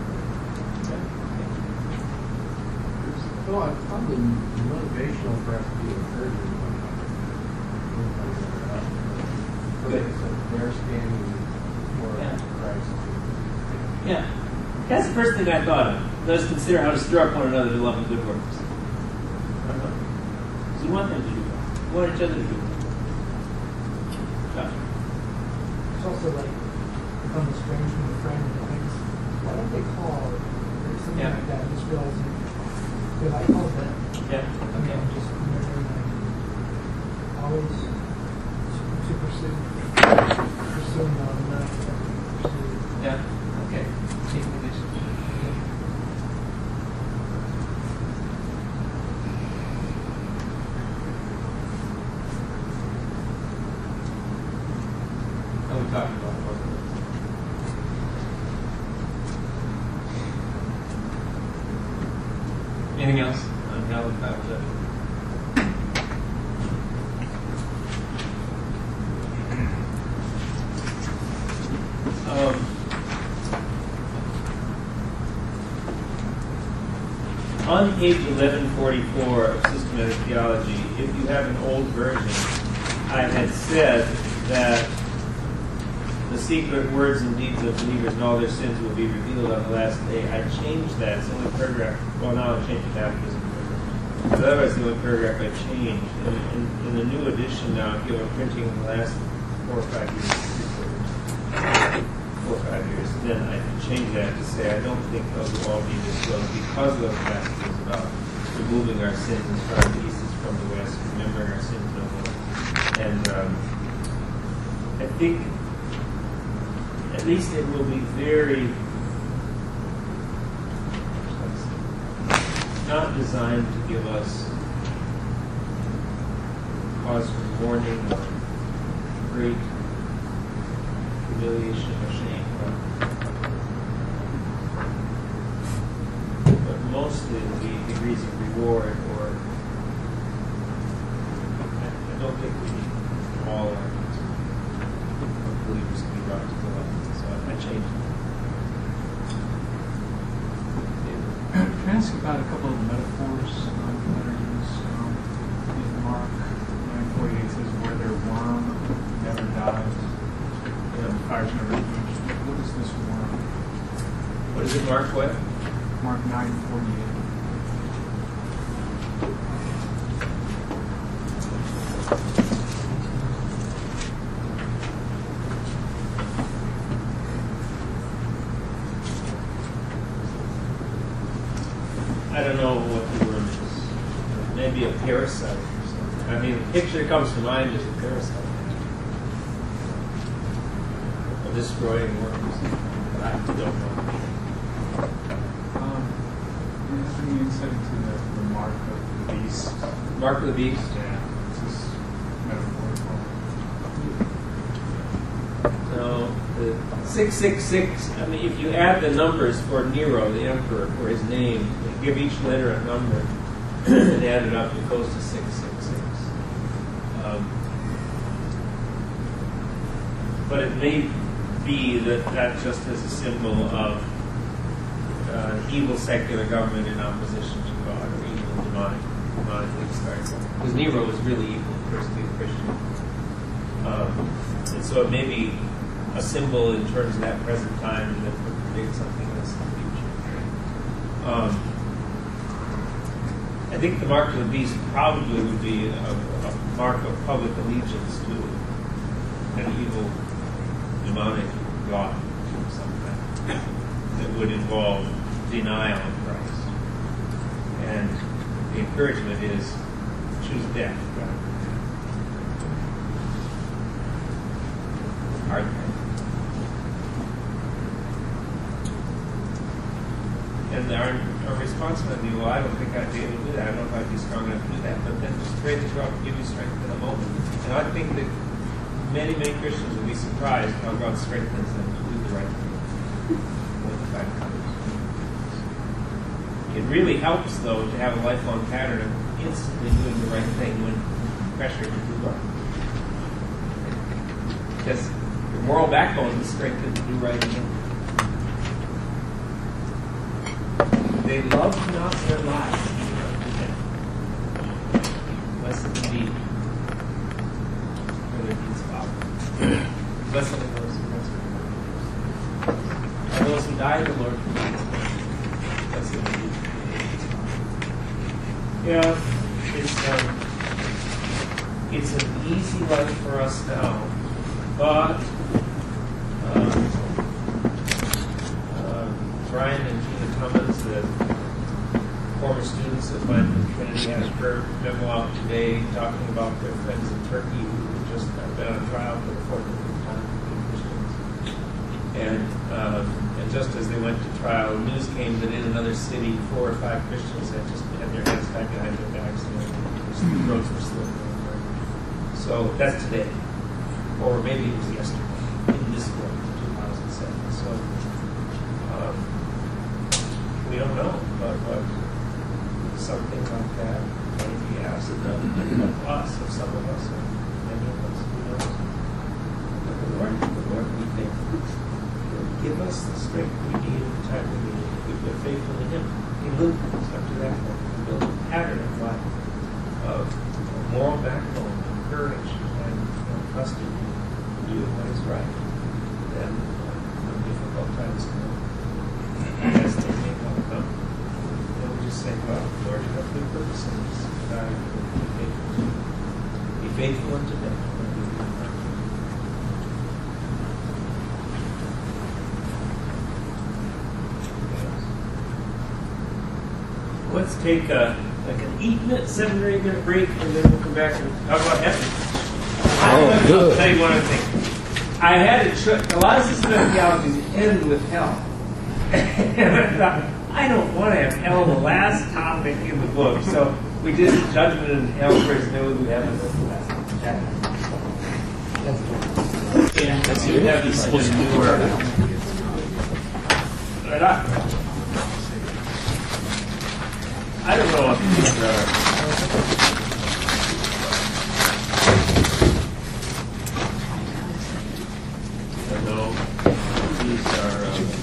Well, it's probably motivational for us to be encouraging one another. Good. They're standing for Christ. Yeah. That's the first thing I thought of. Let us consider how to stir up one another to love and good works. So you want them to do that. You want each other to do that. Josh. It's also like become estranged from a friend and things. Why don't they call or something Yeah. like that? Just realizing if I call them, Yeah. I mean, I'm just always to pursuing them enough to pursue. Yeah. Okay. Taking initiative. How are we talking about? Anything else on how the Bible judgment? On page 1144 of Systematic Theology, if you have an old version, I had said that the secret words and deeds of believers and all their sins will be revealed on the last day. I changed that. It's the only paragraph. Well, now I've changed it back. But otherwise, the only paragraph I changed. In the new edition now, if you have a printing in the last 4 or 5 years, 4 or 5 years, then I can change that to say I don't think those will all be disclosed because of those passages about removing our sins as far as the east is from the west, remembering our sins no more. And I think at least it will be very not designed to give us cause for mourning or great humiliation or shame. But mostly it will be degrees of reward, or I don't think we need all our believers to be brought to the light. So I changed it. Can I ask about a couple of metaphors that are used in Mark 9:48? It says, "Where their worm never dies, the fire's never quenched." What is this worm? What is it, Mark? What? Mark 9:48. I don't know what the word is. Maybe a parasite or something. I mean, the picture that comes to mind is a parasite. A destroying worms. I don't know. Do you have any insight into the mark of the beast? Mark of the beast? Yeah, this is metaphorical. No, the 666, I mean, if you add the numbers for Nero, the emperor, for his name, you give each letter a number, and add it up, it goes to 666. But it may be that just as a symbol of evil secular government in opposition to God, or evil demonic starts. Because Nero was really evil, persecuted Christian. And so it may be a symbol in terms of that present time that would predict something else in the future. I think the mark of the beast probably would be a mark of public allegiance to an evil demonic god of some kind that would involve denial of Christ and the encouragement is choose death. Hard. And our response might be, well, I don't think I'd be able to do that. I don't know if I'd be strong enough to do that. But then just pray that God will give you strength in a moment. And I think that many Christians will be surprised how God strengthens them to do the right thing when the time comes. It really helps, though, to have a lifelong pattern of instantly doing the right thing when pressure to do right. Because your moral backbone is strengthened to do right again. They love not their lives. Blessed indeed. Whether it means Father. Blessed are those who rest. And those who die, the Lord forgives. Blessed indeed. Yeah, it's an easy life for us now, but Brian and Gina Cummins, the former students of mine from Trinity, had a prayer memo out today talking about their friends in Turkey who just been on trial for the 4th time being Christians. And just as they went to trial, news came that in another city, 4 or 5 Christians had just had their hands tied behind their backs and their throats were slit. So that's today, or maybe it was yesterday in this world, 2007. So. We don't know, but something like that may be asked of us, of some of us, or many of us, who knows. But the Lord, we think, will give us the strength we need at the time we need it. If we're faithful in Him, He will bring us up to that point. We build a pattern of life, of moral backbone, and courage, and trusting in doing what is right. Then, when difficult times come, as they may well come, then we just say, well, Lord, you have good purpose in this. Be faithful unto death. Let's take like an 8-minute, 7 or 8 minute break, and then we'll come back and talk about heaven. I'll tell you one other thing. I had a lot of systematic theologies end with hell. And I thought, I don't want to have hell the last topic in the book. So we did judgment and hell first, and then we have it as the last chapter. And that's you have these supposed to do right on. I don't know what these are. I know these are.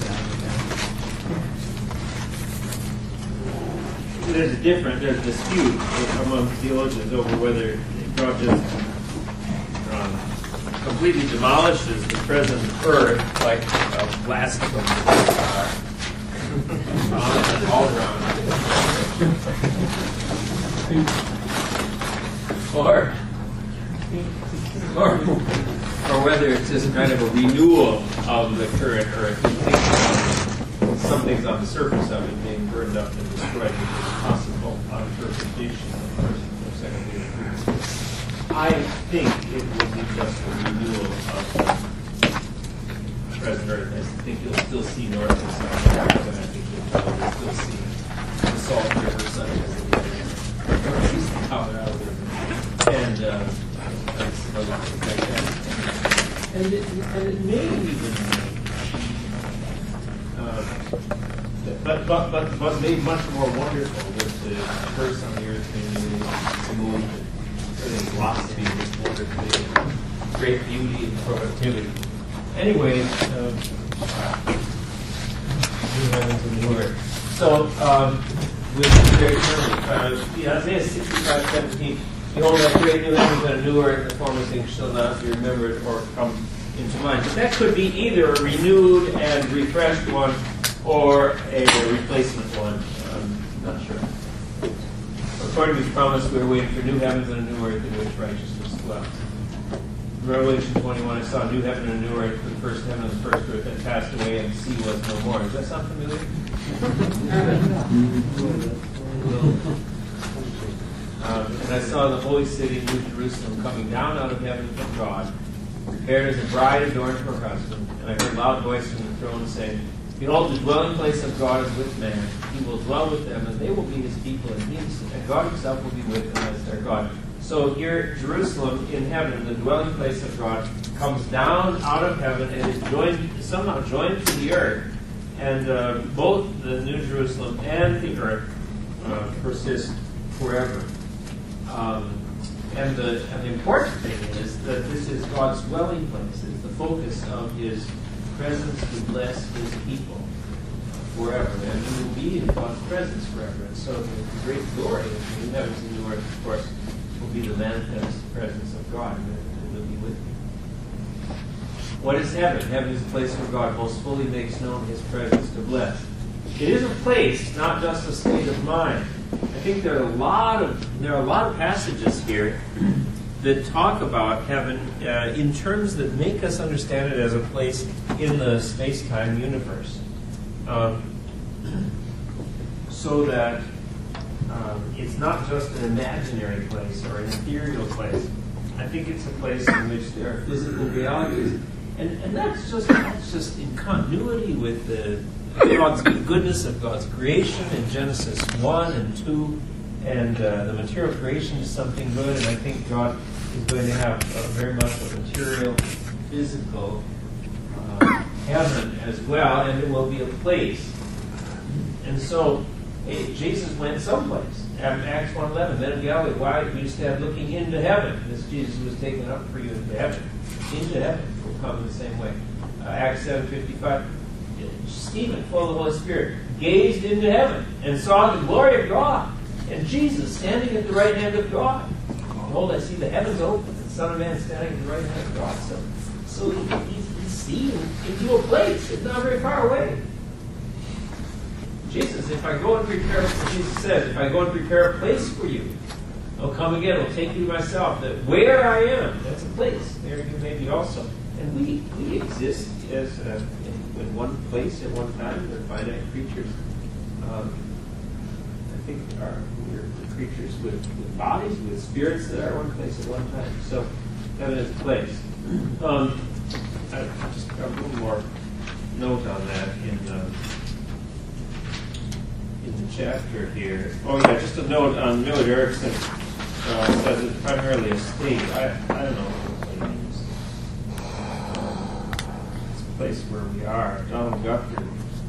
There's a dispute among theologians over whether God just completely demolishes the present earth like a blast from all around, or whether it's just kind of a renewal of the current earth. Some things on the surface of it being burned up and destroyed, which is possible purification of first or second year. I think it will be just a renewal of the present earth. I think you'll still see north and south, and I think you'll probably still see the Salt River such as it is, out there, and it may even. But made much more wonderful with the curse on the earth being removed. Everything's philosophy was wonderfully great beauty and productivity. Anyway, new heavens and new earth. So we'll be very careful. Isaiah 65:17. Behold, I create new heavens and a new earth, the former things shall not be remembered or come into mind. But that could be either a renewed and refreshed one or a replacement one. I'm not sure. According to His promise, we are waiting for new heavens and a new earth in which righteousness dwells. Revelation 21, I saw a new heaven and a new earth, for the first heaven and the first earth had passed away, and the sea was no more. Does that sound familiar? I saw the holy city, New Jerusalem, coming down out of heaven from God, prepared as a bride adorned for her husband. And I heard a loud voice from the throne saying, Behold, the dwelling place of God is with man. He will dwell with them, and they will be his people, and God himself will be with them as their God. So here, Jerusalem in heaven, the dwelling place of God, comes down out of heaven and is somehow joined to the earth. And both the New Jerusalem and the earth persist forever. And the important thing is that this is God's dwelling place. It's the focus of his presence to bless his people forever. And we will be in God's presence forever. And so the great glory of the new heavens and new earth, of course, will be the manifest presence of God, and will be with you. What is heaven? Heaven is a place where God most fully makes known his presence to bless. It is a place, not just a state of mind. I think there are a lot of passages here that talk about heaven in terms that make us understand it as a place in the space-time universe. So that it's not just an imaginary place or an ethereal place. I think it's a place in which there are physical realities. And that's just in continuity with the goodness of God's creation in Genesis 1 and 2, and the material creation is something good, and I think God is going to have very much a material, physical heaven as well, and it will be a place. And so Jesus went someplace. Acts 1:11, men of Galilee, why do you stand looking into heaven? This Jesus was taken up for you into heaven. Into heaven will come in the same way. Acts 7:55. Stephen, full of the Holy Spirit, gazed into heaven and saw the glory of God and Jesus standing at the right hand of God. Behold, I see the heavens open and the Son of Man standing at the right hand of God. So he's seen into a place. It's not very far away. Jesus, if I go and prepare, Jesus says, if I go and prepare a place for you, I'll come again, I'll take you to myself, that where I am, that's a place. There you may be also. And we exist as in one place at one time. We're finite creatures. I think we're creatures with bodies, with spirits that are one place at one time. So heaven is a place. I just got a little more note on that in the chapter here. Oh yeah, just a note on Millard Erickson says it's primarily a state. I don't know what he means. It's a place where we are. Donald Guthrie,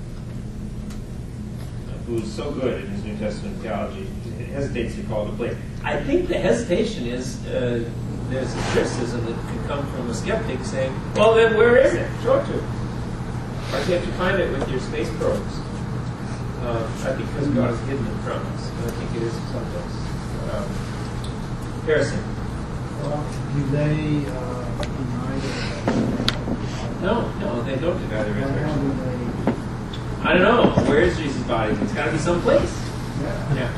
who's so good in his New Testament theology, hesitates to call it a place. I think the hesitation is there's a criticism that could come from a skeptic saying, well then where is it? Show it to him. Why can't you find it with your space probes? I think because God has hidden it from us. And I think it is someplace. Harrison. Well, do they deny the No, they don't deny the resurrection. I don't know. Where is Jesus' body? It's got to be someplace. Yeah.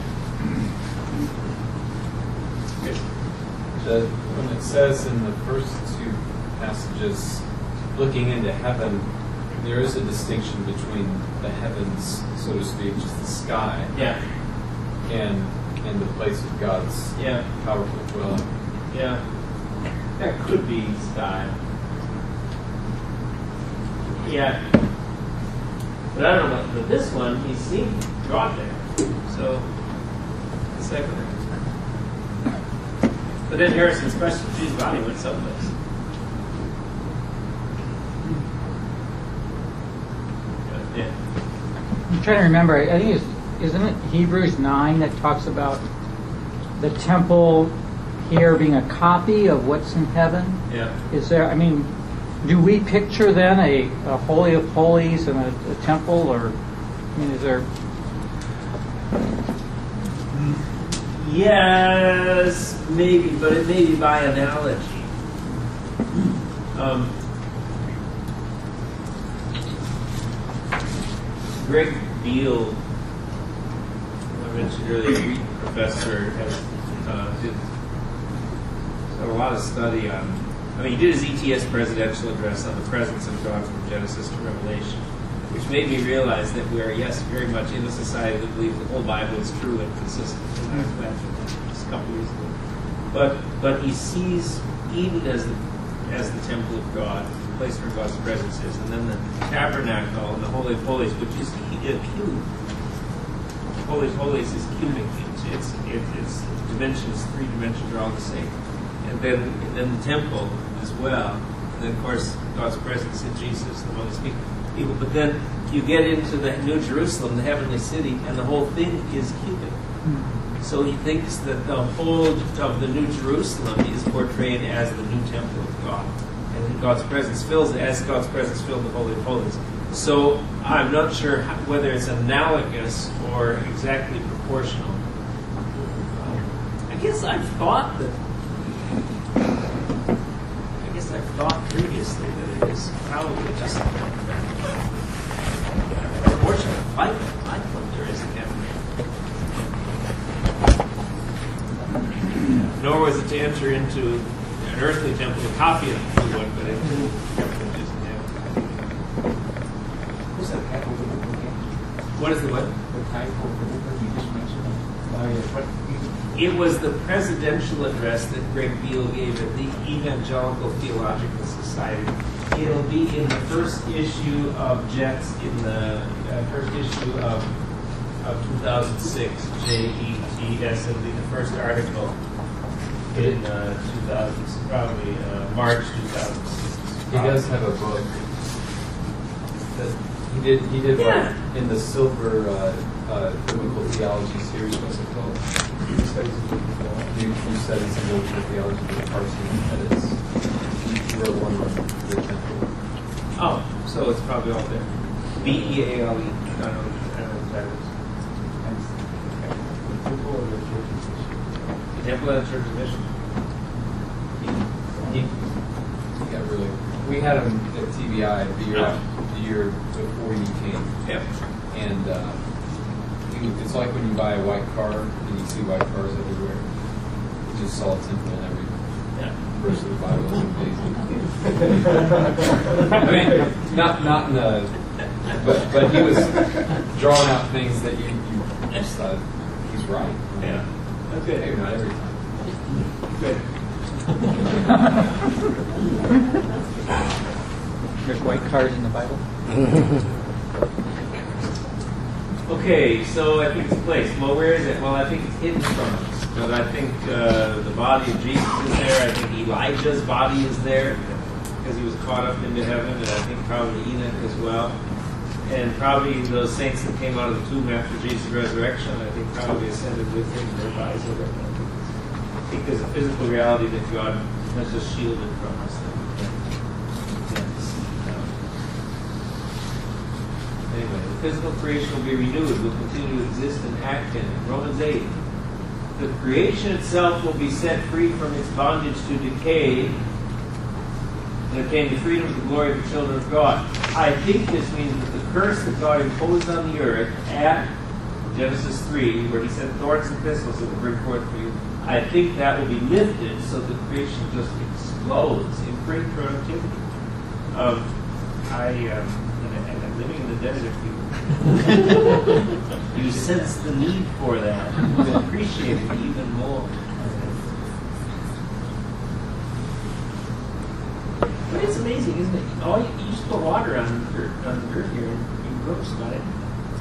When it says in the first two passages, looking into heaven, there is a distinction between the heavens, so to speak, just the sky, and the place of God's powerful dwelling. Yeah, that could be sky. Yeah, but I don't know. But this one, he's seen God there, so it's secondary. But then Harrison's question: Jesus' body went someplace. Yeah. I'm trying to remember. I think isn't it Hebrews 9 that talks about the temple here being a copy of what's in heaven? Yeah. Is there? I mean, do we picture then a holy of holies and a temple, or I mean, is there? Yes, maybe, but it may be by analogy. Greg Beale, I mentioned earlier, a Wheaton professor, has did a lot of study on. I mean, he did his ETS presidential address on the presence of God from Genesis to Revelation, which made me realize that we are, yes, very much in a society that believes the whole Bible is true and consistent. And I was glad for that just a couple years ago. But he sees Eden as the temple of God, the place where God's presence is, and then the tabernacle and the Holy of Holies, which is a cube. Holy of Holies is cubic. It's dimensions, 3 dimensions are all the same. And then the temple as well. And then, of course, God's presence in Jesus among His people. But then you get into the New Jerusalem, the heavenly city, and the whole thing is cubic. So he thinks that the whole of the New Jerusalem is portrayed as the new temple of God. And God's presence filled the Holy of Holies. So I'm not sure whether it's analogous or exactly proportional. I guess I've thought previously that it is probably just proportional. Like there is in heaven. Nor was it to enter into an earthly temple, a copy of the true one, but into heaven. What's that title of the book again? What is the what? The title of the book you just mentioned? It was the presidential address that Greg Beale gave at the Evangelical Theological Society. It'll be in the first issue of JETS, in the first issue of 2006, JETS. It'll be the first article in 2000, probably March 2006. He does have a book that he did Yeah. one in the Silver Biblical Theology series. What's it called? New Studies in Biblical Theology with Parson and Edits. He wrote one on the temple. Oh, so it's probably all there. BEALE. I don't know what that is. The Temple of the Church of Mission. He got really. We had him at TBI the year before you came. Yep. And it's like when you buy a white car and you see white cars everywhere. You just saw a temple in every verse of the Bible. It was amazing. I mean, not in the, but he was drawing out things that you just thought he's right. Yeah. That's good. Maybe not every time. Good. There's white cars in the Bible. Okay, so I think it's placed. Well, where is it? Well, I think it's hidden from us. But I think the body of Jesus is there. I think Elijah's body is there because he was caught up into heaven, and I think probably Enoch as well. And probably those saints that came out of the tomb after Jesus' resurrection, I think probably ascended with him. Their bodies are there. I think there's a physical reality that God has just shielded from us. Anyway, the physical creation will be renewed, will continue to exist and act in it. Romans 8. The creation itself will be set free from its bondage to decay and obtain the freedom of the glory of the children of God. I think this means that the curse that God imposed on the earth at Genesis 3, where he sent thorns and thistles that will bring forth for you, I think that will be lifted so that creation just explodes in great productivity. I'm living in the desert, people. You sense the need for that. You appreciate it even more. But it's amazing, isn't it? You just put water on the earth here and you grow about it.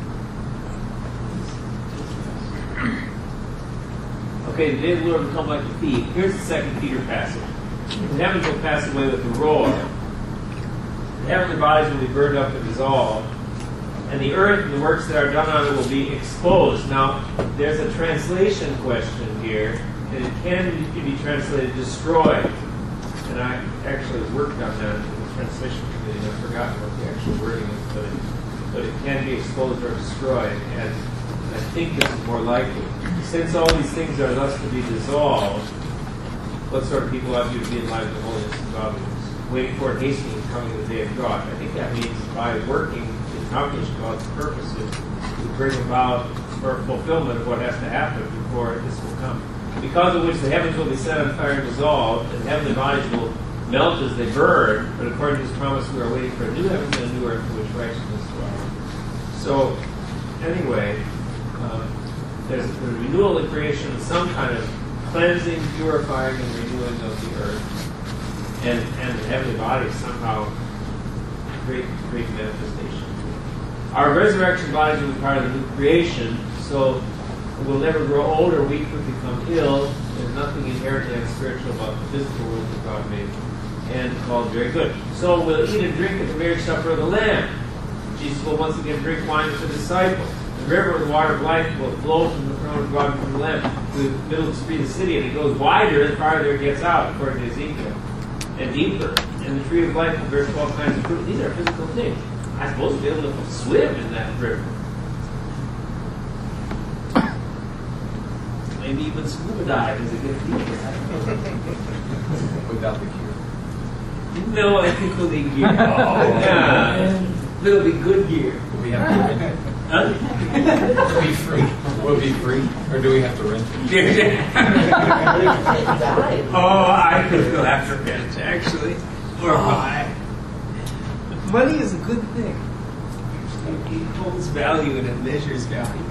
Okay, the day of the Lord will come like a thief. Here's the 2 Peter passage. The heavens will pass away with a roar. The heavenly bodies will be burned up and dissolved. And the earth and the works that are done on it will be exposed. Now, there's a translation question here, and it can be translated destroyed. And I actually worked on that in the translation committee. I've forgotten what the actual wording is, but it can be exposed or destroyed. And I think this is more likely. Since all these things are thus to be dissolved, what sort of people ought you to be in light of the holiness and godliness, waiting for it hastily and coming to the day of God? I think that means by working to accomplish God's purposes, to bring about or fulfillment of what has to happen before this will come. Because of which the heavens will be set on fire and dissolved, and heavenly bodies will melt as they burn, but according to his promise, we are waiting for a new heavens and a new earth in which righteousness dwells. So, anyway, there's a renewal of creation, some kind of cleansing, purifying, and renewing of the earth. And the heavenly body is somehow great manifestation. Our resurrection bodies will be part of the new creation, so we'll never grow old or weak or become ill. There's nothing inherently unspiritual about the physical world that God made and called very good. So we'll eat and drink at the marriage supper of the Lamb. Jesus will once again drink wine with the disciples. The river of the water of life will flow from the throne of God from the Lamb to the middle of the street of the city, and it goes wider the farther it gets out, according to Ezekiel, and deeper. And the tree of life will bear 12 kinds of fruit. These are physical things. I'm supposed to be able to swim in that river. Maybe even scuba dive as it gets deeper. I don't know. Without the cure. No, I think we'll need gear. Yeah. It'll be good gear. Do we have to rent it? Huh? Will it be free? Will it be free? Or do we have to rent it? I could go after rent, actually. Or buy. Money is a good thing. It holds value and it measures value.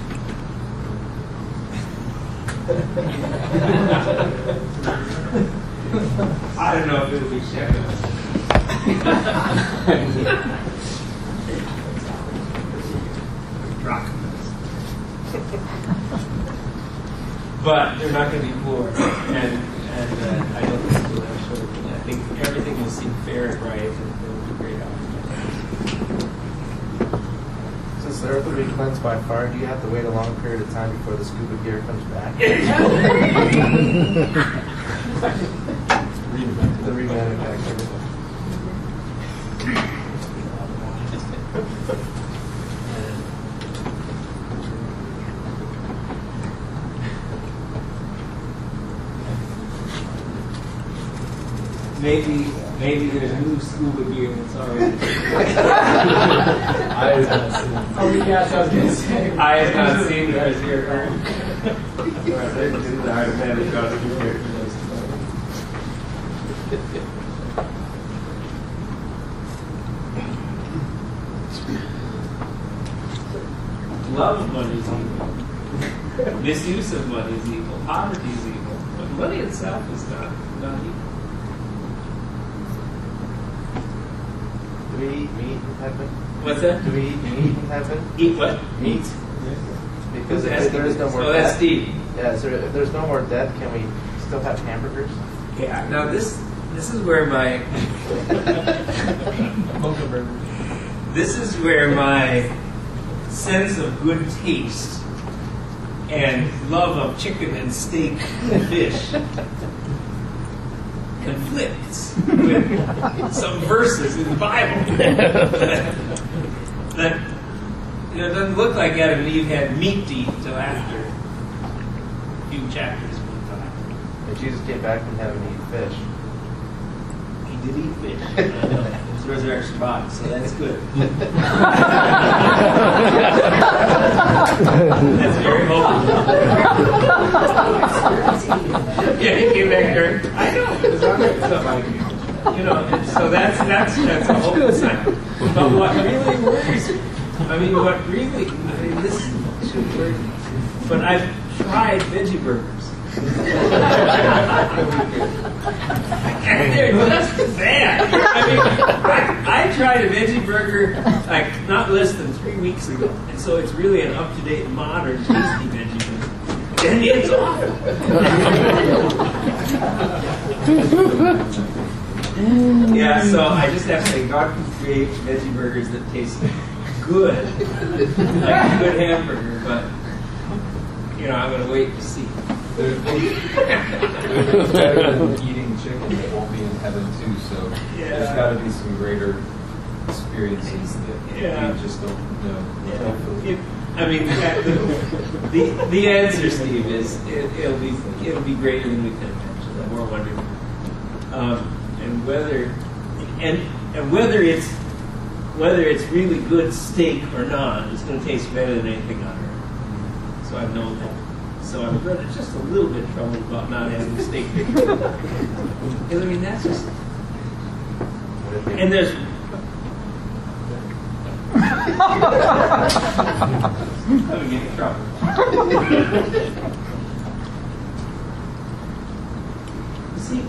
I don't know if it'll be checking. But they're not going to be poor, and I don't think we'll have children. I think everything will seem fair and right, and it'll be great outcome. Since the earth will be cleansed by fire, do you have to wait a long period of time before the scuba gear comes back? The remanufacturing. Maybe there's new scuba gear that's already. I have not seen it. Oh, yes, I was going to say. I have not seen those here. This is the hard man who got to here for those. Love of money is evil. Misuse of money is evil. Poverty is evil. But money itself is not evil. Do we eat meat in heaven? What's that? Do we eat meat in heaven? Eat what? Meat. Because Who's if there is no more asking? death. That's Steve. Yeah, so if there's no more death, can we still have hamburgers? Yeah. Now this is where my sense of good taste and love of chicken and steak and fish conflicts with some verses in the Bible that it doesn't look like Adam and Eve had meat to eat until after a few chapters went by. And Jesus came back from heaven to eat fish. He did eat fish. It's resurrection body, so that's good. That's very hopeful. Yeah, he came back there. I know. It's all right. And so that's a hopeful sign. But what really worries me, this should worry me. But I've tried veggie burgers. And they're just as bad. I tried a veggie burger like not less than 3 weeks ago, and so it's really an up-to-date, modern, tasty veggie burger. And it's awful. Yeah, so I just have to say, God can create veggie burgers that taste good, like a good hamburger, but I'm going to wait to see. There's better than eating chicken that won't be in heaven too, so there's got to be some greater experiences that we just don't know. The answer, Steve, is it'll be greater than we can imagine. The more wonderful, and whether it's really good steak or not, it's going to taste better than anything on earth. So I know that. So I'm just a little bit troubled about not having steak. Because that's just And there's I would get in trouble. You see,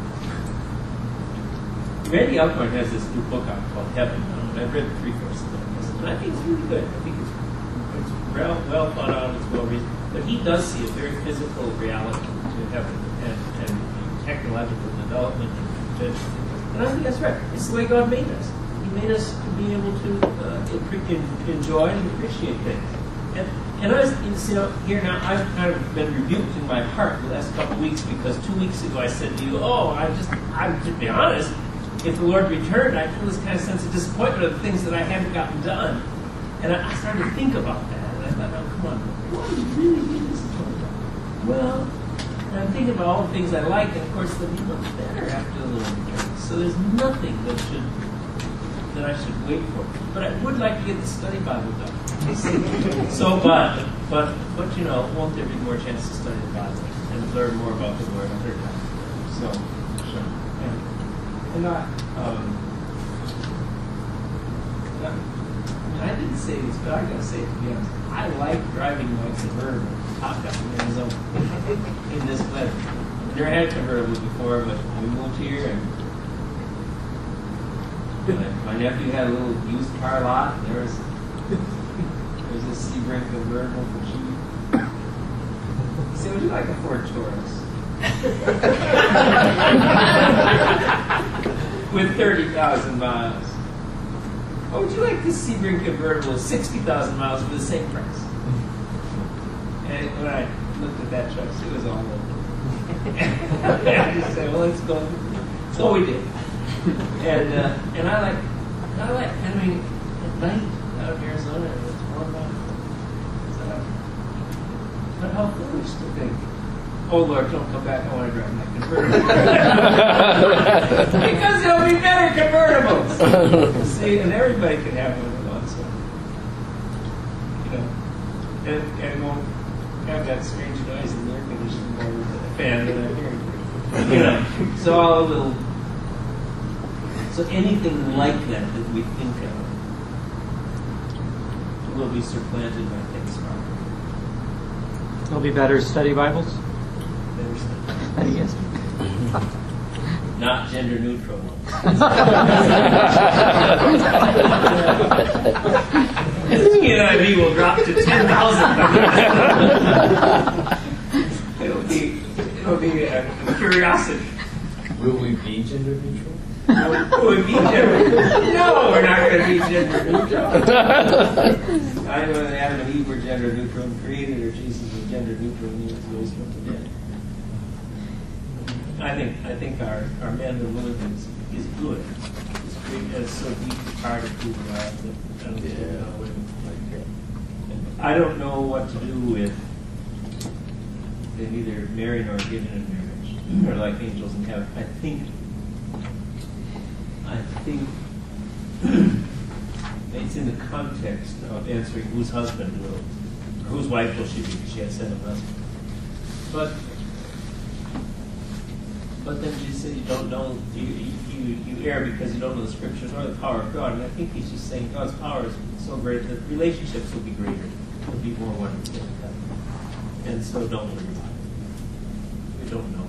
Randy Alcorn has this new book out called Heaven, and I've read 3/4 of it, and I think it's really good. I think it's well thought out, it's well reasoned, but he does see a very physical reality to heaven and technological development and I think that's right. It's the way God made us. He made us to be able to enjoy and appreciate things. And I was, here now, I've kind of been rebuked in my heart the last couple of weeks because 2 weeks ago I said to you, I'm to be honest, if the Lord returned, I feel this kind of sense of disappointment of the things that I haven't gotten done. And I started to think about that. And I thought, oh, come on, what do you really mean disappointed about? Well, and I'm thinking about all the things I like, and of course they'll be much better after the Lord returns. So there's nothing that I should wait for. But I would like to get the study Bible done. So, but won't there be more chance to study the Bible and learn more about the Lord other times? So, sure. And I didn't say this, but I gotta say it to be honest. I like driving like Suburban, hot down in this weather. I never had a convertible before, but we moved here and my nephew had a little used car lot. And there was this Sebring convertible for cheap. He said, "Would you like a Ford Taurus?" With 30,000 miles. Or would you like this Sebring convertible with 60,000 miles for the same price? And when I looked at that truck, it was all over. I just said, well, let's go. So we did. And I like, I mean, at night out in Arizona, it's warm out. But how foolish to think, oh Lord, don't come back, I want to drive my convertible. Because there'll be better convertibles. See, and everybody can have one of those. And won't have that strange noise in the air conditioning or the fan that I'm hearing. So all a little. So anything like that we think of will be supplanted by things smarter. There'll be better study Bibles? Better study. Yes. Not gender neutral ones. The NIV will drop to 10,000. It'll be a curiosity. Will we be gender neutral? Will we be gender neutral? No, we're not going to be gender neutral. I know that Adam and Eve were gender neutral and created, or Jesus was gender neutral and he was raised from the dead. I think our manhood woman is good. It's great, and it's so deeply part of who we are that I don't think we know women like that. I don't know what to do with them either married or given in marriage, or like angels in heaven. I think it's in the context of answering whose husband will, or whose wife will she be, because she has 7 husbands. But then Jesus said you don't know, you err because you don't know the scriptures or the power of God. And I think he's just saying God's power is so great that relationships will be greater. There'll be more one to get. And so don't worry about it. We don't know.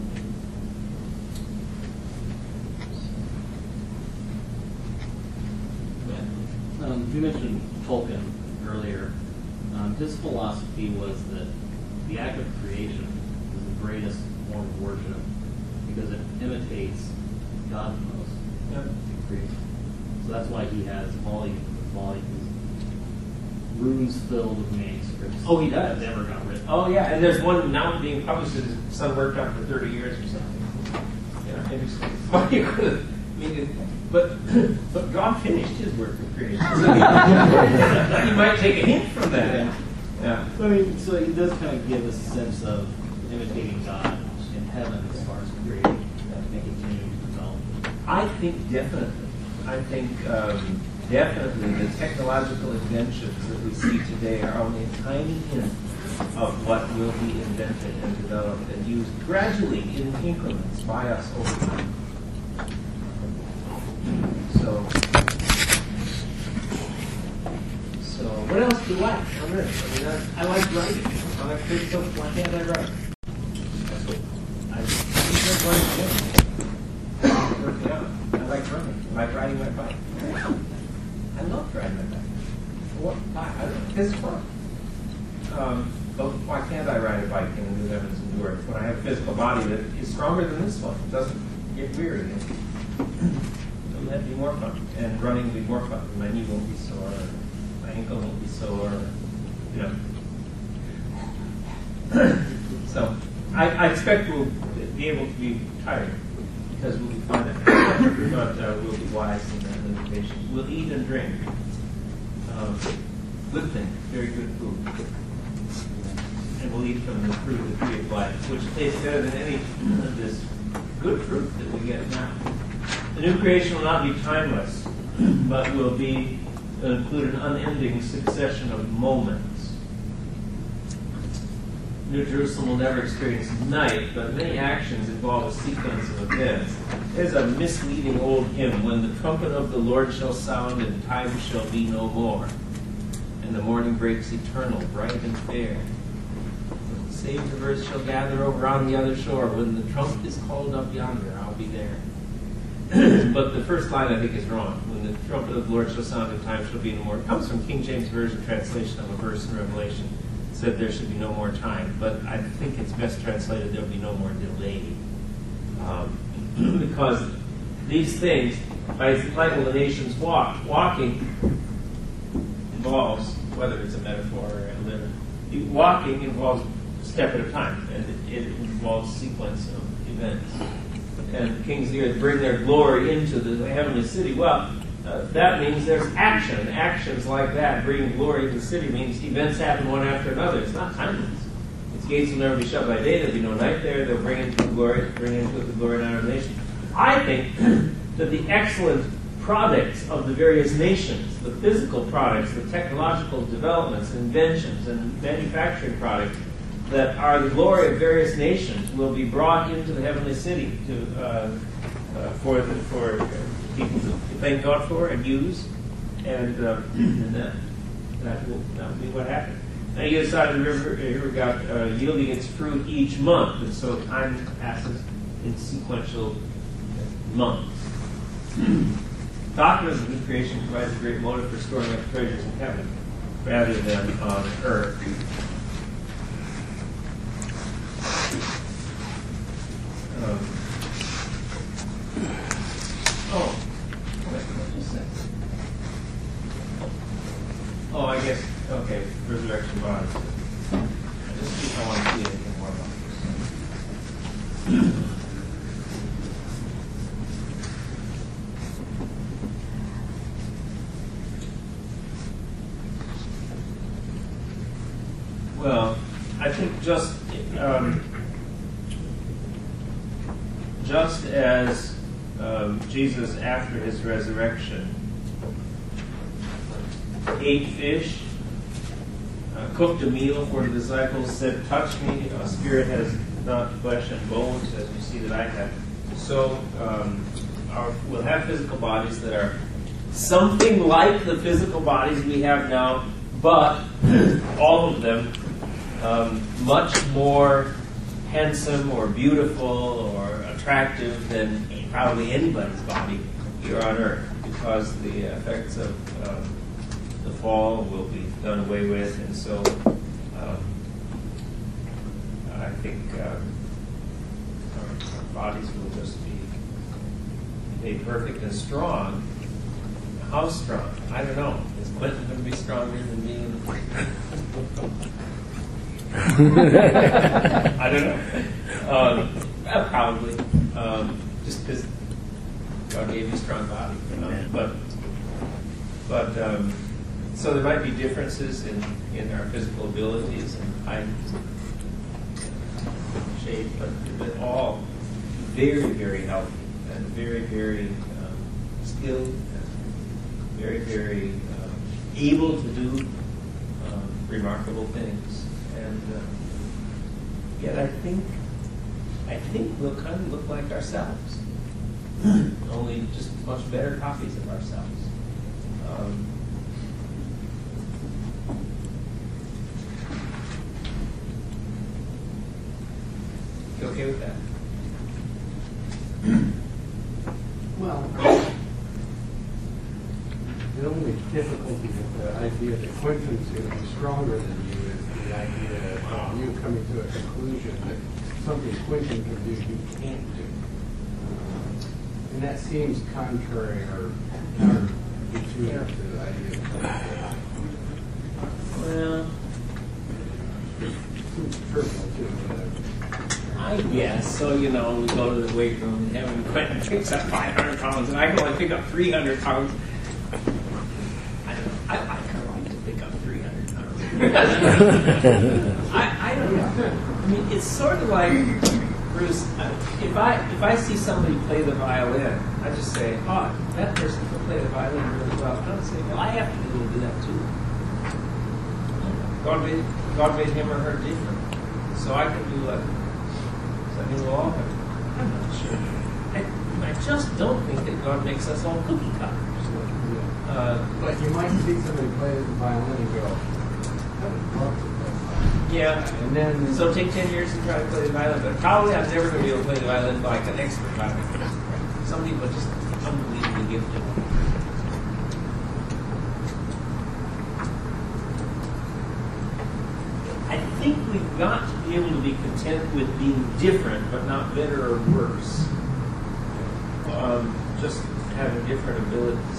You mentioned Tolkien earlier. His philosophy was that the act of creation is the greatest form of worship because it imitates God the most. Yep. So that's why he has volumes and volumes, runes filled with manuscripts. Oh, he does. That never got written. Oh, yeah, and there's one now being published that his son worked on for 30 years or something. Yeah, interesting. Well, you could have, but God finished his work of creation. So he might take a hint from that. Yeah. I mean, so he does kind of give a sense of imitating God in heaven as far as creating and continuing to develop. I think definitely. I think definitely the technological inventions that we see today are only a tiny hint of what will be invented and developed and used gradually in increments by us over time. So what else do you like on this? I mean, I like writing. I like big stuff. Why can't I write? That's what I working out. I like running. I like riding my bike. I love riding my bike. What? It's fun. But why can't I ride a bike in New Evans Endurance when I have a physical body that is stronger than this one? It doesn't get weary. Wouldn't that be more fun? And running will be more fun. My knee won't be sore. My ankle won't be sore. You know. So I expect we'll be able to be tired because we'll be fine at that. But we'll be wise in that limitation. We'll eat and drink. Good thing, very good food. And we'll eat from the fruit of the tree of life, which tastes better than any of this good fruit that we get now. The new creation will not be timeless, but will include an unending succession of moments. New Jerusalem will never experience night, but many actions involve a sequence of events. There's a misleading old hymn, when the trumpet of the Lord shall sound and time shall be no more, and the morning breaks eternal, bright and fair. The saved verse shall gather over on the other shore. When the trump is called up yonder, I'll be there. But the first line, I think, is wrong. When the trumpet of the Lord shall sound and time shall be no more. It comes from King James Version translation of a verse in Revelation. It said there should be no more time. But I think it's best translated there will be no more delay. Because these things, by its title, The Nations Walk, walking involves, whether it's a metaphor or a literal, walking involves a step at a time, and it involves a sequence of events. And the kings of the earth bring their glory into the heavenly city. Well, that means there's action. Actions like that, bringing glory into the city, means events happen one after another. It's not timeless. Its gates will never be shut by day. There'll be no night there. They'll bring into the glory and honor of the nation. I think that the excellent products of the various nations, the physical products, the technological developments, inventions, and manufacturing products that are the glory of various nations will be brought into the heavenly city for people to thank God for and use, and that will be what happened. Now, either side of the river, here we got yielding its fruit each month, and so time passes in sequential months. Doctrine of the new creation provides a great motive for storing up treasures in heaven rather than on earth. I guess, okay, resurrection bodies. I want to see anything more about this. Well, I think just as Jesus, after his resurrection, ate fish, cooked a meal for the disciples, said, "Touch me, a spirit has not flesh and bones, as you see that I have." So we'll have physical bodies that are something like the physical bodies we have now, but all of them much more handsome or beautiful or attractive than probably anybody's body here on earth, because the effects of the fall will be done away with, and so I think our bodies will just be made perfect and strong. How strong? I don't know. Is Clinton going to be stronger than me? I don't know. Probably. Just because God gave you a strong body. But so there might be differences in our physical abilities and height, shape, but all very, very healthy and very, very skilled and very, very able to do remarkable things. And yet I think we'll kind of look like ourselves. only just much better copies of ourselves. You okay with that? Well, the only difficulty with the idea that Quentin's going to be stronger than you is the idea of you coming to a conclusion that something Quentin can do you can't do. And that seems contrary or counterintuitive to the idea of Quentin. Well, Seems trivial too, but I guess. So, we go to the weight room and having Quentin picks up 500 pounds and I can only pick up 300 pounds. I kind of like to pick up 300 pounds. I don't know. I mean, it's sort of like, Bruce, if I see somebody play the violin, I just say, oh, that person can play the violin really well. I don't say, well, I have to be able to do that too. God made him or her different. So I can do like, I'm not sure. I just don't think that God makes us all cookie cutters. but you might see somebody play the violin and go, I would love to play the violin. Yeah. And then So take 10 years to try to play the violin, but probably I'm never going to be able to play the violin like an expert violinist. Some people are just unbelievably gifted. I think we've got to be able to be content with being different, but not better or worse. Just having different abilities.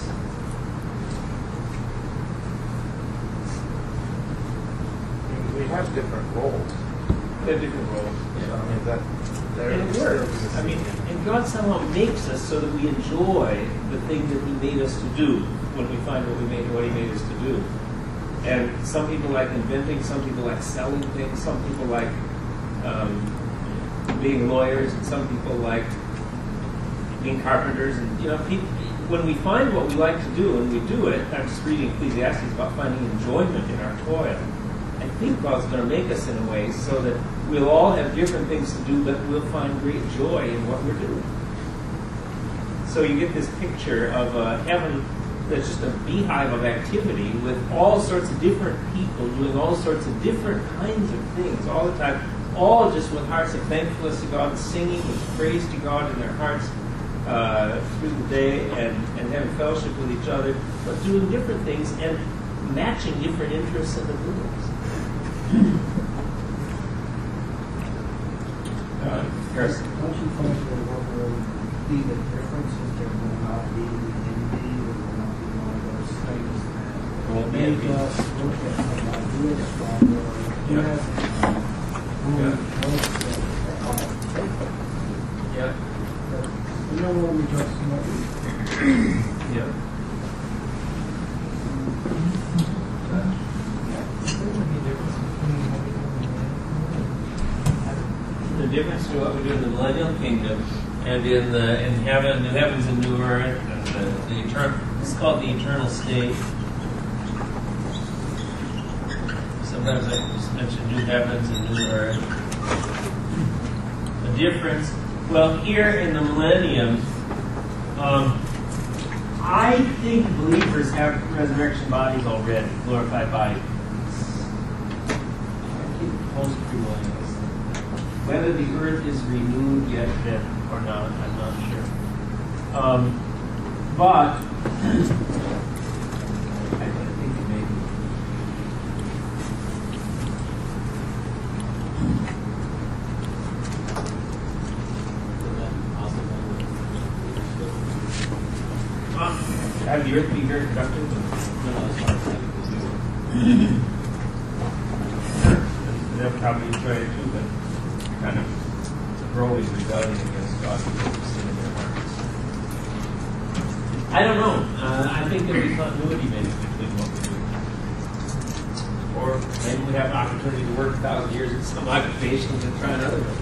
We have different roles. We have different roles. So, I mean, that And it works. I mean, and God somehow makes us so that we enjoy the thing that He made us to do when we find what He made us to do. And some people like inventing, some people like selling things, some people like being lawyers, and some people like being carpenters. And when we find what we like to do and we do it, I'm just reading Ecclesiastes about finding enjoyment in our toil. I think God's going to make us in a way so that we'll all have different things to do, but we'll find great joy in what we're doing. So you get this picture of heaven that's just a beehive of activity with all sorts of different people doing all sorts of different kinds of things all the time, all just with hearts of thankfulness to God, singing with praise to God in their hearts through the day, and having fellowship with each other, but doing different things and matching different interests and abilities. Harrison. Don't you think there will be the differences? There will not be the envy, there will not be one of those things that Won't be make envy. us look at some ideas stronger. Yeah. You know what we just know? Yeah. The difference to what we do in the millennial kingdom and in heaven, new heavens and new earth, and the eternal. It's called the eternal state. Sometimes I just mention new heavens and new earth. The difference. Well, here in the millennium, I think believers have resurrection bodies already, glorified bodies. I think most premillennials. Whether the earth is renewed yet then or not, I'm not sure. But I think it may be. Have the earth be very productive? They'll probably enjoy it too, but kind of growing rebellion against God because of sin in their hearts. I don't know. I think there'll be continuity maybe between what we do. Or maybe we have an opportunity to work 1,000 years in some occupation and try another one.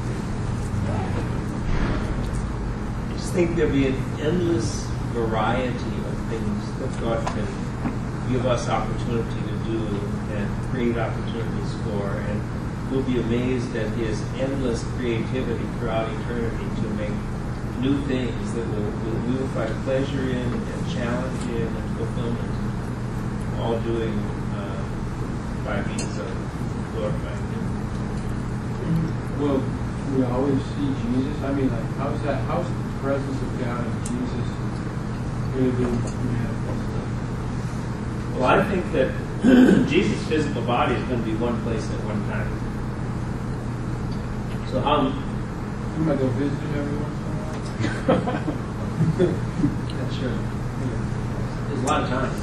I just think there'll be an endless variety of things that God can give us opportunity to do and create opportunities for, and we'll be amazed at His endless creativity throughout eternity to make new things that we will find pleasure in and challenge in and fulfillment, all doing by means of glorifying Him. Well, we always see Jesus. I mean, like, how's the presence of God and Jesus going to be manifested? Well, I think that Jesus' physical body is going to be one place at one time. So You might go visit him every once in a while. That's sure. There's a lot of time.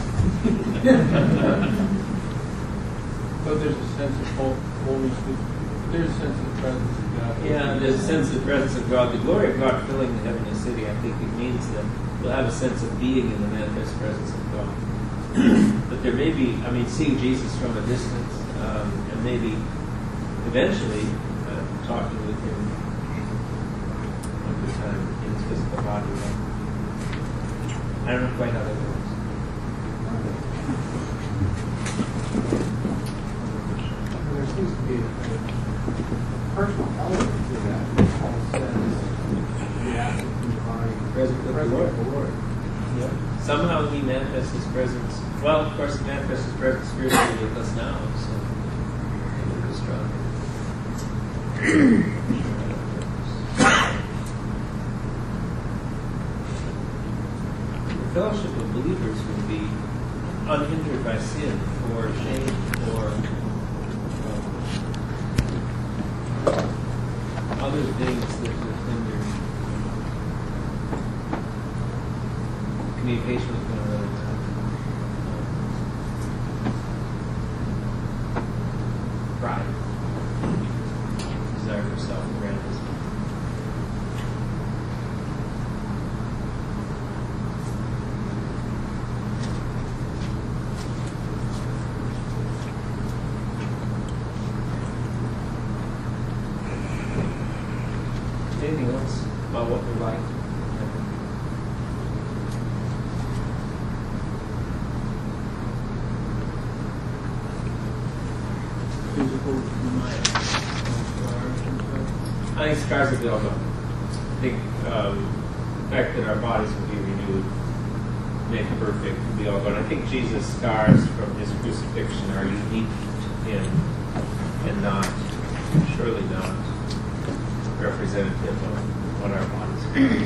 But there's a sense of wholeness. There's a sense of the presence of God. Yeah, there's a sense of the presence of God. The glory of God filling the heavenly city, I think it means that we'll have a sense of being in the manifest presence of God. But there may be, seeing Jesus from a distance, and maybe eventually talking with Him one good time in His physical body. I don't know quite how that works. There seems to be a personal element to that. Paul says, "We ask that you find Presence of the Lord." Lord. Yeah. Somehow He manifests His presence. Well, of course, He manifests His presence spiritually with us now, so it is strong. The fellowship of believers will be unhindered by sin or shame or other things that would hinder communication with one another. Pride, desire for self-aggrandizement. Anything else about what we like? Physical, I think scars will be all gone. I think the fact that our bodies will be renewed, made perfect, will be all gone. I think Jesus' scars from His crucifixion are unique to Him and not, surely not, representative of what our bodies are.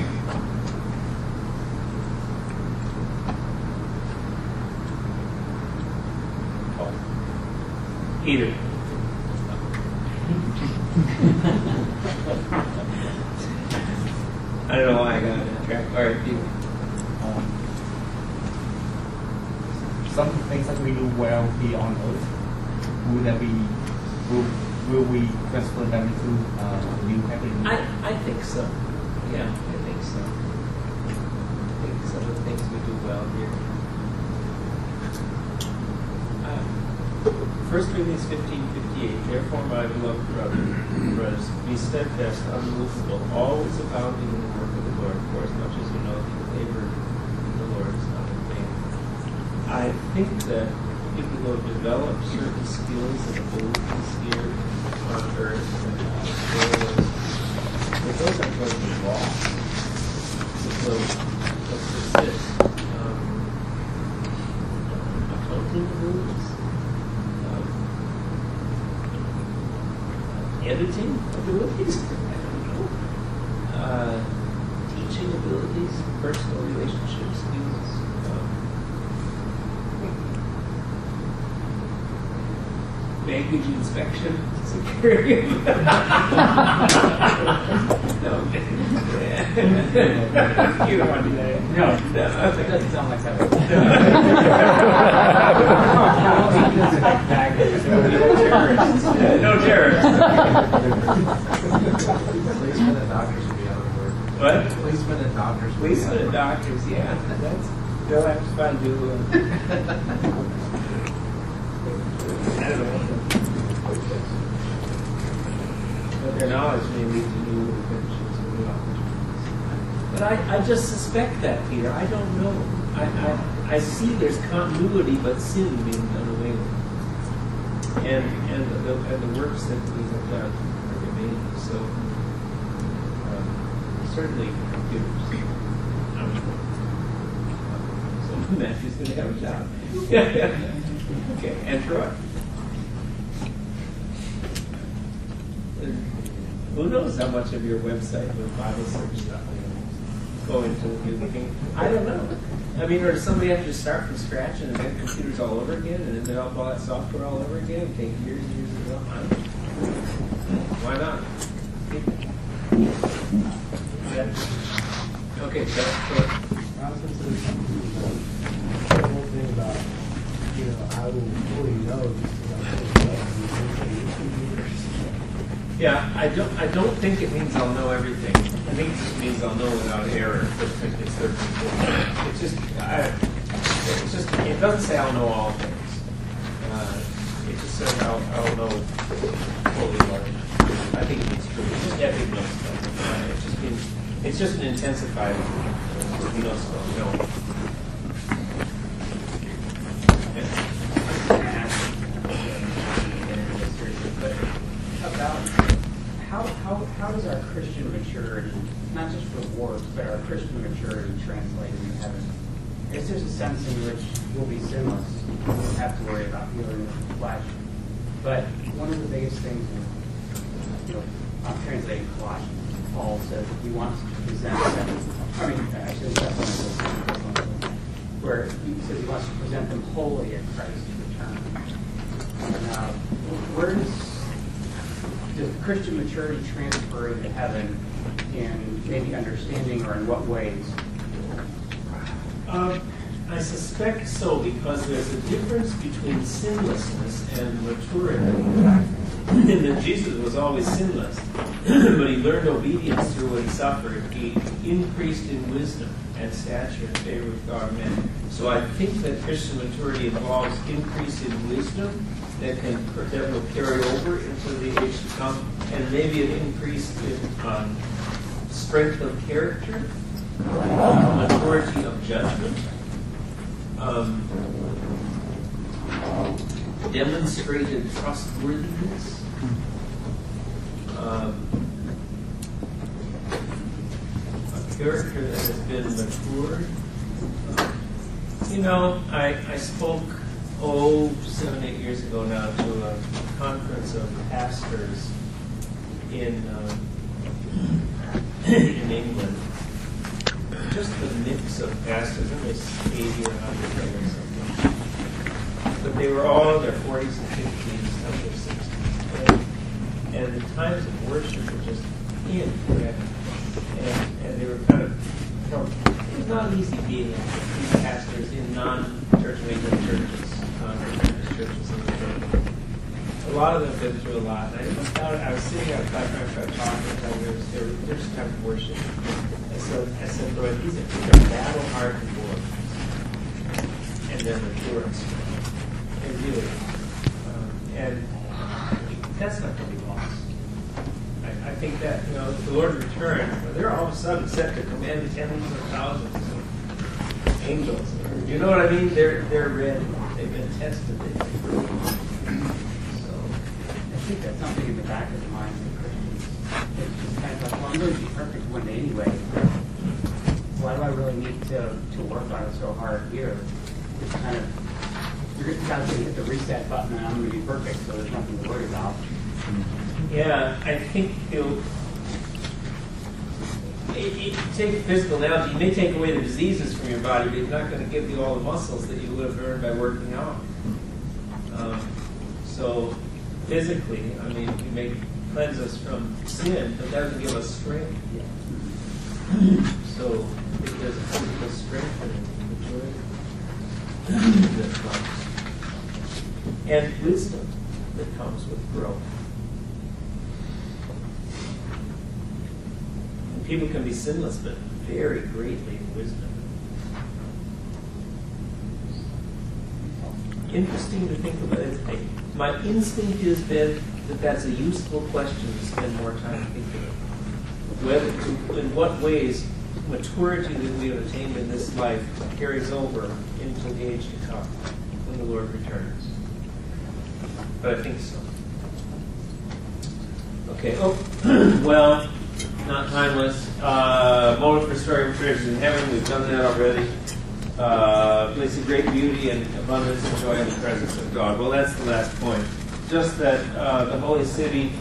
Oh. Peter. I don't know why I got that track. All right, Peter. Some things that we do well here on earth, will we transfer them into new heaven? I think so. Yeah, I think so. I think some of the things we do well here. 1 Corinthians 15:58. Therefore, my beloved brothers, be steadfast, unmovable, always abounding in the work of the Lord, for as much as you know that your labor in the Lord is not in vain. I think that people who have developed certain skills and abilities here on earth, but those aren't going to be lost. Because let's persist. Accounting abilities, editing abilities, I don't know, teaching abilities, personal relationship skills. Baggage inspection, security. No. You don't want to do that. No, it doesn't sound like that. No terrorists. Policemen and doctors would be out of work. What? Policemen and doctors. Policemen and doctors, yeah. They'll have to find new. I don't know. But their knowledge may lead to new inventions and new opportunities. But I just suspect that, Peter. I don't know. I see there's continuity, but sin being done away with. And the works that we have done are remaining. So certainly computers. So Matthew's going to have a job. Okay, and Troy. Who knows how much of your website with Bible search stuff go into new thinking? I don't know. I mean, or does somebody have to start from scratch and invent computers all over again and then develop all that software all over again and take years and years to develop? I don't know. Why not? Yeah. Okay, so the whole thing about, how do we know? yeah, I don't think it means I'll know everything. I think it just means I'll know without error. It doesn't say I'll know all things. It just says I'll know fully large. I think it means true. It's just epic no stuff. It's just an intensified no stuff. No. About how does our Christian maturity, not just rewards, but our Christian maturity translate into heaven? I guess there's a sense in which we'll be sinless. We won't have to worry about dealing with the flesh. But one of the biggest things, I'm translating Colossians. Paul says that he wants to present them. Actually, that's one, where he says he wants to present them wholly at Christ's return. Now, where does Christian maturity transfer into heaven in maybe understanding, or in what ways? I suspect so, because there's a difference between sinlessness and maturity. And that Jesus was always sinless, but he learned obedience through what he suffered. He increased in wisdom and stature in favor of God and men. So I think that Christian maturity involves increase in wisdom that will carry over into the age to come, and maybe an increase in strength of character, maturity of judgment, demonstrated trustworthiness, a character that has been matured. I spoke 7-8 years ago now to a conference of pastors in England. Just the mix of pastors, and there's 80 or 100 or something. But they were all in their 40s and 50s, some of their 60s. And the times of worship were just incredible. And they were kind of, it's not easy being these pastors in non-church England churches. Churches in the world. A lot of them have been through a lot. And I was sitting outside trying to talk to them. They're just kind of worship. I said, Lord, these are battle-hardened boys. And they're mature and strong. They really are. And that's not going to be lost. I think that, the Lord returned, they're all of a sudden set to command tens of thousands of angels. You know what I mean? They're ready. They've been tested. So I think that's something in the back of the mind of Christians. It's just kind of like, well, I'm going to be perfect one day anyway. Why do I really need to work on it so hard here? It's kind of, God's going to hit the reset button and I'm going to be perfect, so there's nothing to worry about. Yeah, I think take a physical analogy, he may take away the diseases from your body, but he's not going to give you all the muscles that you would have earned by working out. So physically, he may cleanse us from sin, but doesn't give us strength yet. So if there's a physical strength and maturity that comes, and wisdom that comes with growth. People can be sinless, but vary greatly in wisdom. Interesting to think about it. My instinct has been that that's a useful question to spend more time thinking about. In what ways maturity that we have attained in this life carries over into the age to come when the Lord returns. But I think so. Okay. Well. Not timeless. moment for storing treasures in heaven. We've done that already. Place of great beauty and abundance and joy in the presence of God. Well, that's the last point. Just that the holy city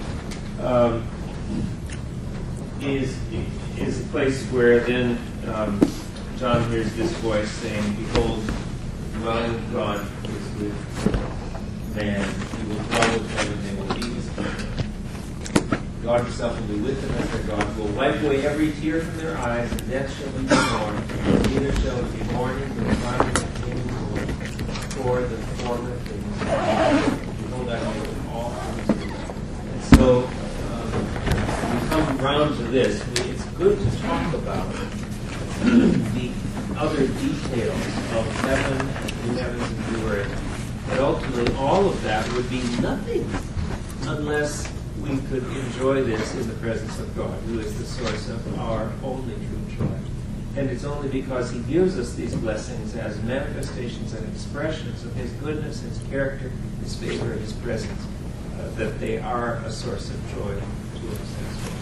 is a place where then John hears this voice saying, "Behold, the dwelling of God is with man. He will dwell with them, and they will be his people. God himself will be with them as their God, will wipe away every tear from their eyes, and death shall be no more. Neither shall it be mourning, nor crying, nor pain, for the former things. Behold, I make all things new." And so, we come round to this. It's good to talk about the other details of heaven, new heavens, and new earth. But ultimately, all of that would be nothing unless we could enjoy this in the presence of God, who is the source of our only true joy. And it's only because he gives us these blessings as manifestations and expressions of his goodness, his character, his favor, and his presence, that they are a source of joy to us as well.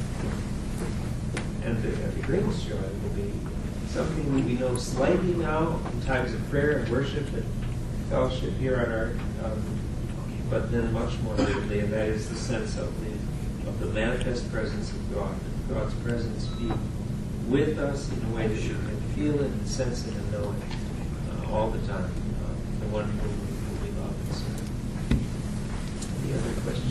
And the greatest joy will be something we know slightly now in times of prayer and worship and fellowship here on earth, but then much more vividly, and that is the sense of the manifest presence of God. God's presence be with us in a way that we can feel it and sense it and know it all the time. The one whom we love and serve. Any other questions?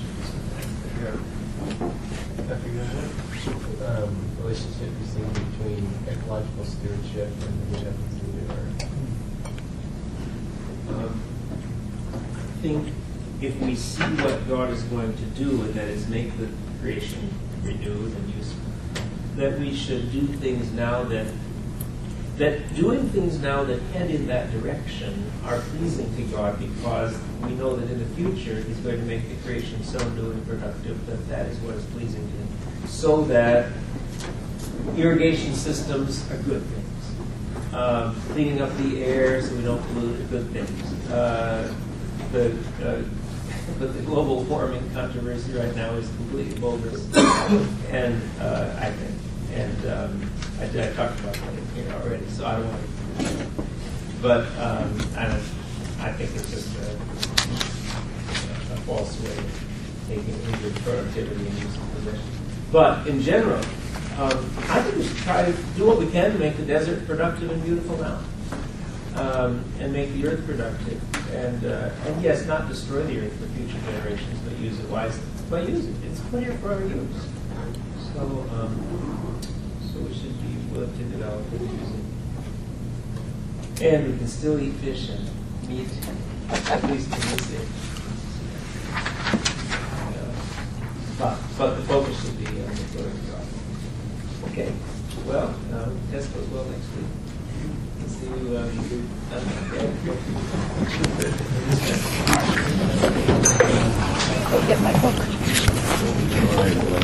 Dr. Guzman, relationship you see between ecological stewardship and the new heavens and new earth? I think if we see what God is going to do, and that is make the creation renewed and useful, that we should do things now that doing things now that head in that direction are pleasing to God, because we know that in the future he's going to make the creation so new and productive that is what is pleasing to him. So that irrigation systems are good things. Cleaning up the air so we don't pollute are good things. But the global warming controversy right now is completely bogus, and I think, and I talked about that here already, so I don't want to. But I think it's just a false way of taking injured productivity and using possession. But in general, I think we should try to do what we can to make the desert productive and beautiful now. And make the earth productive, and yes, not destroy the earth for future generations, but use it wisely. But use it; it's put here for our use. So we should be willing to develop and use it. And we can still eat fish and meat, at least in this age. But the focus should be on the glory of God. Okay. Well, test goes well next week. See you. Get my book.